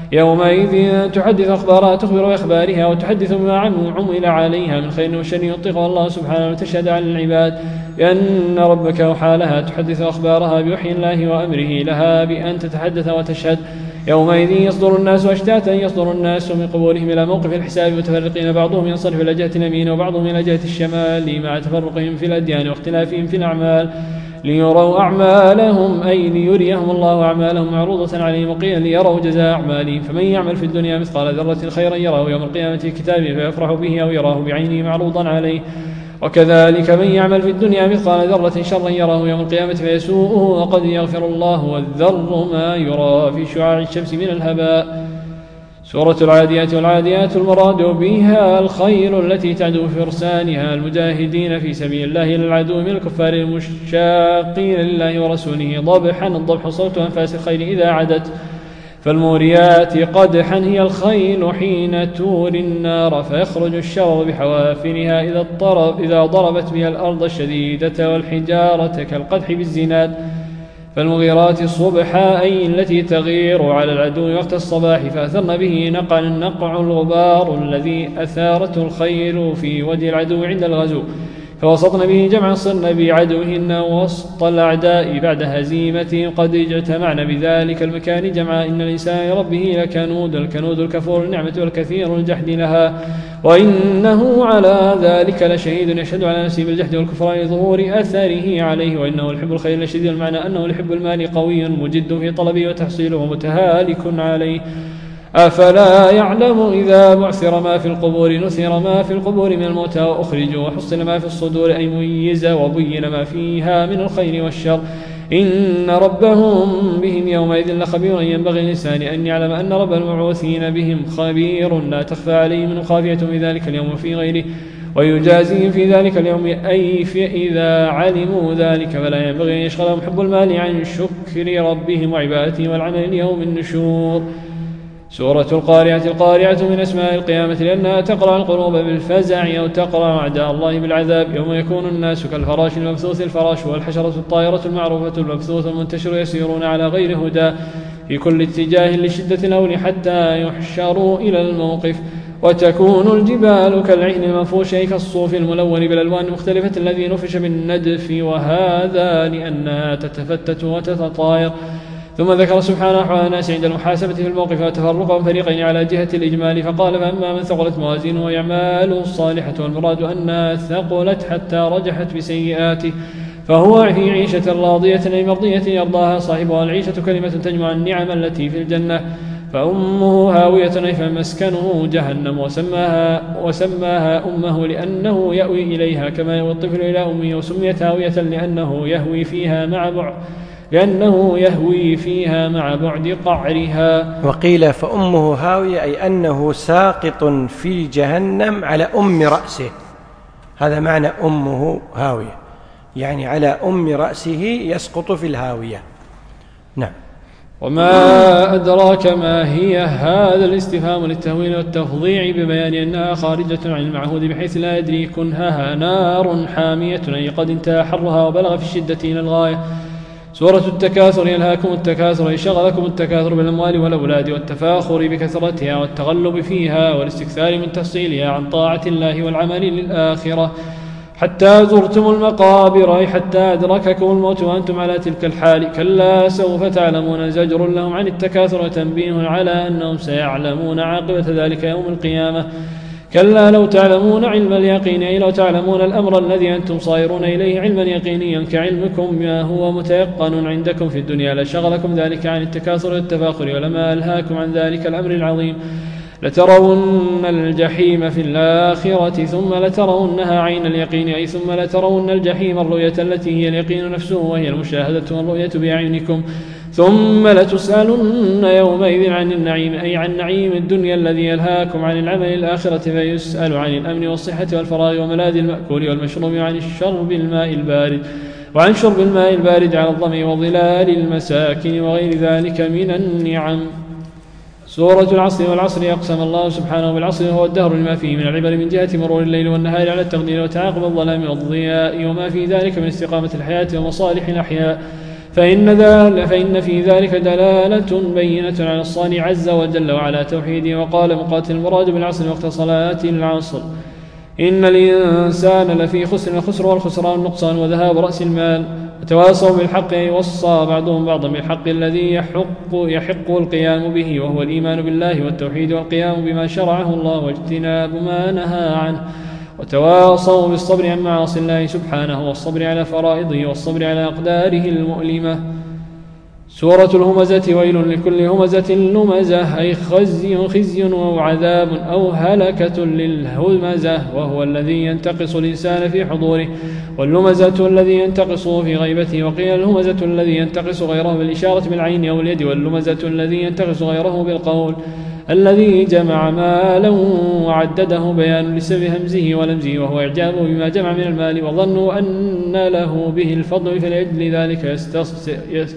يومئذ تحدث أخبارها تخبر بأخبارها وتحدث بما عمل عليها من خير وشر يطلقها الله سبحانه وتشهد على العباد بأن ربك أوحى لها تحدث أخبارها بوحي الله وأمره لها بأن تتحدث وتشهد يومئذ يصدر الناس أشتاتا يصدر الناس من قبورهم إلى موقف الحساب متفرقين بعضهم ينصرف إلى جهة اليمين وبعضهم إلى جهة الشمال مع تفرقهم في الأديان واختلافهم في الأعمال ليروا أعمالهم أي ليريهم الله أعمالهم معروضة عليهم وقيل ليروا جزاء أعمالهم فمن يعمل في الدنيا مثقال ذرة خيرا يراه يوم القيامة في كتابه فيفرح به أو يراه بعينه معروضا عليه وكذلك من يعمل في الدنيا مثقال ذرة شرا يراه يوم القيامة فيسوءه وقد يغفر الله والذر ما يرى في شعاع الشمس من الهباء. سورة العاديات والعاديات المراد بها الخيل التي تعدو فرسانها المجاهدين في سبيل الله للعدو من الكفار المشاقين لله ورسوله ضبحا الضبح صوت أنفاس الخيل إذا عدت فالموريات قدحا هي الخيل حين تور النار فيخرج الشرر بحوافرها إذا, الضرب إذا ضربت بها الأرض الشديدة والحجارة كالقدح بالزناد فالمغيرات الصبحا أي التي تغير على العدو وقت الصباح فأثرن به نقع النقع الغبار الذي أثارته الخيل في وجه العدو عند الغزو فوسطن به جمعا صرن بعدوهن وسط الأعداء بعد هزيمتهم قد اجتمعن بذلك المكان جمعا إن الإنسان ربه لكنود الكنود الكفور النعمة والكثير الجحد لها وإنه على ذلك لشهيد يشهد على نفسه بالجحد والكفر لظهور أثره عليه وإنه لحب الخير لشديد المعنى أنه لحب المال قوي مجد في طلبه وتحصيله متهالك عليه أفلا يعلم إذا بعثر ما في القبور نثر ما في القبور من الموتى وأخرجوا وحصل ما في الصدور أي ميز وبين ما فيها من الخير والشر إن ربهم بهم يومئذ لخبير ينبغي الإنسان أن يعلم أن رب المبعوثين بهم خبير لا تخفى عليه من خافية في ذلك اليوم وفي غيره ويجازيهم في ذلك اليوم أي إذا علموا ذلك فلا ينبغي أن يشغلهم حب المال عن شكر ربهم وعبادته والعمل اليوم النشور. سورة القارعة القارعة من أسماء القيامة لأنها تقرع القلوب بالفزع أو تقرع أعداء الله بالعذاب يوم يكون الناس كالفراش المبثوث الفراش والحشرة الطائرة المعروفة المبثوث المنتشر يسيرون على غير هدى في كل اتجاه لشدة الهول حتى يحشروا إلى الموقف وتكون الجبال كالعهن المنفوش أي كالصوف الملون بالألوان المختلفة الذي نفش بالندف وهذا لأنها تتفتت وتتطاير. ثم ذكر سبحانه أحوال الناس عند المحاسبة في الموقف وتفرقهم فريقين على جهة الإجمال فقال فأما من ثقلت موازينه وأعماله الصالحة والمراد أنها ثقلت حتى رجحت بسيئاته فهو في عيشة راضية أي مرضية يرضاها صاحبها العيشة كلمة تجمع النعم التي في الجنة فأمه هاوية أي فمسكنه جهنم، وسماها, وسماها أمه لأنه يأوي إليها كما يأوي الطفل إلى أمه، وسميت هاوية لأنه يهوي فيها مع بعد لأنه يهوي فيها مع بعد قعرها. وقيل فأمه هاوية أي أنه ساقط في جهنم على أم رأسه، هذا معنى أمه هاوية، يعني على أم رأسه يسقط في الهاوية. نعم. وما أدراك ما هي، هذا الاستفهام للتهويل والتفضيع ببيان أنها خارجة عن المعهود بحيث لا يدري كنهها نار حامية أي قد انتهى حرها وبلغ في الشدة إلى الغاية. سورة التكاثر يلهاكم التكاثر أي شغلكم التكاثر بالأموال والأولاد والتفاخر بكثرتها والتغلب فيها والاستكثار من تفصيلها عن طاعة الله والعمل للآخرة حتى زرتم المقابر أي حتى أدرككم الموت وأنتم على تلك الحال. كلا سوف تعلمون، زجر لهم عن التكاثر وتنبيه على أنهم سيعلمون عاقبة ذلك يوم القيامة. كلا لو تعلمون علم اليقين أي لو تعلمون الأمر الذي أنتم صائرون إليه علما يقينيا كعلمكم ما هو متيقن عندكم في الدنيا لشغلكم ذلك عن التكاثر والتفاخر ولما ألهاكم عن ذلك الأمر العظيم. لترون الجحيم في الآخرة ثم لترونها عين اليقين أي ثم لترون الجحيم الرؤية التي هي اليقين نفسه وهي المشاهدة والرؤية بأعينكم ثم لتسألن يومئذ عن النعيم أي عن نعيم الدنيا الذي يلهاكم عن العمل الآخرة فيسأل عن الأمن والصحة والفراغ وملاذ المأكول والمشروب وعن الشرب الماء البارد وعن شرب الماء البارد على الظمئ وظلال المساكن وغير ذلك من النعم. سورة العصر والعصر يقسم الله سبحانه بالعصر وهو الدهر لما فيه من العبر من جهة مرور الليل والنهار على التقدير وتعاقب الظلام والضياء وما في ذلك من استقامة الحياة ومصالح الأحياء، فإن, فإن في ذلك دلالة بينة على الصانع عز وجل وعلى توحيده. وقال مقاتل المراد بالعصر وقت صلاة العصر إن الإنسان لفي خسر، الخسر والخسران النقصان وذهاب رأس المال. وتواصوا بالحق يوصى بعضهم بعضا بالحق الذي يحق, يحق القيام به وهو الإيمان بالله والتوحيد والقيام بما شرعه الله واجتناب ما نهى عنه. وتواصوا بالصبر عن معاصي الله سبحانه والصبر على فرائضه والصبر على أقداره المؤلمة. سورة الهمزة ويل لكل همزة لمزة أي خزي, خزي وعذاب أو هلكة للهمزة وهو الذي ينتقص الإنسان في حضوره، واللمزة الذي ينتقصه في غيبته. وقيل الهمزة الذي ينتقص غيره بالإشارة بالعين أو اليد، واللمزة الذي ينتقص غيره بالقول. الذي جمع مالا وعدده بيان لسبب همزه ولمزه وهو إعجابه بما جمع من المال وظنوا أن له به الفضل فلأجل ذلك يستص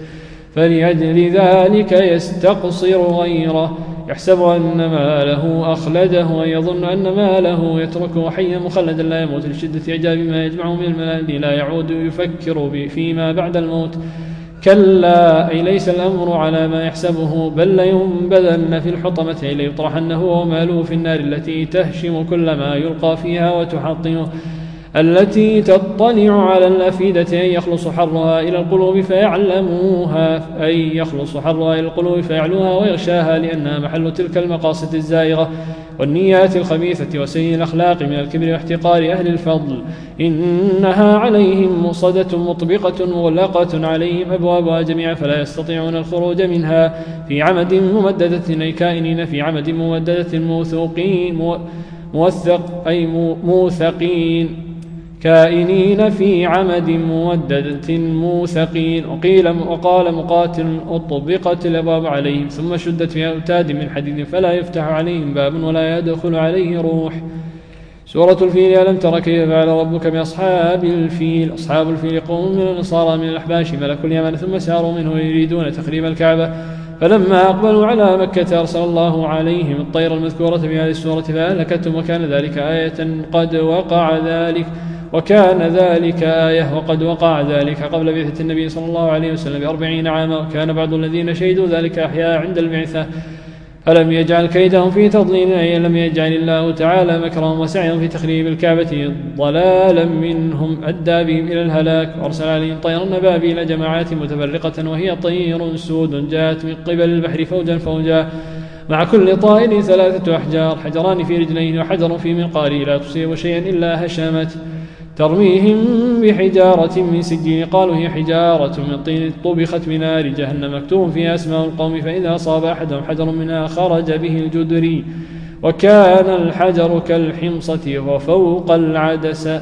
فلأجل ذلك يستقصر غيره يحسب أن ماله أخلده ويظن أن ماله يتركه حيا مخلدا لا يموت لشدة إعجاب ما يجمع من المال لا يعود يفكر فيما بعد الموت. كلا أي ليس الأمر على ما يحسبه بل لينبذن في الحطمة أي ليطرحن هو وماله في النار التي تهشم كل ما يلقى فيها وتحطمه، التي تطلع على الأفئدة أي يخلص حرها إلى القلوب فيعلموها أي يخلص حرها إلى القلوب فيعلوها ويغشاها لأنها محل تلك المقاصد الزائغة والنيات الخبيثة وسيء الأخلاق من الكبر واحتقار أهل الفضل. إنها عليهم مؤصدة مطبقة مغلقة عليهم أبوابها جميعا فلا يستطيعون الخروج منها في عمد ممددة أي كائنين في عمد ممددة موثوقين موثق أي موثقين كائنين في عمد ممددة موثقين. وقيل وقال مقاتل أطبقت الأبواب عليهم ثم شدت في أوتاد من حديد فلا يفتح عليهم باب ولا يدخل عليه روح. سورة الفيل ألم تر كيف فعل ربك بأصحاب الفيل. أصحاب الفيل قوم من النصارى من الأحباش ملك اليمن ثم ساروا منه يريدون تخريب الكعبة فلما أقبلوا على مكة أرسل الله عليهم الطير المذكورة في هذه السورة فأهلكتهم وكان ذلك آية قد وقع ذلك وكان ذلك آية وقد وقع ذلك قبل بعثة النبي صلى الله عليه وسلم بأربعين عاما وكان بعض الذين شهدوا ذلك أحياء عند البعثة فلم يجعل كيدهم في تضليل أي لم يجعل الله تعالى مكرهم وسعيهم في تخريب الكعبة ضلالا منهم أدى بهم إلى الهلاك. وأرسل عليهم طيرا نبابيل جماعات متفرقة وهي طير سود جاءت من قبل البحر فوجا فوجا مع كل طائر ثلاثة أحجار حجران في رجلين وحجر في منقاره لا تصيب شيئا إلا هشمت ترميهم بحجارة من سجين قالوا هي حجارة من طين طبخت بنار جهنم مكتوب فيها اسماء القوم فإذا أصاب أحدهم حجر منها خرج به الجدري وكان الحجر كالحمصة وفوق العدس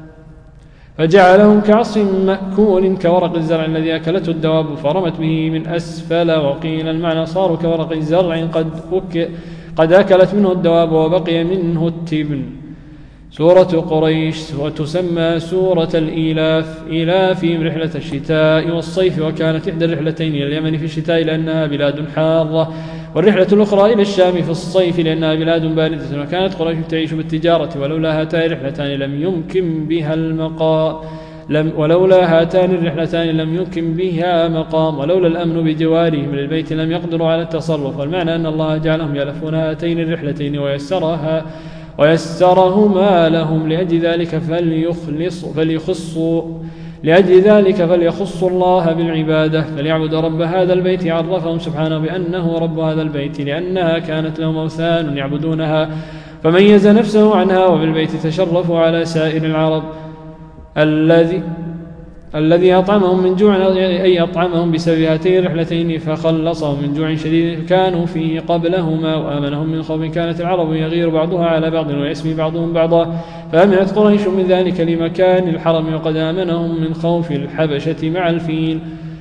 فجعلهم كعصف مأكول كورق الزرع الذي أكلته الدواب فرمت به من أسفل وقيل المعنى صاروا كورق الزرع قد, أك قد أكلت منه الدواب وبقي منه التبن. سورة قريش وتسمى سورة الإيلاف إيلافهم رحلة الشتاء والصيف وكانت إحدى الرحلتين إلى اليمن في الشتاء لأنها بلاد حارة والرحلة الأخرى إلى الشام في الصيف لأنها بلاد باردة وكانت قريش تعيش بالتجارة ولولا هاتان الرحلتان لم يمكن بها المقام لم ولولا هاتان الرحلتان لم يمكن بها مقام ولولا الأمن بجوارهم للبيت لم يقدروا على التصرف والمعنى أن الله جعلهم يلفون هاتين الرحلتين ويسرها ويسرهما لهم لأجل ذلك فليخلص فليخصوا لأجل ذلك فليخصوا الله بالعبادة فليعبد رب هذا البيت عرفهم سبحانه بأنه رب هذا البيت لأنها كانت لهم أوثان يعبدونها فميز نفسه عنها وبالبيت تشرفوا على سائر العرب الذي الذي أطعمهم من جوع أي أطعمهم بسبب هاتين الرحلتين فخلصهم من جوع شديد كانوا فيه قبلهما وآمنهم من خوف كانت العرب يغير بعضها على بعض ويسمي بعضهم بعضا فأمنت قريش من ذلك لمكان الحرم وقد آمنهم من خوف الحبشة مع الفيل.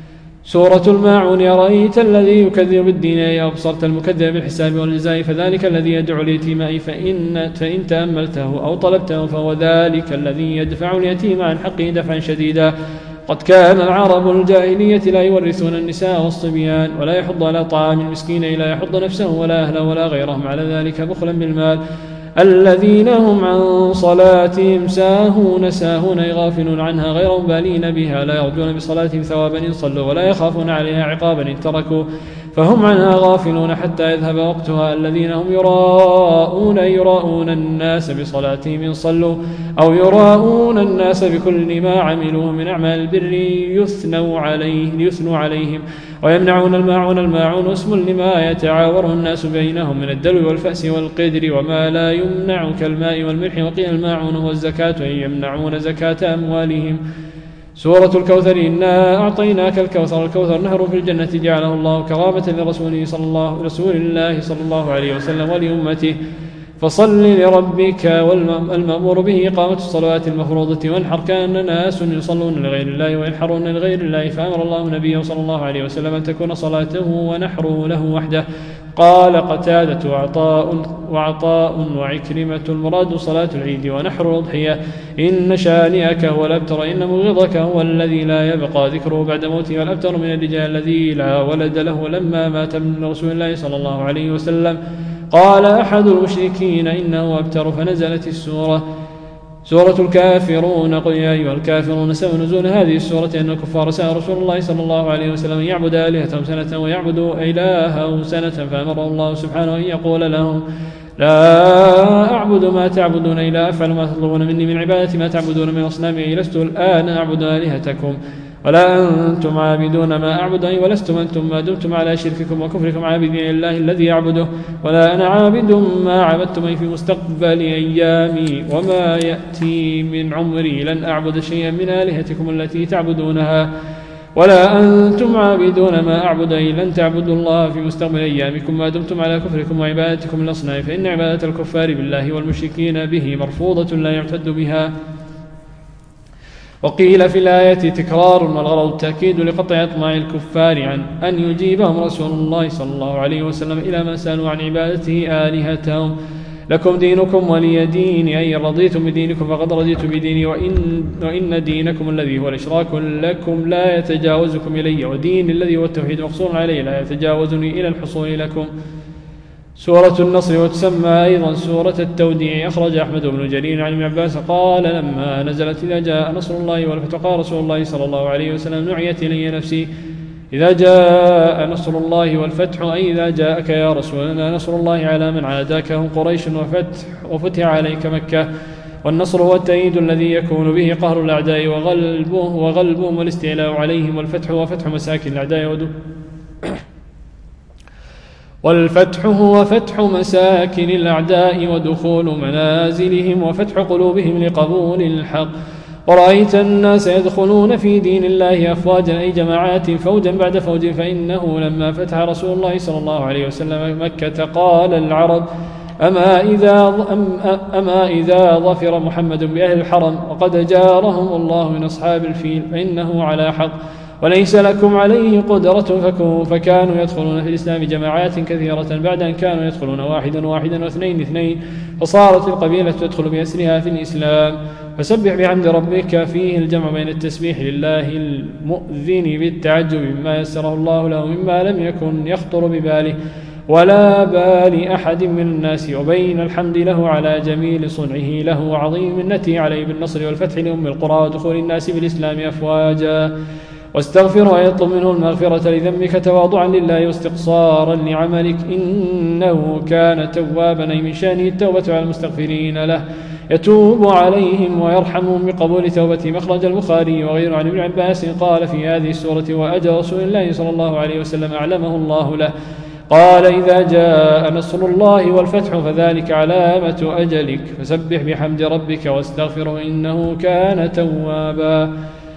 سورة الماعون أرأيت الذي يكذب بالدين أي أبصرت المكذب بالحساب والجزاء فذلك الذي يدعو اليتيم فإن, فإن تأملته أو طلبته فهو ذلك الذي يدفع اليتيم عن حقه دفعا شديدا. قد كان العرب الجاهلية لا يورثون النساء والصبيان ولا يحض على طعام المسكين لا يحض نفسه ولا أهله ولا غيرهم على ذلك بخلا بالمال الذين هم عن صلاتهم ساهون ساهون غافلون عنها غير مبالين بها لا يرجون بصلاتهم ثوابا إن صلوا ولا يخافون عليها عقابا إن تركوا فهم عنها غافلون حتى يذهب وقتها الذين هم يراءون يراءون الناس بصلاتهم إن صلوا أو يراءون الناس بكل ما عملوه من أعمال البر يثنوا عليه يثنوا عليهم ويمنعون الماعون الماعون اسم لما يتعاوره الناس بينهم من الدلو والفأس والقدر وما لا يمنع كالماء والملح وقيل الماعون هو الزكاة أي يمنعون زكاة أموالهم. سورة الكوثر إنا أعطيناك الكوثر الكوثر نهر في الجنة جعله الله كرامة لرسوله صلى الله رسول الله صلى الله عليه وسلم ولأمته فصل لربك والمأمور به قامت الصلوات المفروضة وانحر كان ناس يصلون لغير الله وينحرون لغير الله فأمر الله نبيه صلى الله عليه وسلم أن تكون صلاته ونحره له وحده. قال قتادة وعطاء وعطاء وعكرمة المراد صلاة العيد ونحر الأضحية إن شانئك هو الأبتر إن مبغضك هو الذي لا يبقى ذكره بعد موته والأبتر من الرجال الذي لا ولد له لما مات من رسول الله صلى الله عليه وسلم. قال أحد المشركين إنه أبتر فنزلت السورة سورة الكافرون قل يا أيها الكافرون سبب نزول هذه السورة أن الكفار سأل رسول الله صلى الله عليه وسلم أن يعبد آلهتهم سنة ويعبدوا إلههم سنة فأمره الله سبحانه أن يقول لهم لا أعبد ما تعبدون إلا أفعل ما تطلبون مني من عبادة ما تعبدون من أصنامي لست الآن أعبد آلهتكم ولا أنتم عابدون ما أعبد أي ولستم أنتم ما دمتم على شرككم وكفركم عابدين الله الذي يعبده ولا أنا عابد ما عبدتم أي في مستقبل أيامي وما يأتي من عمري لن أعبد شيئا من آلهتكم التي تعبدونها ولا أنتم عابدون ما أعبد أي لن تعبدوا الله في مستقبل أيامكم ما دمتم على كفركم وعبادتكم الأصنام فإن عبادة الكفار بالله والمشركين به مرفوضة لا يعتد بها. وقيل في الآية تكرار والغرض التأكيد لقطع أطماع الكفار عن أن يجيبهم رسول الله صلى الله عليه وسلم إلى ما سألوا عن عبادته آلهتهم لكم دينكم ولي دين أي رضيتم بدينكم فقد رضيت بديني وإن, وإن دينكم الذي هو الإشراك لكم لا يتجاوزكم إلي ودين الذي هو التوحيد مقصور عليه لا يتجاوزني إلى الحصول لكم. سورة النصر وتسمى أيضا سورة التوديع أخرج أحمد بن جرير عن ابن عباس قال لما نزلت إذا جاء نصر الله والفتح قال رسول الله صلى الله عليه وسلم نعيت إلي نفسي إذا جاء نصر الله والفتح أي إذا جاءك يا رسولنا نصر الله على من عاداك هم قريش وفتح وفتح عليك مكة والنصر هو التأييد الذي يكون به قهر الأعداء وغلبه وغلبهم والاستعلاء عليهم والفتح هو فتح مساكن الأعداء ودو والفتح هو فتح مساكن الأعداء ودخول منازلهم وفتح قلوبهم لقبول الحق ورأيت الناس يدخلون في دين الله أفواجا أي جماعات فوجا بعد فوج فإنه لما فتح رسول الله صلى الله عليه وسلم مكة قال العرب أما إذا, أما إذا ظفر محمد بأهل الحرم وقد جارهم الله من أصحاب الفيل فإنه على حق وليس لكم عليه قدرة فكونوا. فكانوا يدخلون في الإسلام جماعات كثيرة بعد أن كانوا يدخلون واحدا واحدا واثنين اثنين فصارت القبيلة تدخل بأسرها في الإسلام. فسبح بحمد ربك فيه الجمع بين التسبيح لله المؤذن بالتعجب مما يسره الله له مما لم يكن يخطر بباله ولا بال أحد من الناس وبين الحمد له على جميل صنعه له وعظيم منته عليه بالنصر والفتح لأم القرى ودخول الناس بالإسلام أفواجا. واستغفر ويطلب منه المغفرة لذنبك تواضعا لله واستقصارا لعملك إنه كان توابا أي من شأنه التوبة على المستغفرين له يتوب عليهم ويرحمهم بقبول توبته. مخرج البخاري وغيره عن ابن عباس قال في هذه السورة وأجر رسول الله صلى الله عليه وسلم أعلمه الله له قال إذا جاء نصر الله والفتح فذلك علامة أجلك فسبح بحمد ربك واستغفره إنه كان توابا.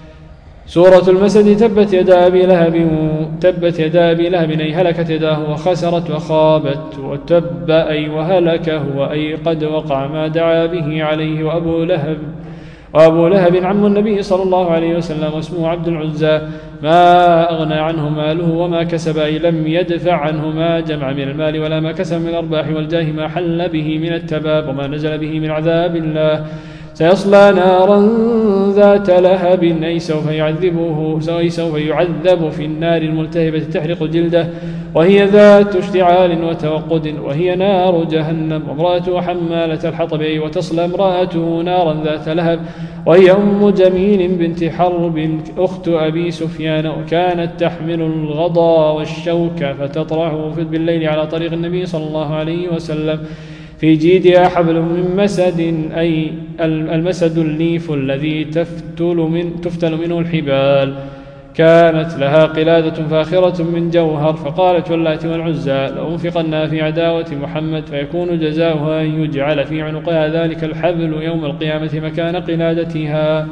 سورة المسد تبت يدا أبي لهب تبت يدا أبي لهب أي هلكت يداه وخسرت وخابت وتب أي وهلك هو أي قد وقع ما دعا به عليه. وأبو لهب وأبو لهب عم النبي صلى الله عليه وسلم واسمه عبد العزى ما أغنى عنه ماله وما كسب أي لم يدفع عنه ما جمع من المال ولا ما كسب من الأرباح والجاه ما حل به من التباب وما نزل به من عذاب الله. سيصلى نارا ذات لهب أي سوف يعذبه سوف يعذب في النار الملتهبة تحرق جلده وهي ذات اشتعال وتوقد وهي نار جهنم. وامرأته حمالة الحطب أي وتصلى امرأته نارا ذات لهب وهي أم جميل بنت حرب أخت أبي سفيان وكانت تحمل الغضا والشوك فتطرحه بالليل على طريق النبي صلى الله عليه وسلم. في جيدها حبل من مسد أي المسد الليف الذي تفتل, من تفتل منه الحبال. كانت لها قلادة فاخرة من جوهر فقالت واللات والعزى لأنفقنا في عداوة محمد فيكون جزاؤها أن يجعل في عنقها ذلك الحبل يوم القيامة مكان قلادتها.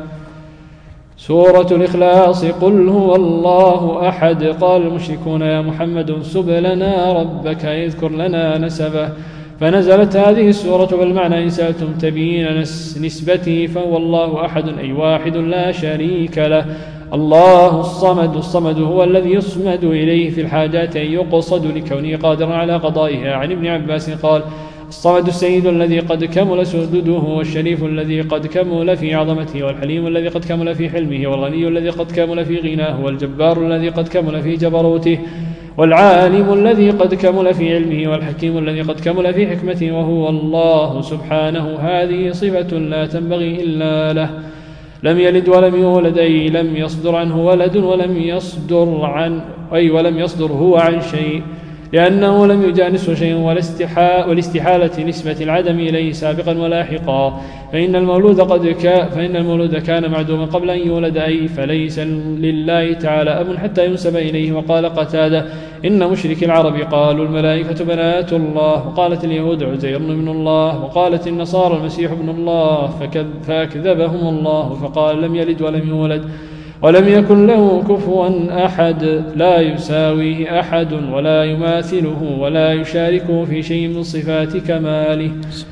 سورة الإخلاص قل هو الله أحد. قال المشركون يا محمد سب لنا ربك يذكر لنا نسبه فنزلت هذه السورة بالمعنى إن سألتم تبيين نسبته فهو الله أحد أي واحد لا شريك له. الله الصمد الصمد هو الذي يصمد إليه في الحاجات أن يقصد لكونه قادرا على قضائها. عن ابن عباس قال الصمد السيد الذي قد كمل سدده والشريف الذي قد كمل في عظمته والحليم الذي قد كمل في حلمه والغني الذي قد كمل في غناه والجبار الذي قد كمل في جبروته والعالم الذي قد كمل في علمه والحكيم الذي قد كمل في حكمته وهو الله سبحانه. هذه صفة لا تنبغي إلا له. لم يلد ولم يولد أي لم يصدر عنه ولد ولم يصدر عن أي ولم يصدر هو عن شيء لأنه لم يجانسه شيء والاستحالة نسبة العدم إليه سابقا ولاحقا. فإن المولود قد كان فإن المولود كان معدوما قبل أن يولد أي فليس لله تعالى أب حتى ينسب إليه. وقال قتادة إن مشرك العرب قالوا الملائكة بنات الله وقالت اليهود عزير ابن الله وقالت النصارى المسيح ابن الله فأكذبهم الله فقال لم يلد ولم يولد ولم يكن له كفوا أحد لا يساويه أحد ولا يماثله ولا يشاركه في شيء من صفات كماله.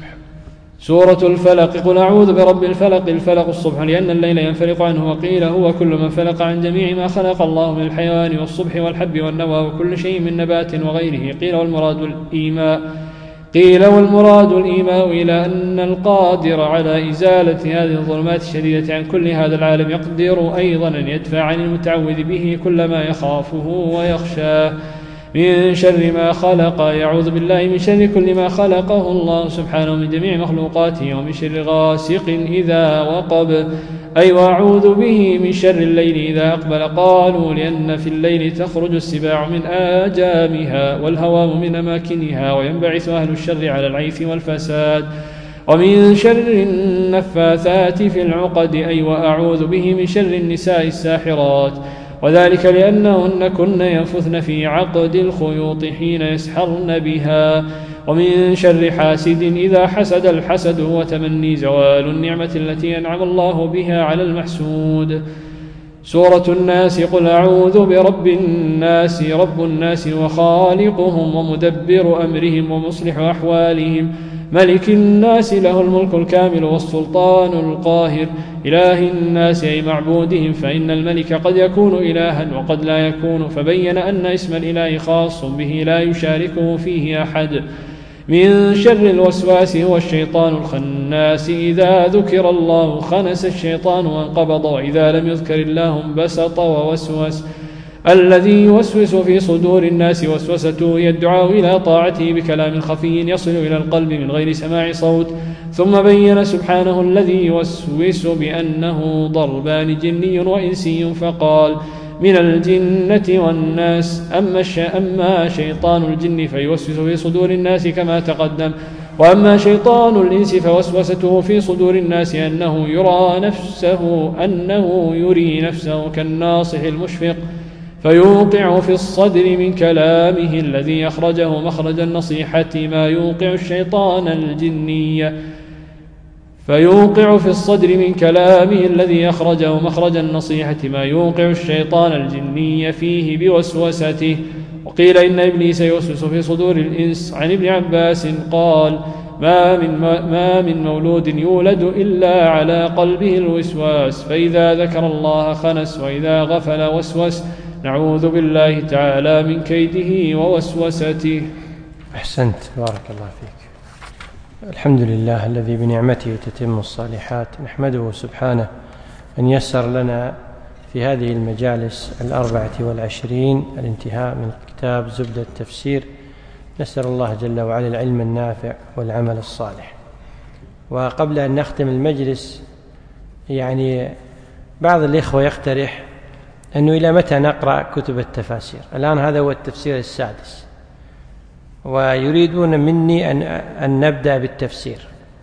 سورة الفلق قل أعوذ برب الفلق. الفلق الصبح لأن الليل ينفلق عنه وقيل هو كل من فلق عن جميع ما خلق الله من الحيوان والصبح والحب والنوى وكل شيء من نبات وغيره. قيل والمراد الإيماء قيل والمراد الإيماء إلى أن القادر على إزالة هذه الظلمات الشديدة عن كل هذا العالم يقدر أيضا أن يدفع عن المتعوذ به كل ما يخافه ويخشاه من شر ما خلق. يعوذ بالله من شر كل ما خلقه الله سبحانه من جميع مخلوقاته ومن شر غاسق إذا وقب أي وأعوذ به من شر الليل إذا أقبل. قالوا لأن في الليل تخرج السباع من آجامها والهوام من أماكنها وينبعث أهل الشر على العيث والفساد. ومن شر النفاثات في العقد أي وأعوذ به من شر النساء الساحرات وذلك لأنهن كن ينفثن في عقد الخيوط حين يسحرن بها. ومن شر حاسد إذا حسد الحسد هو تمني زوال النعمة التي أنعم الله بها على المحسود. سورة الناس. قل أعوذ برب الناس رب الناس وخالقهم ومدبر أمرهم ومصلح أحوالهم ملك الناس له الملك الكامل والسلطان القاهر إله الناس أي معبودهم، فإن الملك قد يكون إلها وقد لا يكون، فبين أن اسم الإله خاص به لا يشاركه فيه أحد. من شر الوسواس هو الشيطان الخناس. إذا ذكر الله خنس الشيطان وانقبض، وإذا لم يذكر الله انبسط ووسوس. الذي يوسوس في صدور الناس وسوسته هي الدعاء إلى طاعته بكلام خفي يصل إلى القلب من غير سماع صوت. ثم بين سبحانه الذي يوسوس بأنه ضربان جني وإنسي، فقال من الجنة والناس. أما, أما شيطان الجن فيوسوس في صدور الناس كما تقدم، وأما شيطان الإنس فوسوسته في صدور الناس أنه يرى نفسه أنه يري نفسه كالناصح المشفق، فيوقع في الصدر من كلامه الذي أخرجه مخرج النصيحة ما يوقع الشيطان الجني فيوقع في الصدر من كلامه الذي أخرجه مخرج النصيحة ما يوقع الشيطان الجني فيه بوسوسته. وقيل إن إبليس يوسوس في صدور الإنس. عن ابن عباس قال ما من, ما من مولود يولد إلا على قلبه الوسواس، فإذا ذكر الله خنس وإذا غفل وسوس. نعوذ بالله تعالى من كيده ووسوسته. أحسنت، بارك الله فيك. الحمد لله الذي بنعمته تتم الصالحات، نحمده سبحانه أن يسر لنا في هذه المجالس الأربعة والعشرين الانتهاء من كتاب زبدة التفسير. نسأل الله جل وعلا العلم النافع والعمل الصالح. وقبل أن نختم المجلس، يعني بعض الإخوة يقترح أنه إلى متى نقرأ كتب التفاسير؟ الآن هذا هو التفسير السادس، ويريدون مني أن, أن نبدأ بالتفسير،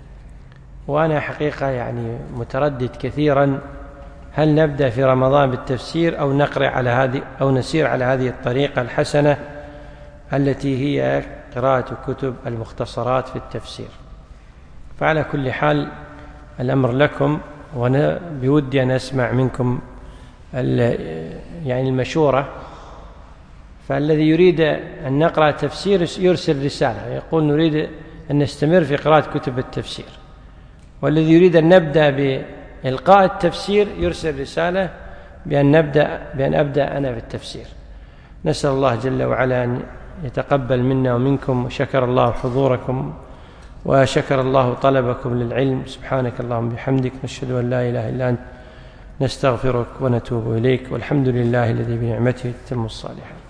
وأنا حقيقة يعني متردد كثيرا، هل نبدأ في رمضان بالتفسير أو نقرأ على هذه أو نسير على هذه الطريقة الحسنة التي هي قراءة كتب المختصرات في التفسير. فعلى كل حال الأمر لكم، وأنا بودي أن أسمع منكم يعني المشورة. فالذي يريد أن نقرأ تفسير يرسل رسالة يقول نريد أن نستمر في قراءة كتب التفسير، والذي يريد أن نبدأ بإلقاء التفسير يرسل رسالة بأن نبدأ بأن أبدأ أنا في التفسير. نسأل الله جل وعلا أن يتقبل منا ومنكم، وشكر الله حضوركم وشكر الله طلبكم للعلم. سبحانك اللهم بحمدك، نشهد أن لا إله إلا أنت، نستغفرك ونتوب إليك، والحمد لله الذي بنعمته تتم الصالحات.